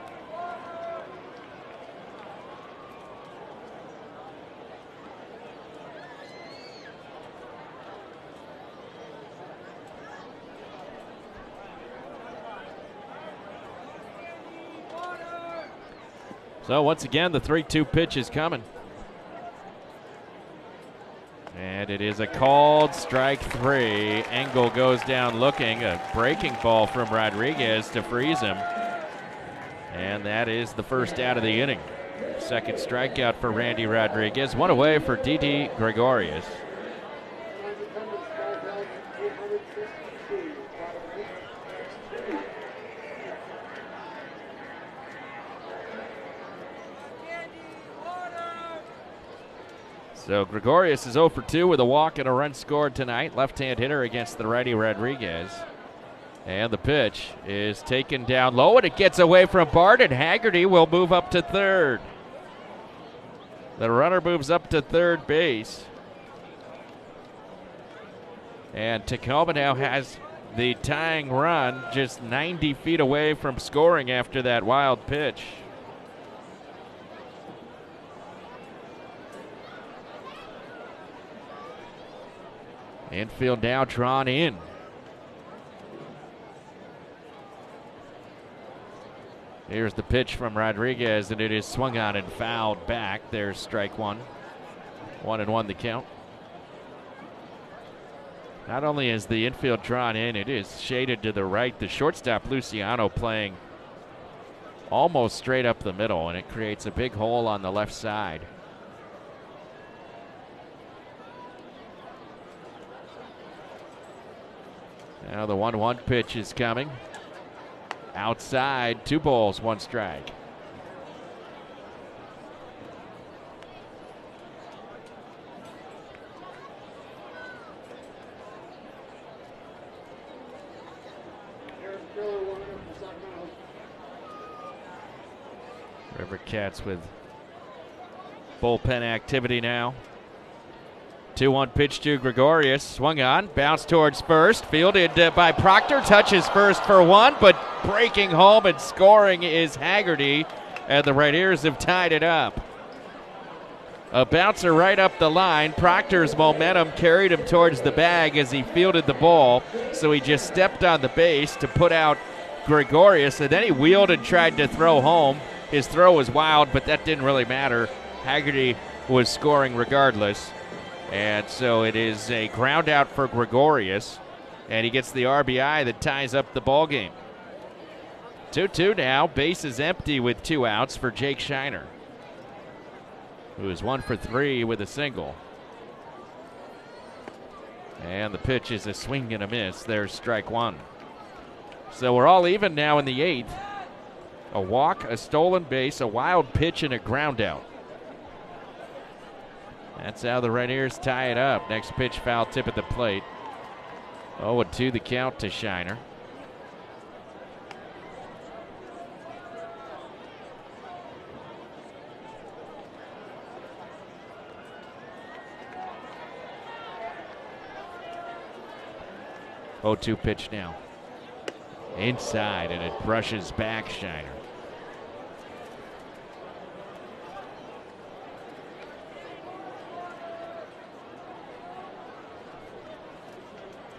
So once again, the 3-2 pitch is coming. And it is a called strike 3. Engel goes down looking. A breaking ball from Rodriguez to freeze him. And that is the first out of the inning. Second strikeout for Randy Rodriguez. One away for Didi Gregorius. So Gregorius is 0 for 2 with a walk and a run scored tonight. Left-hand hitter against the righty Rodriguez. And the pitch is taken down low, and it gets away from Bart, and Haggerty will move up to third. The runner moves up to third base. And Tacoma now has the tying run just 90 feet away from scoring after that wild pitch. Infield now drawn in. Here's the pitch from Rodriguez, and it is swung on and fouled back. There's strike 1. 1-1 the count. Not only is the infield drawn in, it is shaded to the right. The shortstop, Luciano, playing almost straight up the middle, and it creates a big hole on the left side. Now the 1-1 pitch is coming. Outside, 2 balls, 1 strike. River Cats with bullpen activity now. 2-1 pitch to Gregorius. Swung on, bounced towards first. Fielded by Proctor. Touches first for 1, but breaking home and scoring is Haggerty. And the right ears have tied it up. A bouncer right up the line. Proctor's momentum carried him towards the bag as he fielded the ball. So he just stepped on the base to put out Gregorius. And then he wheeled and tried to throw home. His throw was wild, but that didn't really matter. Haggerty was scoring regardless. And so it is a ground out for Gregorius, and he gets the RBI that ties up the ball game. 2-2 now. Base is empty with 2 outs for Jake Shiner, who is 1 for 3 with a single. And the pitch is a swing and a miss. There's strike 1. So we're all even now in the 8th. A walk, a stolen base, a wild pitch, and a ground out. That's how the right ears tie it up. Next pitch, foul tip at the plate. 0-2 the count to Shiner. Oh, 2 pitch now. Inside, and it brushes back Shiner.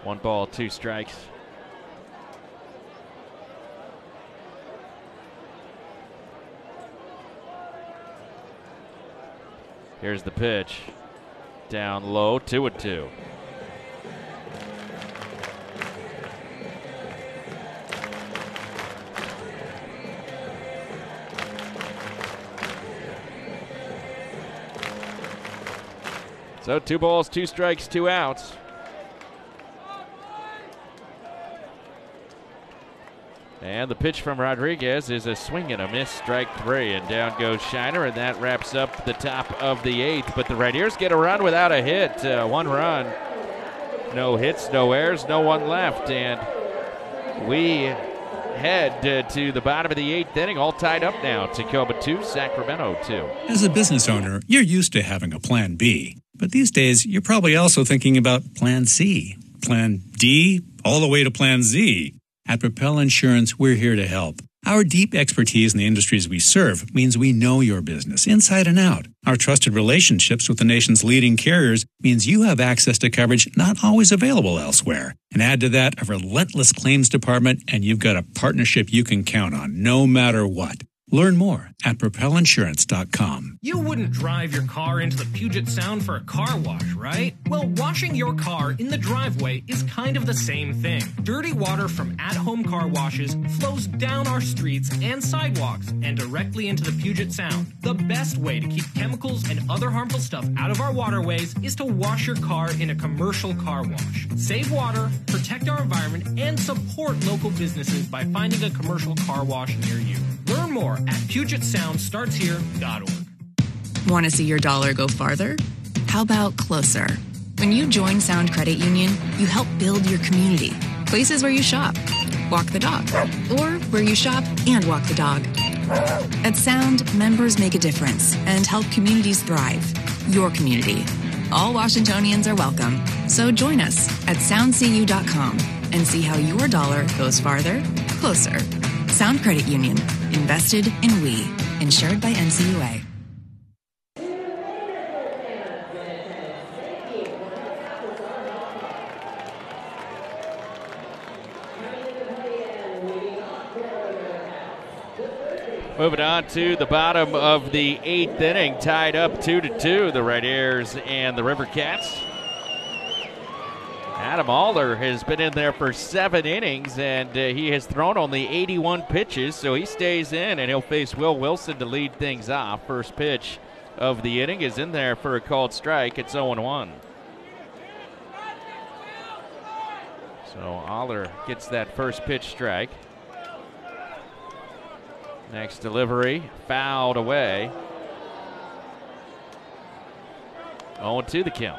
1 ball, 2 strikes. Here's the pitch. Down low, 2-2. So 2 balls, 2 strikes, 2 outs. And the pitch from Rodriguez is a swing and a miss, strike 3, and down goes Shiner, and that wraps up the top of the 8th. But the Rainiers get a run without a hit, 1 run, no hits, no errors, no one left, and we head to the bottom of the 8th inning, all tied up now. Tacoma 2, Sacramento 2. As a business owner, you're used to having a plan B. But these days, you're probably also thinking about plan C, plan D, all the way to plan Z. At Propel Insurance, we're here to help. Our deep expertise in the industries we serve means we know your business inside and out. Our trusted relationships with the nation's leading carriers means you have access to coverage not always available elsewhere. And add to that a relentless claims department, and you've got a partnership you can count on no matter what. Learn more at propelinsurance.com. You wouldn't drive your car into the Puget Sound for a car wash, right? Well, washing your car in the driveway is kind of the same thing. Dirty water from at-home car washes flows down our streets and sidewalks and directly into the Puget Sound. The best way to keep chemicals and other harmful stuff out of our waterways is to wash your car in a commercial car wash. Save water, protect our environment, and support local businesses by finding a commercial car wash near you. Learn more at PugetSoundStartsHere.org. Want to see your dollar go farther? How about closer? When you join Sound Credit Union, you help build your community. Places where you shop, walk the dog, or where you shop and walk the dog. At Sound, members make a difference and help communities thrive. Your community. All Washingtonians are welcome. So join us at soundcu.com and see how your dollar goes farther, closer. Sound Credit Union. Invested in we. Insured by NCUA. Moving on to the bottom of the 8th inning, tied up 2-2, the Rainiers and the River Cats. Adam Alder has been in there for 7 innings, and he has thrown only 81 pitches, so he stays in, and he'll face Will Wilson to lead things off. First pitch of the inning is in there for a called strike. It's 0-1. So Alder gets that first pitch strike. Next delivery, fouled away. 0-2 the count.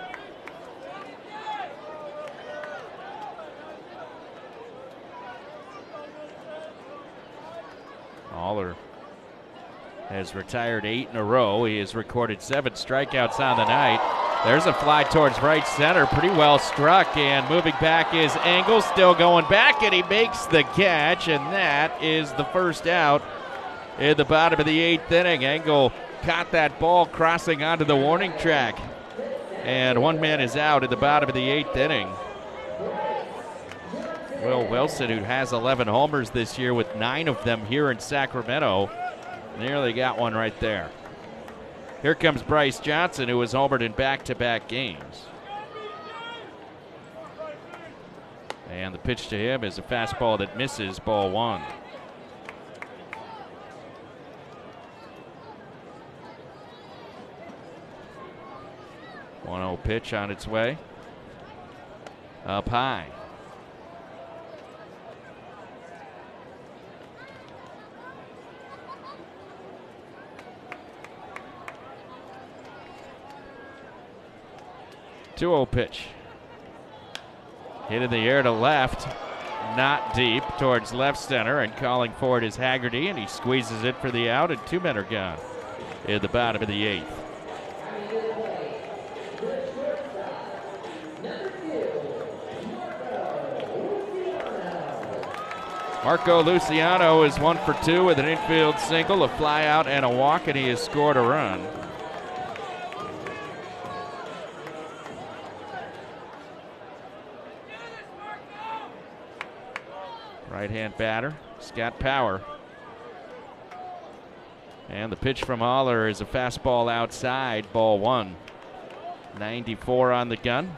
Alder has retired 8 in a row. He has recorded 7 strikeouts on the night. There's a fly towards right center, pretty well struck, and moving back is Engel, still going back, and he makes the catch, and that is the first out in the bottom of the 8th inning. Engel caught that ball crossing onto the warning track, and one man is out at the bottom of the 8th inning. Will Wilson, who has 11 homers this year with 9 of them here in Sacramento, nearly got one right there. Here comes Bryce Johnson, who has homered in back-to-back games. And the pitch to him is a fastball that misses, ball 1. One-0 pitch on its way. Up high. Two-0 pitch. Hit in the air to left, not deep, towards left center, and calling for it is Haggerty, and he squeezes it for the out, and 2 men are gone in the bottom of the 8th. Marco Luciano is 1 for 2 with an infield single, a fly out, and a walk, and he has scored a run. Right-hand batter, Scott Power. And the pitch from Haller is a fastball outside, ball 1. 94 on the gun.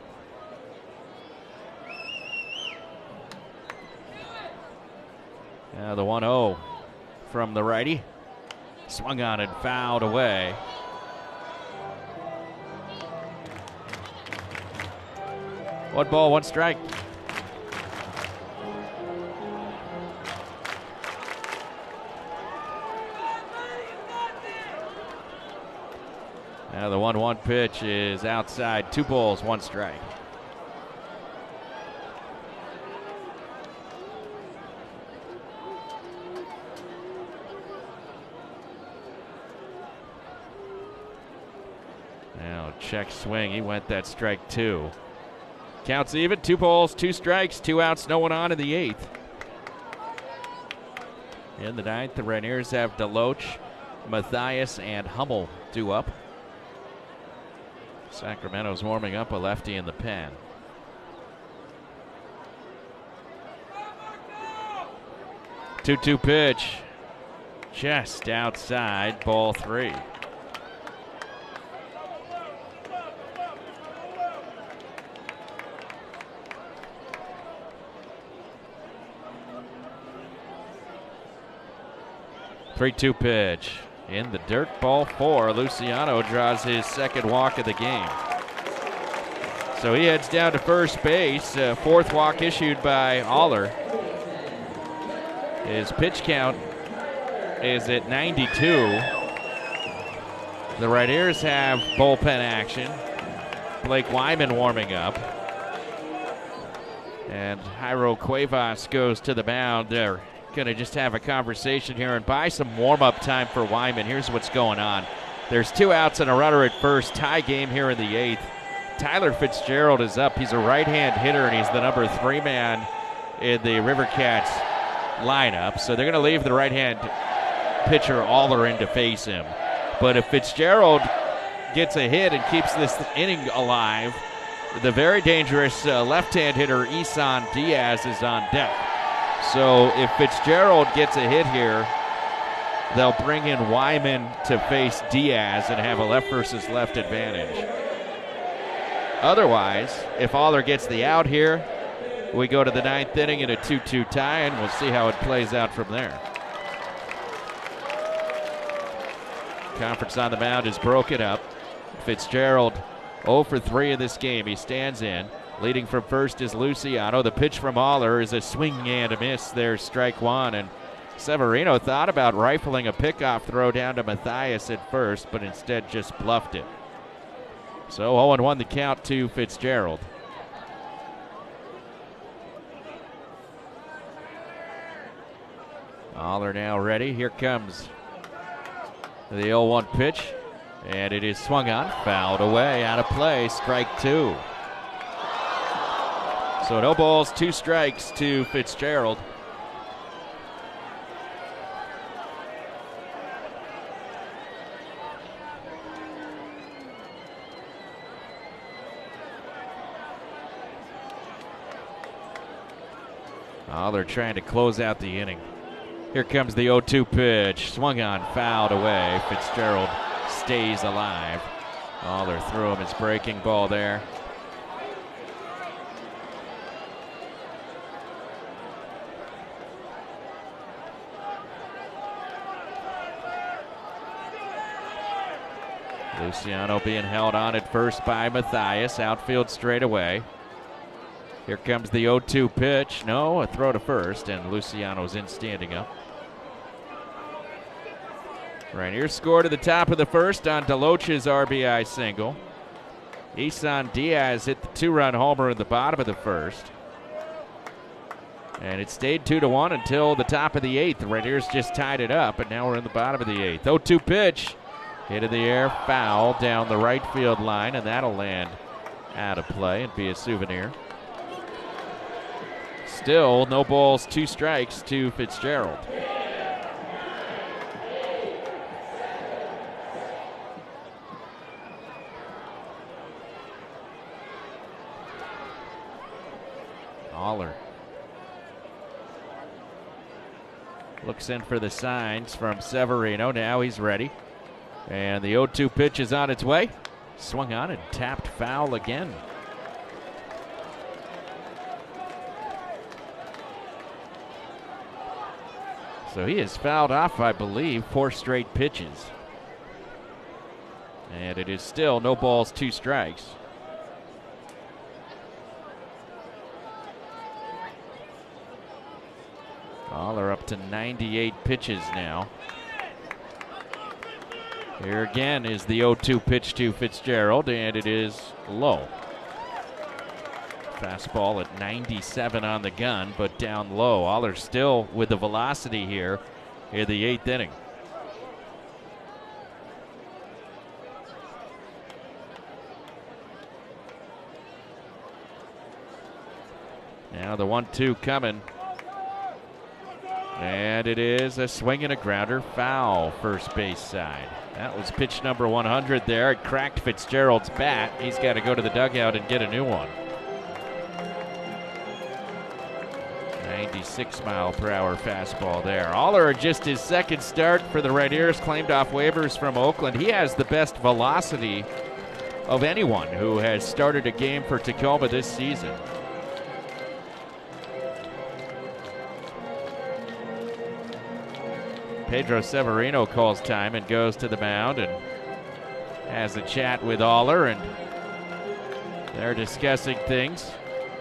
Now the 1-0 from the righty. Swung on and fouled away. One ball, one strike. Now the 1-1 pitch is outside. 2 balls, 1 strike. Now check swing. He went that strike 2. Counts even. 2 balls, 2 strikes, 2 outs, no one on in the 8th. In the 9th, the Rainiers have Deloach, Matthias, and Hummel due up. Sacramento's warming up a lefty in the pen. Two-two pitch. Just outside, ball 3. Three-two pitch. In the dirt, ball 4. Luciano draws his second walk of the game. So he heads down to first base. 4th walk issued by Haller. His pitch count is at 92. The Rainiers have bullpen action. Blake Wyman warming up. And Jairo Cuevas goes to the mound. They're going to just have a conversation here and buy some warm-up time for Wyman. Here's what's going on. There's 2 outs and a runner at first. Tie game here in the 8th. Tyler Fitzgerald is up. He's a right-hand hitter, and he's the number 3 man in the River Cats lineup. So they're going to leave the right-hand pitcher Aller in to face him. But if Fitzgerald gets a hit and keeps this inning alive, the very dangerous left-hand hitter Isan Diaz is on deck. So if Fitzgerald gets a hit here, they'll bring in Wyman to face Diaz and have a left versus left advantage. Otherwise, if Aller gets the out here, we go to the 9th inning in a 2-2 tie, and we'll see how it plays out from there. Conference on the mound is broken up. Fitzgerald 0 for 3 in this game. He stands in. Leading from first is Luciano. The pitch from Haller is a swing and a miss. There's strike 1. And Severino thought about rifling a pickoff throw down to Matthias at first, but instead just bluffed it. So 0-1 the count to Fitzgerald. Haller now ready. Here comes the 0-1 pitch. And it is swung on, fouled away, out of play, strike 2. So no balls, 2 strikes to Fitzgerald. Oh, they're trying to close out the inning. Here comes the 0-2 pitch. Swung on, fouled away. Fitzgerald stays alive. Haller threw him his breaking ball there. Luciano being held on at first by Matthias. Outfield straight away. Here comes the 0-2 pitch. No, a throw to first, and Luciano's in standing up. Rainiers scored at the top of the first on Deloach's RBI single. Isan Diaz hit the 2-run homer in the bottom of the first. And it stayed 2-1 until the top of the 8th. The Rainiers just tied it up, and now we're in the bottom of the 8th. 0-2 pitch. Hit in the air, foul down the right field line, and that'll land out of play and be a souvenir. Still, no balls, 2 strikes to Fitzgerald. Haller Looks in for the signs from Severino. Now he's ready. And the 0-2 pitch is on its way. Swung on and tapped foul again. So he has fouled off, I believe, 4 straight pitches. And it is still no balls, 2 strikes. Oller up to 98 pitches now. Here again is the 0-2 pitch to Fitzgerald, and it is low. Fastball at 97 on the gun, but down low. Oller still with the velocity here in the 8th inning. Now the 1-2 coming. And it is a swing and a grounder, foul first base side. That was pitch number 100 there. It cracked Fitzgerald's bat. He's got to go to the dugout and get a new one. 96-mile-per-hour fastball there. Oller, just his second start for the Red Ears, claimed off waivers from Oakland. He has the best velocity of anyone who has started a game for Tacoma this season. Pedro Severino calls time and goes to the mound and has a chat with Oller, and they're discussing things.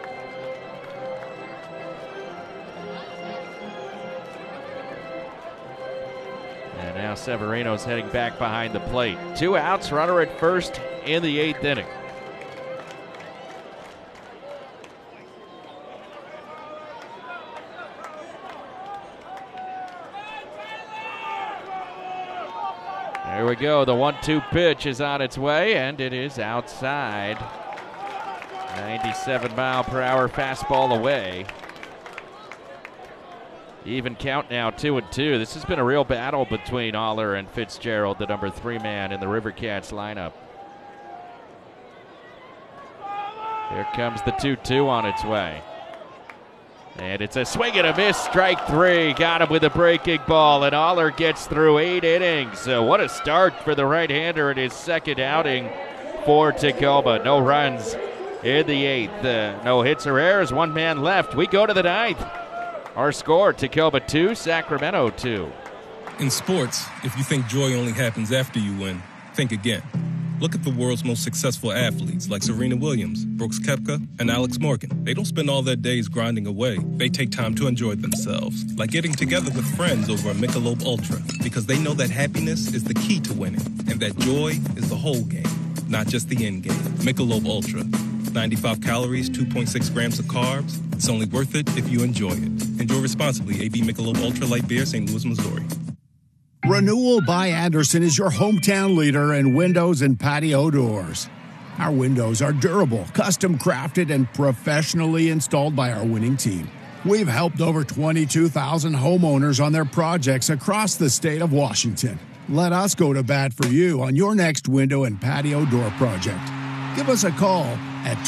And now Severino's heading back behind the plate. 2 outs, runner at first in the 8th inning. There we go. The 1-2 pitch is on its way, and it is outside. 97-mile-per-hour fastball away. Even count now, 2-2. This has been a real battle between Oller and Fitzgerald, the number 3 man in the River Cats lineup. Here comes the 2-2 on its way. And it's a swing and a miss, strike 3. Got him with a breaking ball, and Oller gets through 8 innings. So what a start for the right-hander in his second outing for Tacoma. No runs in the 8th. No hits or errors, 1 man left. We go to the 9th. Our score, Tacoma 2, Sacramento 2. In sports, if you think joy only happens after you win, think again. Look at the world's most successful athletes like Serena Williams, Brooks Koepka, and Alex Morgan. They don't spend all their days grinding away. They take time to enjoy themselves, like getting together with friends over a Michelob Ultra, because they know that happiness is the key to winning, and that joy is the whole game, not just the end game. Michelob Ultra. 95 calories, 2.6 grams of carbs. It's only worth it if you enjoy it. Enjoy responsibly. AB Michelob Ultra Light Beer, St. Louis, Missouri. Renewal by Andersen is your hometown leader in windows and patio doors. Our windows are durable, custom crafted, and professionally installed by our winning team. We've helped over 22,000 homeowners on their projects across the state of Washington. Let us go to bat for you on your next window and patio door project. Give us a call at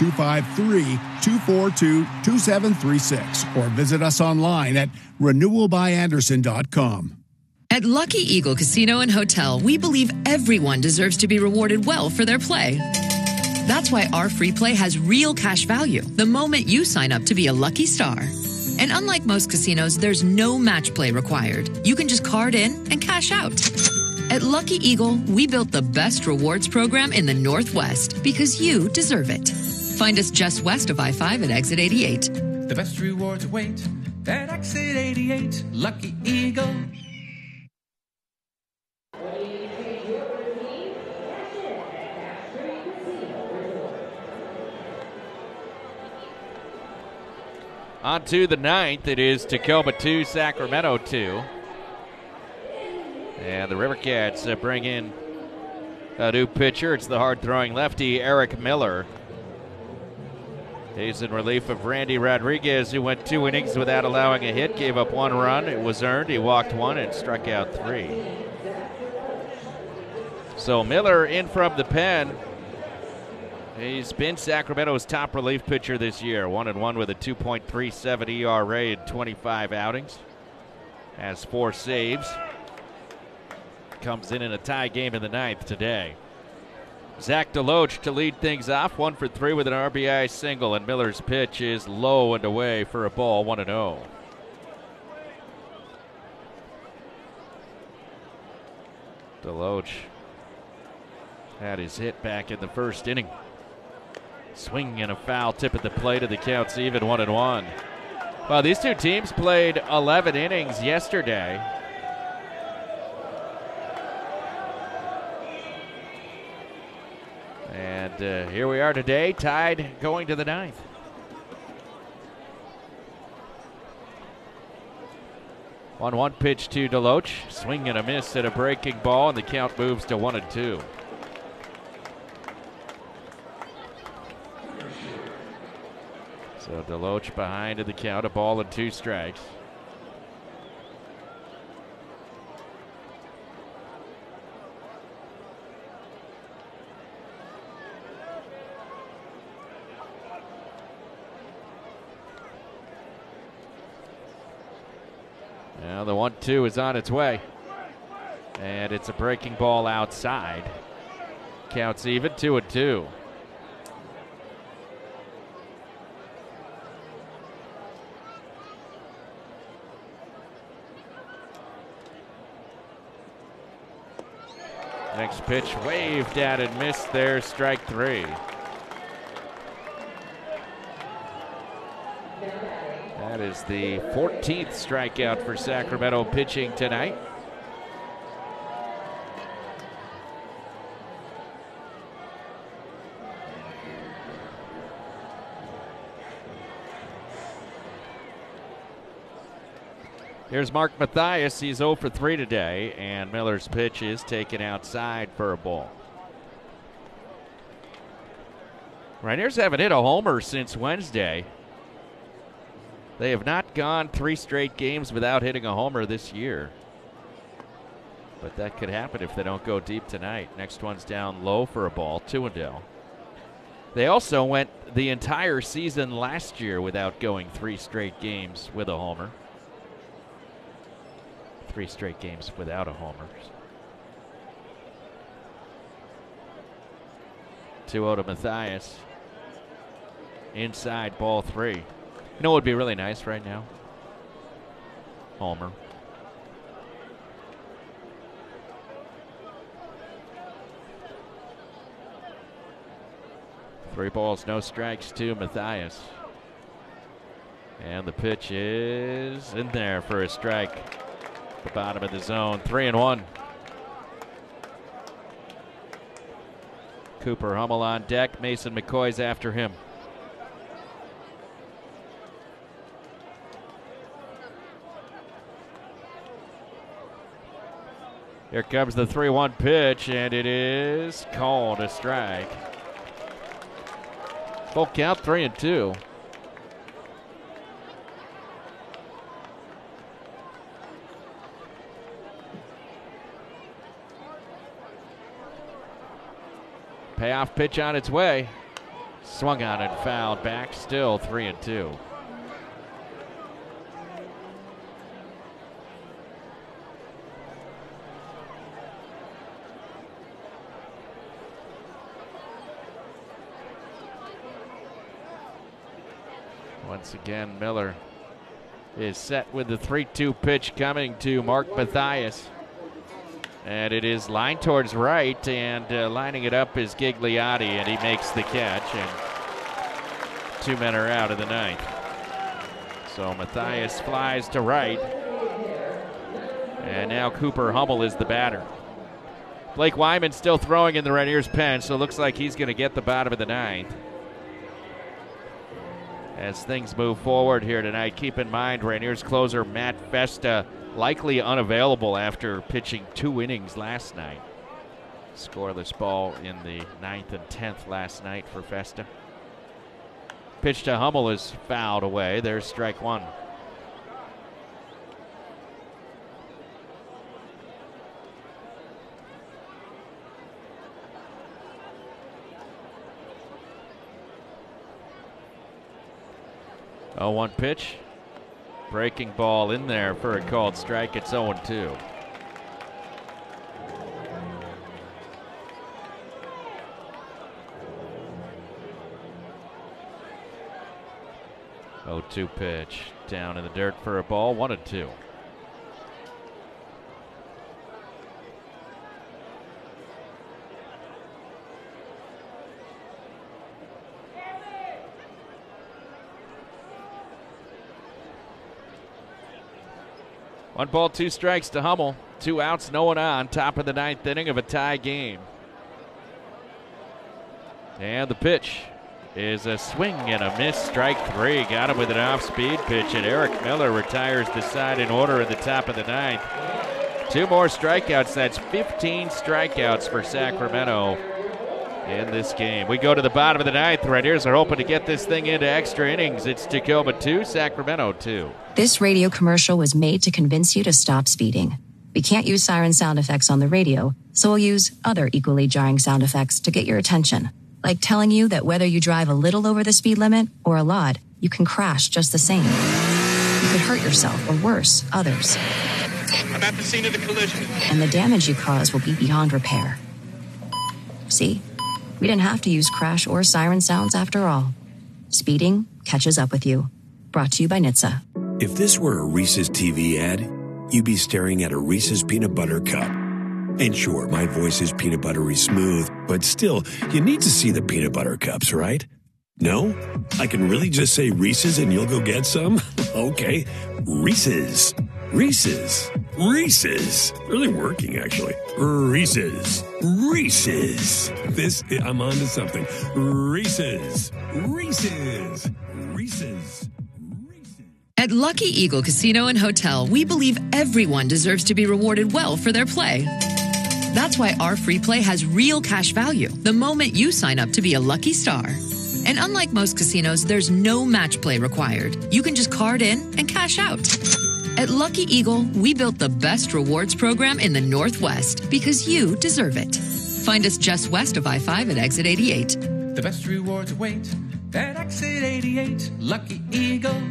253-242-2736 or visit us online at renewalbyandersen.com. At Lucky Eagle Casino and Hotel, we believe everyone deserves to be rewarded well for their play. That's why our free play has real cash value the moment you sign up to be a lucky star. And unlike most casinos, there's no match play required. You can just card in and cash out. At Lucky Eagle, we built the best rewards program in the Northwest because you deserve it. Find us just west of I-5 at exit 88. The best rewards await at exit 88. Lucky Eagle. On to the 9th, it is Tacoma 2, Sacramento 2. And the River Cats bring in a new pitcher. It's the hard-throwing lefty, Eric Miller. He's in relief of Randy Rodriguez, who went 2 innings without allowing a hit, gave up 1 run. It was earned. He walked 1 and struck out 3. So Miller in from the pen. He's been Sacramento's top relief pitcher this year. 1-1 with a 2.37 ERA in 25 outings. has 4 saves. Comes in a tie game in the 9th today. Zach Deloach to lead things off, 1 for 3 with an RBI single, and Miller's pitch is low and away for a ball, 1-0. Deloach had his hit back in the first inning. Swing and a foul tip at the plate, and the count's even, 1-1. Well, these two teams played 11 innings yesterday. And here we are today, tied going to the 9th. One pitch to Deloach. Swing and a miss at a breaking ball, and the count moves to 1-2. So Deloach behind in the count, a ball and 2 strikes. Now the 1-2 is on its way. And it's a breaking ball outside. Counts even, 2-2. Next pitch waved at and missed there, strike 3. That is the 14th strikeout for Sacramento pitching tonight. Here's Mark Mathias. He's 0 for 3 today, and Miller's pitch is taken outside for a ball. Rainiers haven't hit a homer since Wednesday. They have not gone 3 straight games without hitting a homer this year. But that could happen if they don't go deep tonight. Next one's down low for a ball, 2-0. They also went the entire season last year without going 3 straight games with a homer. 3 straight games without a homer. 2-0 to Mathias. Inside, ball 3. You know what would be really nice right now? Homer. Three balls, no strikes to Mathias. And the pitch is in there for a strike. The bottom of the zone, 3-1. Cooper Hummel on deck. Mason McCoy's after him. Here comes the 3-1 pitch, and it is called a strike. Full count, 3-2. Payoff pitch on its way. Swung on and fouled back. Still 3-2. Once again, Miller is set with the 3-2 pitch coming to Mark Mathias. And it is lined towards right, and lining it up is Gigliotti, and he makes the catch, and 2 men are out of the 9th. So Mathias flies to right, and now Cooper Hummel is the batter. Blake Wyman still throwing in the Rainiers pen, so it looks like he's going to get the bottom of the 9th. As things move forward here tonight, keep in mind Rainiers closer Matt Festa likely unavailable after pitching 2 innings last night. Scoreless ball in the 9th and 10th last night for Festa. Pitch to Hummel is fouled away. There's strike 1. Oh, 1 pitch. Breaking ball in there for a called strike. It's 0-2. Oh-2 pitch down in the dirt for a ball. 1-2. One ball, 2 strikes to Hummel. 2 outs, no one on. Top of the 9th inning of a tie game. And the pitch is a swing and a miss. Strike 3. Got him with an off-speed pitch, and Eric Miller retires the side in order at the top of the 9th. 2 more strikeouts. That's 15 strikeouts for Sacramento in this game. We go to the bottom of the 9th. Red Ears are hoping to get this thing into extra innings. It's Tacoma 2, Sacramento 2. This radio commercial was made to convince you to stop speeding. We can't use siren sound effects on the radio, so we'll use other equally jarring sound effects to get your attention. Like telling you that whether you drive a little over the speed limit or a lot, you can crash just the same. You could hurt yourself or worse, others. I'm at the scene of the collision. And the damage you cause will be beyond repair. See? We didn't have to use crash or siren sounds after all. Speeding catches up with you. Brought to you by NHTSA. If this were a Reese's TV ad, you'd be staring at a Reese's peanut butter cup. And sure, my voice is peanut buttery smooth, but still, you need to see the peanut butter cups, right? No? I can really just say Reese's and you'll go get some? Okay, Reese's. Reese's. Reese's. Really working, actually. Reese's. Reese's. I'm on to something. Reese's. Reese's. Reese's. At Lucky Eagle Casino and Hotel, we believe everyone deserves to be rewarded well for their play. That's why our free play has real cash value the moment you sign up to be a lucky star. And unlike most casinos, there's no match play required. You can just card in and cash out. At Lucky Eagle, we built the best rewards program in the Northwest because you deserve it. Find us just west of I-5 at exit 88. The best rewards await at exit 88. Lucky Eagle.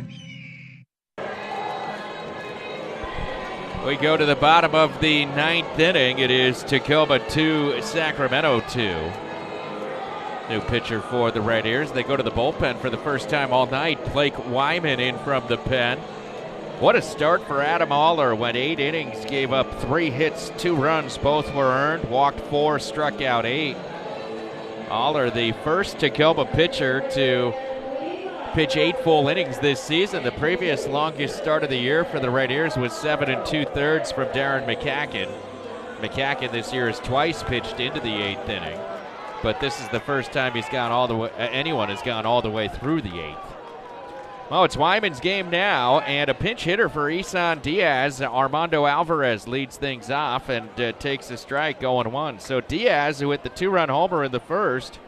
We go to the bottom of the 9th inning. It is Tacoma 2, Sacramento 2. New pitcher for the Red Ears. They go to the bullpen for the first time all night. Blake Wyman in from the pen. What a start for Adam Aller. Went 8 innings, gave up 3 hits, 2 runs. Both were earned. Walked 4, struck out 8. Aller, the first Tacoma pitcher to pitch 8 full innings this season. The previous longest start of the year for the Red Ears was 7 2/3 from Darren McCacken. McCacken this year has twice pitched into the 8th inning, but this is the first time he's gone all the way. Anyone has gone all the way through the 8th. Well, it's Wyman's game now, and a pinch hitter for Isan Diaz. Armando Alvarez leads things off and takes a strike, 0-1. So Diaz, who hit the 2-run homer in the first,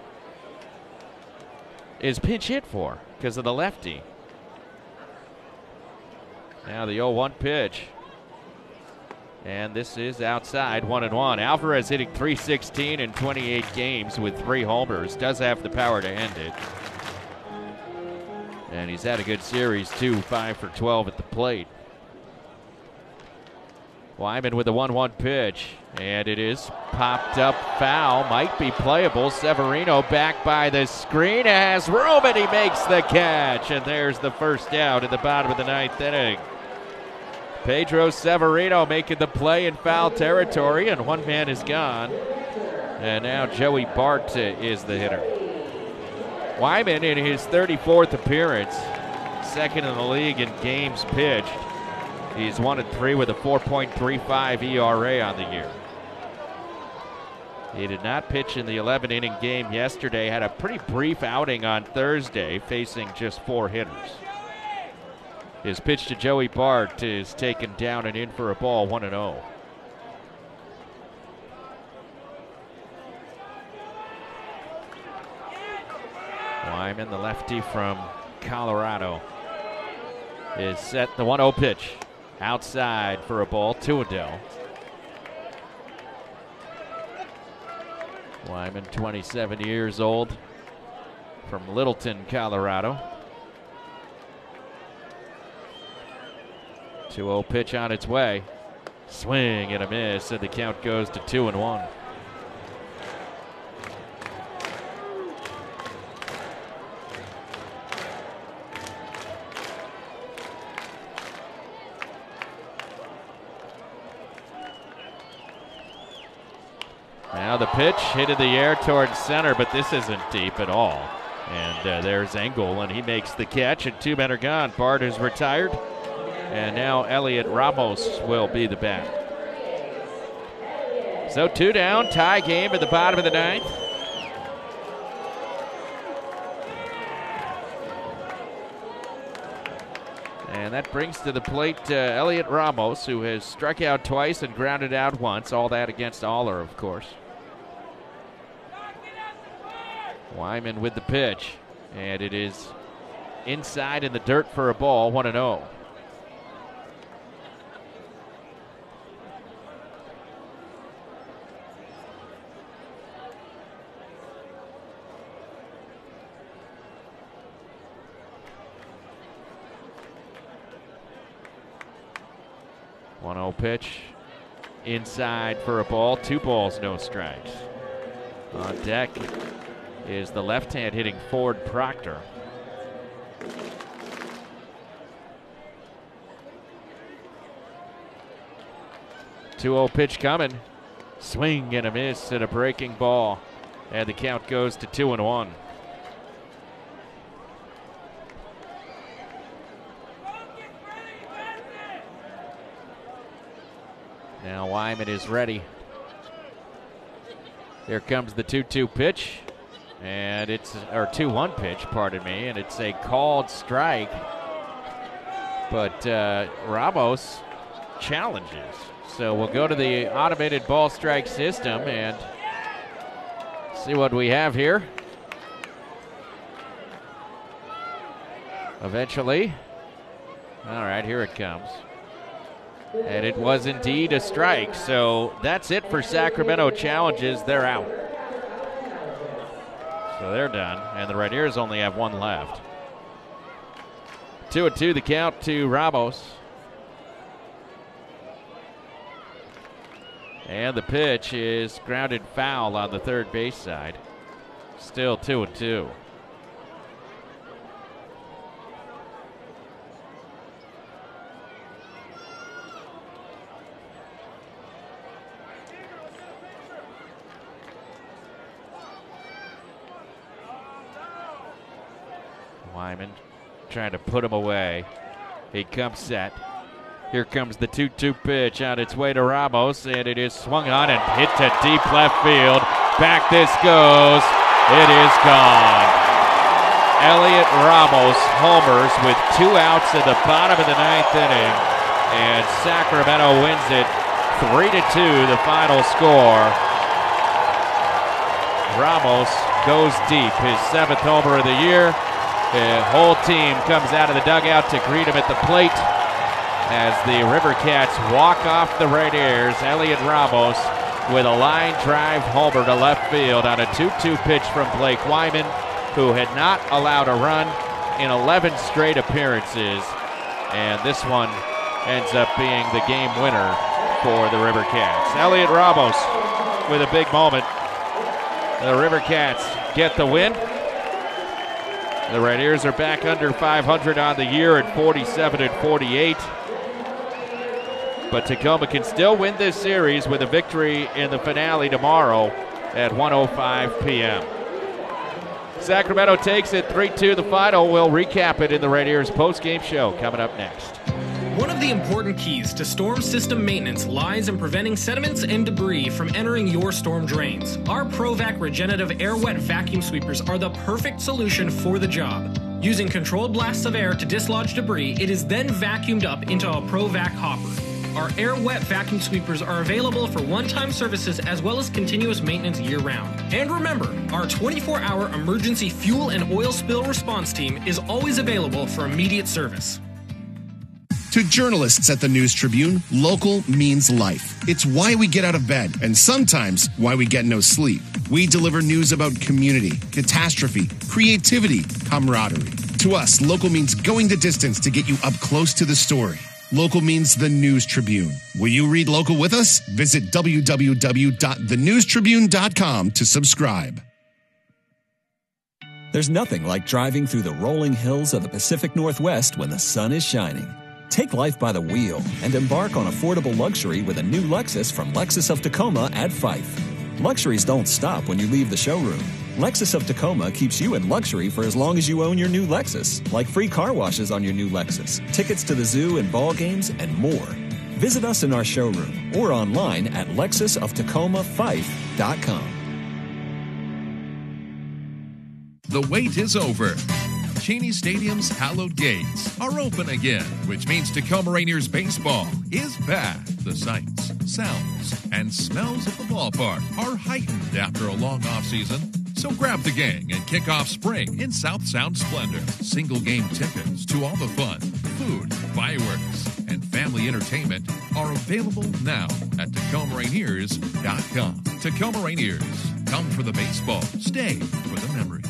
is pinch hit for because of the lefty. Now the 0-1 pitch. And this is outside, 1-1. Alvarez hitting .316 in 28 games with 3 homers. Does have the power to end it. And he's had a good series, too, 5 for 12 at the plate. Wyman with a 1-1 pitch. And it is popped up foul. Might be playable. Severino back by the screen. Has room, and he makes the catch. And there's the first out at the bottom of the 9th inning. Pedro Severino making the play in foul territory, and one man is gone. And now Joey Bart is the hitter. Wyman in his 34th appearance, second in the league in games pitched. He's 1-3 with a 4.35 ERA on the year. He did not pitch in the 11-inning game yesterday, had a pretty brief outing on Thursday, facing just 4 hitters. His pitch to Joey Bart is taken down and in for a ball, 1-0. Wyman, the lefty from Colorado, is set. The 1-0 pitch outside for a ball, 2-0. Wyman, 27 years old, from Littleton, Colorado. 2-0 pitch on its way. Swing and a miss, and the count goes to 2-1. Now the pitch hit in the air towards center, but this isn't deep at all. And there's Engel, and he makes the catch, and 2 men are gone. Bart is retired, and now Elliot Ramos will be the bat. So 2 down, tie game at the bottom of the 9th. And that brings to the plate Elliot Ramos, who has struck out twice and grounded out once. All that against Aller, of course. Wyman with the pitch, and it is inside in the dirt for a ball, 1-0. Pitch inside for a ball. 2 balls, no strikes. On deck is the left-hand hitting Ford Proctor. .2-0 pitch coming. Swing and a miss and a breaking ball. And the count goes to 2-1. Now Wyman is ready. Here comes the 2-2 pitch. And it's, or 2-1 pitch, pardon me, and it's a called strike. But Ramos challenges. So we'll go to the automated ball strike system and see what we have here. Eventually. All right, here it comes. And it was indeed a strike. So that's it for Sacramento challenges. They're out. So they're done. And the Rainiers only have 1 left. 2-2 the count to Ramos. And the pitch is grounded foul on the third base side. Still 2-2. Wyman trying to put him away. He comes set. Here comes the 2-2 pitch on its way to Ramos, and it is swung on and hit to deep left field. Back this goes. It is gone. Elliot Ramos homers with 2 outs in the bottom of the 9th inning, and Sacramento wins it 3-2, the final score. Ramos goes deep, his 7th homer of the year. The whole team comes out of the dugout to greet him at the plate as the River Cats walk off the Rainiers. Elliot Ramos with a line drive homer to left field on a 2-2 pitch from Blake Wyman, who had not allowed a run in 11 straight appearances. And this one ends up being the game winner for the River Cats. Elliot Ramos with a big moment. The River Cats get the win. The Rainiers are back under 500 on the year at 47-48. But Tacoma can still win this series with a victory in the finale tomorrow at 1:05 p.m. Sacramento takes it 3-2 the final. We'll recap it in the Rainiers post-game show coming up next. One of the important keys to storm system maintenance lies in preventing sediments and debris from entering your storm drains. Our ProVac Regenerative Air Wet Vacuum Sweepers are the perfect solution for the job. Using controlled blasts of air to dislodge debris, it is then vacuumed up into a ProVac hopper. Our Air Wet Vacuum Sweepers are available for one-time services as well as continuous maintenance year-round. And remember, our 24-hour emergency fuel and oil spill response team is always available for immediate service. To journalists at the News Tribune, local means life. It's why we get out of bed, and sometimes why we get no sleep. We deliver news about community, catastrophe, creativity, camaraderie. To us, local means going the distance to get you up close to the story. Local means the News Tribune. Will you read local with us? Visit www.thenewstribune.com to subscribe. There's nothing like driving through the rolling hills of the Pacific Northwest when the sun is shining. Take life by the wheel and embark on affordable luxury with a new Lexus from Lexus of Tacoma at Fife. Luxuries don't stop when you leave the showroom. Lexus of Tacoma keeps you in luxury for as long as you own your new Lexus, like free car washes on your new Lexus, tickets to the zoo and ball games, and more. Visit us in our showroom or online at lexusoftacoma5.com. The wait is over. Cheney Stadium's hallowed gates are open again, which means Tacoma Rainiers baseball is back. The sights, sounds, and smells of the ballpark are heightened after a long offseason. So grab the gang and kick off spring in South Sound splendor. Single game tickets to all the fun, food, fireworks, and family entertainment are available now at TacomaRainiers.com. Tacoma Rainiers, come for the baseball, stay for the memories.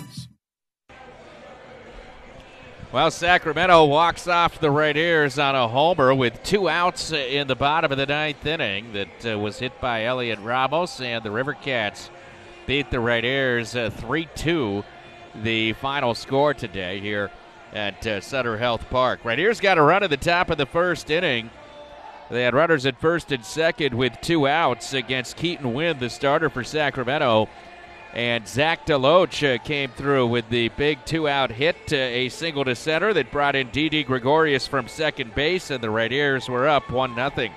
Well, Sacramento walks off the Rainiers on a homer with 2 outs in the bottom of the 9th inning that was hit by Elliot Ramos, and the River Cats beat the Rainiers 3-2, the final score today here at Sutter Health Park. Rainiers got a run at the top of the first inning. They had runners at first and second with 2 outs against Keaton Wynn, the starter for Sacramento. And Zach DeLoach came through with the big 2-out hit, a single to center that brought in Didi Gregorius from second base, and the Rainiers were up 1-0.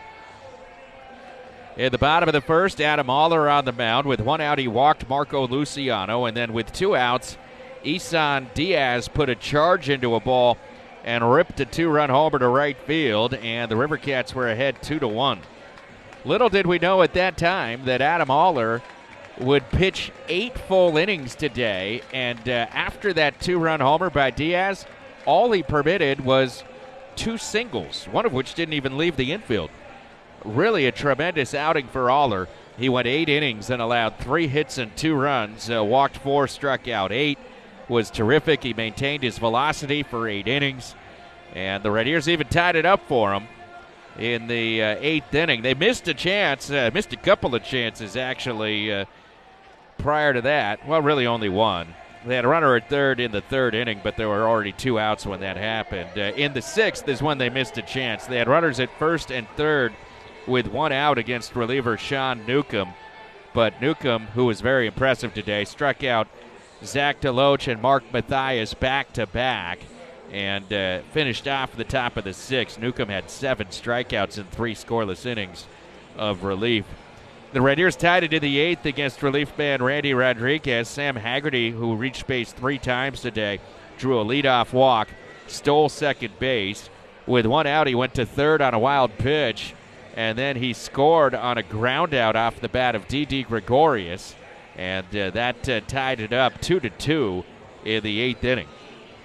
In the bottom of the first, Adam Aller on the mound. With 1 out, he walked Marco Luciano, and then with 2 outs, Isan Diaz put a charge into a ball and ripped a 2-run homer to right field, and the River Cats were ahead 2-1. Little did we know at that time that Adam Aller would pitch 8 full innings today, and after that 2-run homer by Diaz, all he permitted was 2 singles, one of which didn't even leave the infield. Really a tremendous outing for Aller. He went 8 innings and allowed 3 hits and 2 runs, walked 4, struck out 8, was terrific. He maintained his velocity for 8 innings, and the Rainiers even tied it up for him in the 8th inning. They missed a chance, missed a couple of chances actually, prior to that. Well, really only one. They had a runner at third in the 3rd inning, but there were already 2 outs when that happened. In the 6th is when they missed a chance. They had runners at first and third with 1 out against reliever Sean Newcomb. But Newcomb, who was very impressive today, struck out Zach DeLoach and Mark Mathias back-to-back and finished off the top of the 6th. Newcomb had 7 strikeouts in 3 scoreless innings of relief. The Rainiers tied it in the 8th against relief man Randy Rodriguez. Sam Haggerty, who reached base 3 times today, drew a leadoff walk, stole second base. With 1 out, he went to third on a wild pitch, and then he scored on a ground out off the bat of Didi Gregorius, and that tied it up 2-2 in the 8th inning.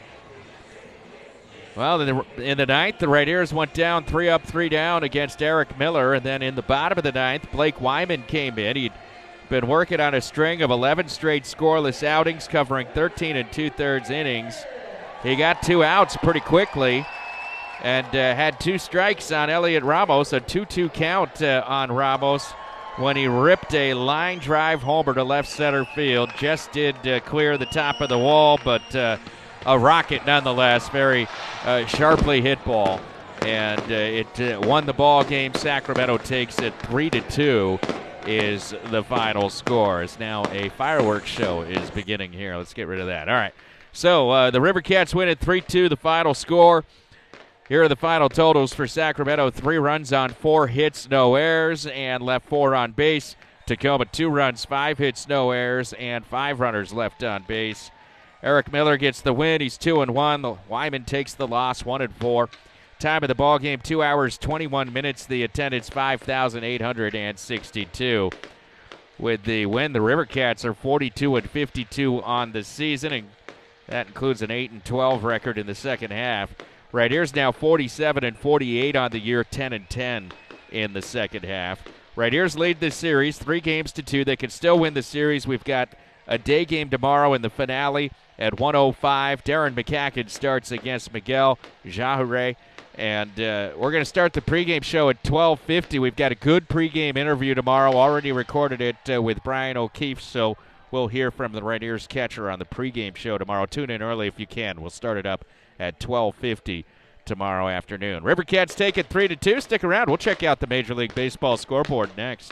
Well, in the 9th, the Rainiers went down 3 up, 3 down against Eric Miller. And then in the bottom of the 9th, Blake Wyman came in. He'd been working on a string of 11 straight scoreless outings, covering 13 2/3 innings. He got 2 outs pretty quickly and had 2 strikes on Elliot Ramos, a 2-2 count on Ramos when he ripped a line drive homer to left center field. Just did clear the top of the wall, but a rocket nonetheless, very sharply hit ball, and it won the ball game. Sacramento takes it 3-2 is the final score. As now a fireworks show is beginning here. Let's get rid of that. All right, so the River Cats win at 3-2, the final score. Here are the final totals for Sacramento: 3 runs on 4 hits, no errors, and left 4 on base. Tacoma 2 runs, 5 hits, no errors, and 5 runners left on base. Eric Miller gets the win. He's 2-1. Wyman takes the loss, 1-4. Time of the ball game, 2 hours, 21 minutes. The attendance, 5,862. With the win, the River Cats are 42-52 on the season, and that includes an 8-12 record in the second half. Rainiers now 47-48 on the year, 10-10 in the second half. Rainiers lead this series 3-2. They can still win the series. We've got a day game tomorrow in the finale at 1:05. Darren McCacken starts against Miguel Jahare, And we're going to start the pregame show at 12:50. We've got a good pregame interview tomorrow. Already recorded it with Brian O'Keefe, so we'll hear from the Right Ears catcher on the pregame show tomorrow. Tune in early if you can. We'll start it up at 12:50 tomorrow afternoon. Rivercats take it 3-2. Stick around. We'll check out the Major League Baseball scoreboard next.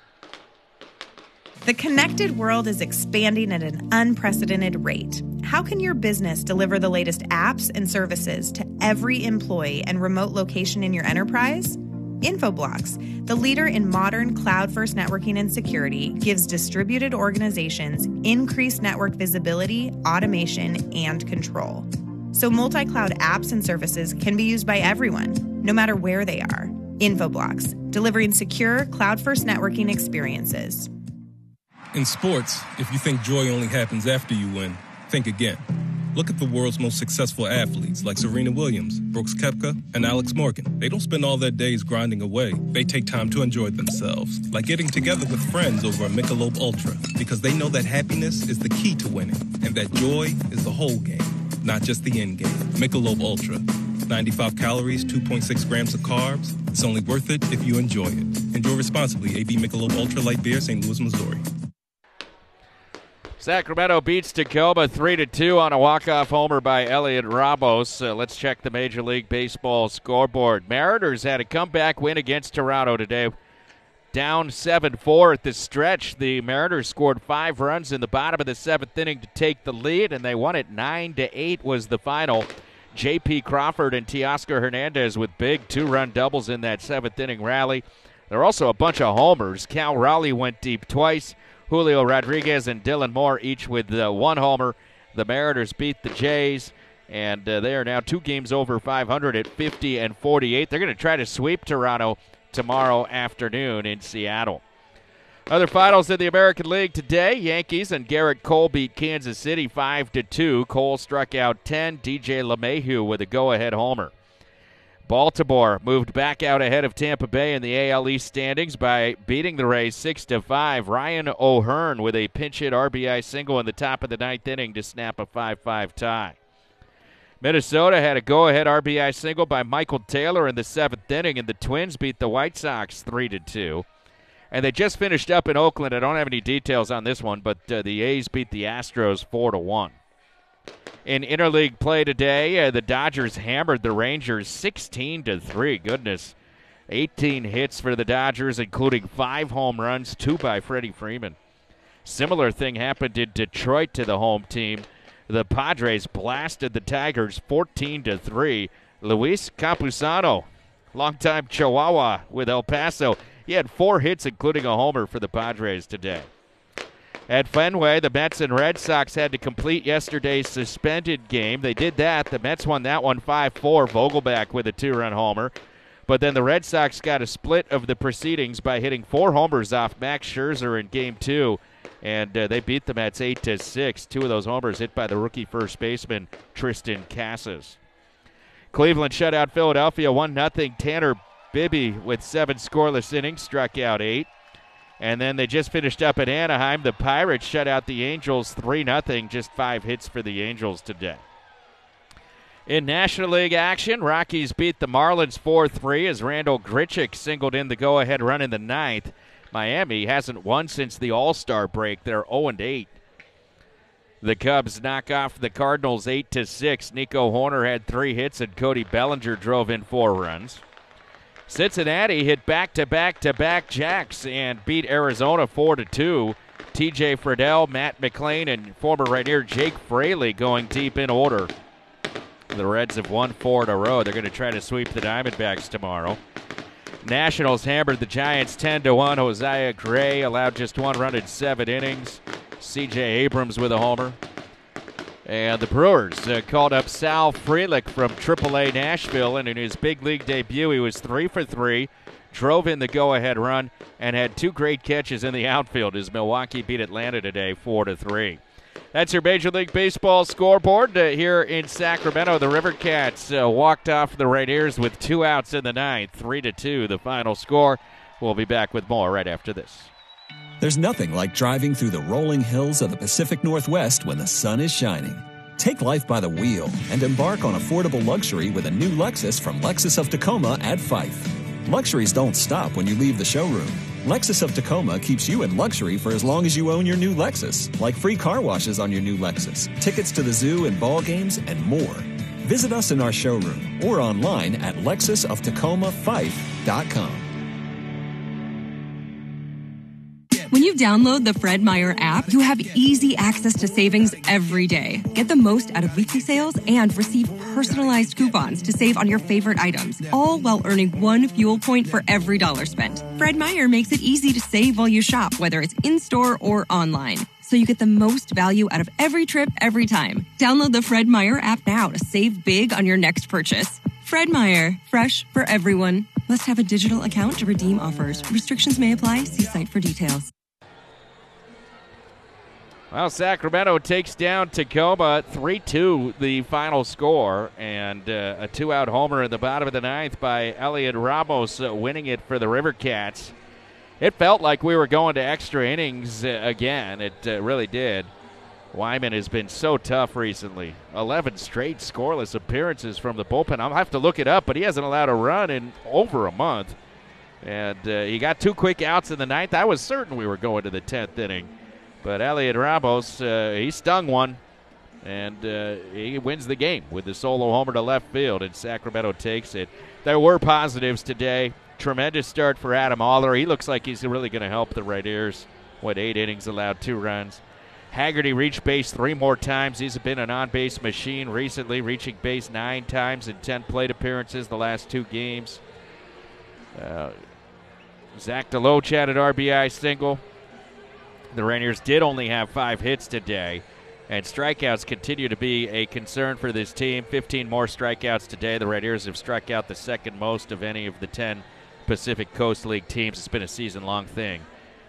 The connected world is expanding at an unprecedented rate. How can your business deliver the latest apps and services to every employee and remote location in your enterprise? Infoblox, the leader in modern cloud-first networking and security, gives distributed organizations increased network visibility, automation, and control. So multi-cloud apps and services can be used by everyone, no matter where they are. Infoblox, delivering secure cloud-first networking experiences. In sports, if you think joy only happens after you win, think again. Look at the world's most successful athletes like Serena Williams, Brooks Koepka, and Alex Morgan. They don't spend all their days grinding away. They take time to enjoy themselves, like getting together with friends over a Michelob Ultra, because they know that happiness is the key to winning, and that joy is the whole game, not just the end game. Michelob Ultra. 95 calories, 2.6 grams of carbs. It's only worth it if you enjoy it. Enjoy responsibly. AB Michelob Ultra Light Beer, St. Louis, Missouri. Sacramento beats Tacoma 3-2 on a walk-off homer by Elliot Ramos. Let's check the Major League Baseball scoreboard. Mariners had a comeback win against Toronto today. Down 7-4 at the stretch. The Mariners scored 5 runs in the bottom of the 7th inning to take the lead, and they won it 9-8 was the final. J.P. Crawford and Teoscar Hernandez with big 2-run doubles in that 7th inning rally. There are also a bunch of homers. Cal Raleigh went deep twice. Julio Rodriguez and Dylan Moore each with 1 homer. The Mariners beat the Jays, and they are now 2 games over 500 at 50-48. They're going to try to sweep Toronto tomorrow afternoon in Seattle. Other finals in the American League today, Yankees and Garrett Cole beat Kansas City 5-2. Cole struck out 10. DJ LeMahieu with a go-ahead homer. Baltimore moved back out ahead of Tampa Bay in the AL East standings by beating the Rays 6-5. Ryan O'Hearn with a pinch hit RBI single in the top of the 9th inning to snap a 5-5 tie. Minnesota had a go-ahead RBI single by Michael Taylor in the 7th inning, and the Twins beat the White Sox 3-2. And they just finished up in Oakland. I don't have any details on this one, but the A's beat the Astros 4-1. In interleague play today, the Dodgers hammered the Rangers 16-3. Goodness. 18 hits for the Dodgers, including 5 home runs, 2 by Freddie Freeman. Similar thing happened in Detroit to the home team. The Padres blasted the Tigers 14-3. Luis Campusano, longtime Chihuahua with El Paso. He had 4 hits, including a homer for the Padres today. At Fenway, the Mets and Red Sox had to complete yesterday's suspended game. They did that. The Mets won that one 5-4. Vogelback with a 2-run homer. But then the Red Sox got a split of the proceedings by hitting 4 homers off Max Scherzer in Game 2. And they beat the Mets 8-6. 2 of those homers hit by the rookie first baseman, Tristan Casas. Cleveland shut out Philadelphia 1-0. Tanner Bibby with 7 scoreless innings struck out 8. And then they just finished up at Anaheim. The Pirates shut out the Angels 3-0. Just 5 hits for the Angels today. In National League action, Rockies beat the Marlins 4-3 as Randall Grichuk singled in the go-ahead run in the 9th. Miami hasn't won since the All-Star break. They're 0-8. The Cubs knock off the Cardinals 8-6. Nico Horner had 3 hits, and Cody Bellinger drove in 4 runs. Cincinnati hit back-to-back jacks and beat Arizona 4-2. T.J. Friedel, Matt McClain, and former Rainier Jake Fraley going deep in order. The Reds have won 4 in a row. They're going to try to sweep the Diamondbacks tomorrow. Nationals hammered the Giants 10-1. Hosea Gray allowed just 1 run in 7 innings. C.J. Abrams with a homer. And the Brewers called up Sal Frelick from AAA Nashville, and in his big league debut, he was 3 for 3, drove in the go-ahead run, and had 2 great catches in the outfield as Milwaukee beat Atlanta today 4-3. That's your Major League Baseball scoreboard here in Sacramento. The Rivercats walked off the Rainiers with 2 outs in the 9th, 3-2 the final score. We'll be back with more right after this. There's nothing like driving through the rolling hills of the Pacific Northwest when the sun is shining. Take life by the wheel and embark on affordable luxury with a new Lexus from Lexus of Tacoma at Fife. Luxuries don't stop when you leave the showroom. Lexus of Tacoma keeps you in luxury for as long as you own your new Lexus, like free car washes on your new Lexus, tickets to the zoo and ball games, and more. Visit us in our showroom or online at lexusoftacoma5.com. When you download the Fred Meyer app, you have easy access to savings every day. Get the most out of weekly sales and receive personalized coupons to save on your favorite items, all while earning 1 fuel point for every dollar spent. Fred Meyer makes it easy to save while you shop, whether it's in-store or online, so you get the most value out of every trip, every time. Download the Fred Meyer app now to save big on your next purchase. Fred Meyer, fresh for everyone. Must have a digital account to redeem offers. Restrictions may apply. See site for details. Well, Sacramento takes down Tacoma 3-2, the final score, and a two-out homer in the bottom of the ninth by Elliot Ramos, winning it for the River Cats. It felt like we were going to extra innings again. It really did. Wyman has been so tough recently. 11 straight scoreless appearances from the bullpen. I'll have to look it up, but he hasn't allowed a run in over a month. And he got 2 quick outs in the ninth. I was certain we were going to the 10th inning. But Elliot Ramos, he stung one, and he wins the game with the solo homer to left field, and Sacramento takes it. There were positives today. Tremendous start for Adam Aller. He looks like he's really going to help the Red Ears. 8 innings, allowed 2 runs. Haggerty reached base 3 more times. He's been an on-base machine recently, reaching base 9 times in 10 plate appearances the last 2 games. Zach Deloach had an RBI single. The Rainiers did only have 5 hits today, and strikeouts continue to be a concern for this team. 15 more strikeouts today. The Rainiers have struck out the second most of any of the 10 Pacific Coast League teams. It's been a season-long thing.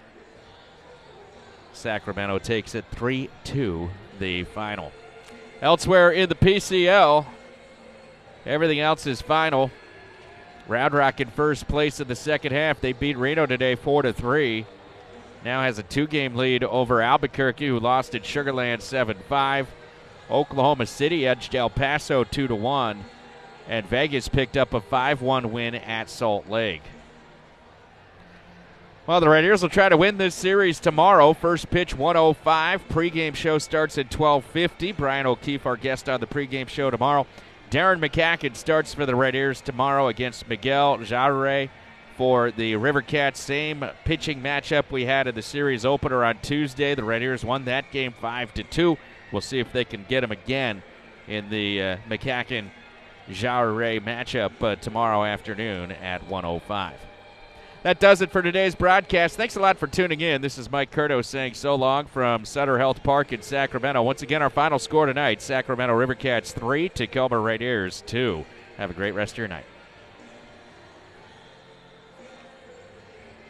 Sacramento takes it 3-2, the final. Elsewhere in the PCL, everything else is final. Round Rock in first place in the second half. They beat Reno today 4-3. Now has a 2-game lead over Albuquerque, who lost at Sugar Land 7-5. Oklahoma City edged El Paso 2-1. And Vegas picked up a 5-1 win at Salt Lake. Well, the Rainiers will try to win this series tomorrow. First pitch 1:05. Pregame show starts at 12:50. Brian O'Keefe, our guest on the pregame show tomorrow. Darren McCacken starts for the Rainiers tomorrow against Miguel Jarre. For the River Cats, same pitching matchup we had in the series opener on Tuesday. The Rainiers won that game 5-2. We'll see if they can get them again in the McCacken-Jarre matchup tomorrow afternoon at 1:05. That does it for today's broadcast. Thanks a lot for tuning in. This is Mike Curto saying so long from Sutter Health Park in Sacramento. Once again, our final score tonight, Sacramento River Cats 3, Tacoma Rainiers 2. Have a great rest of your night.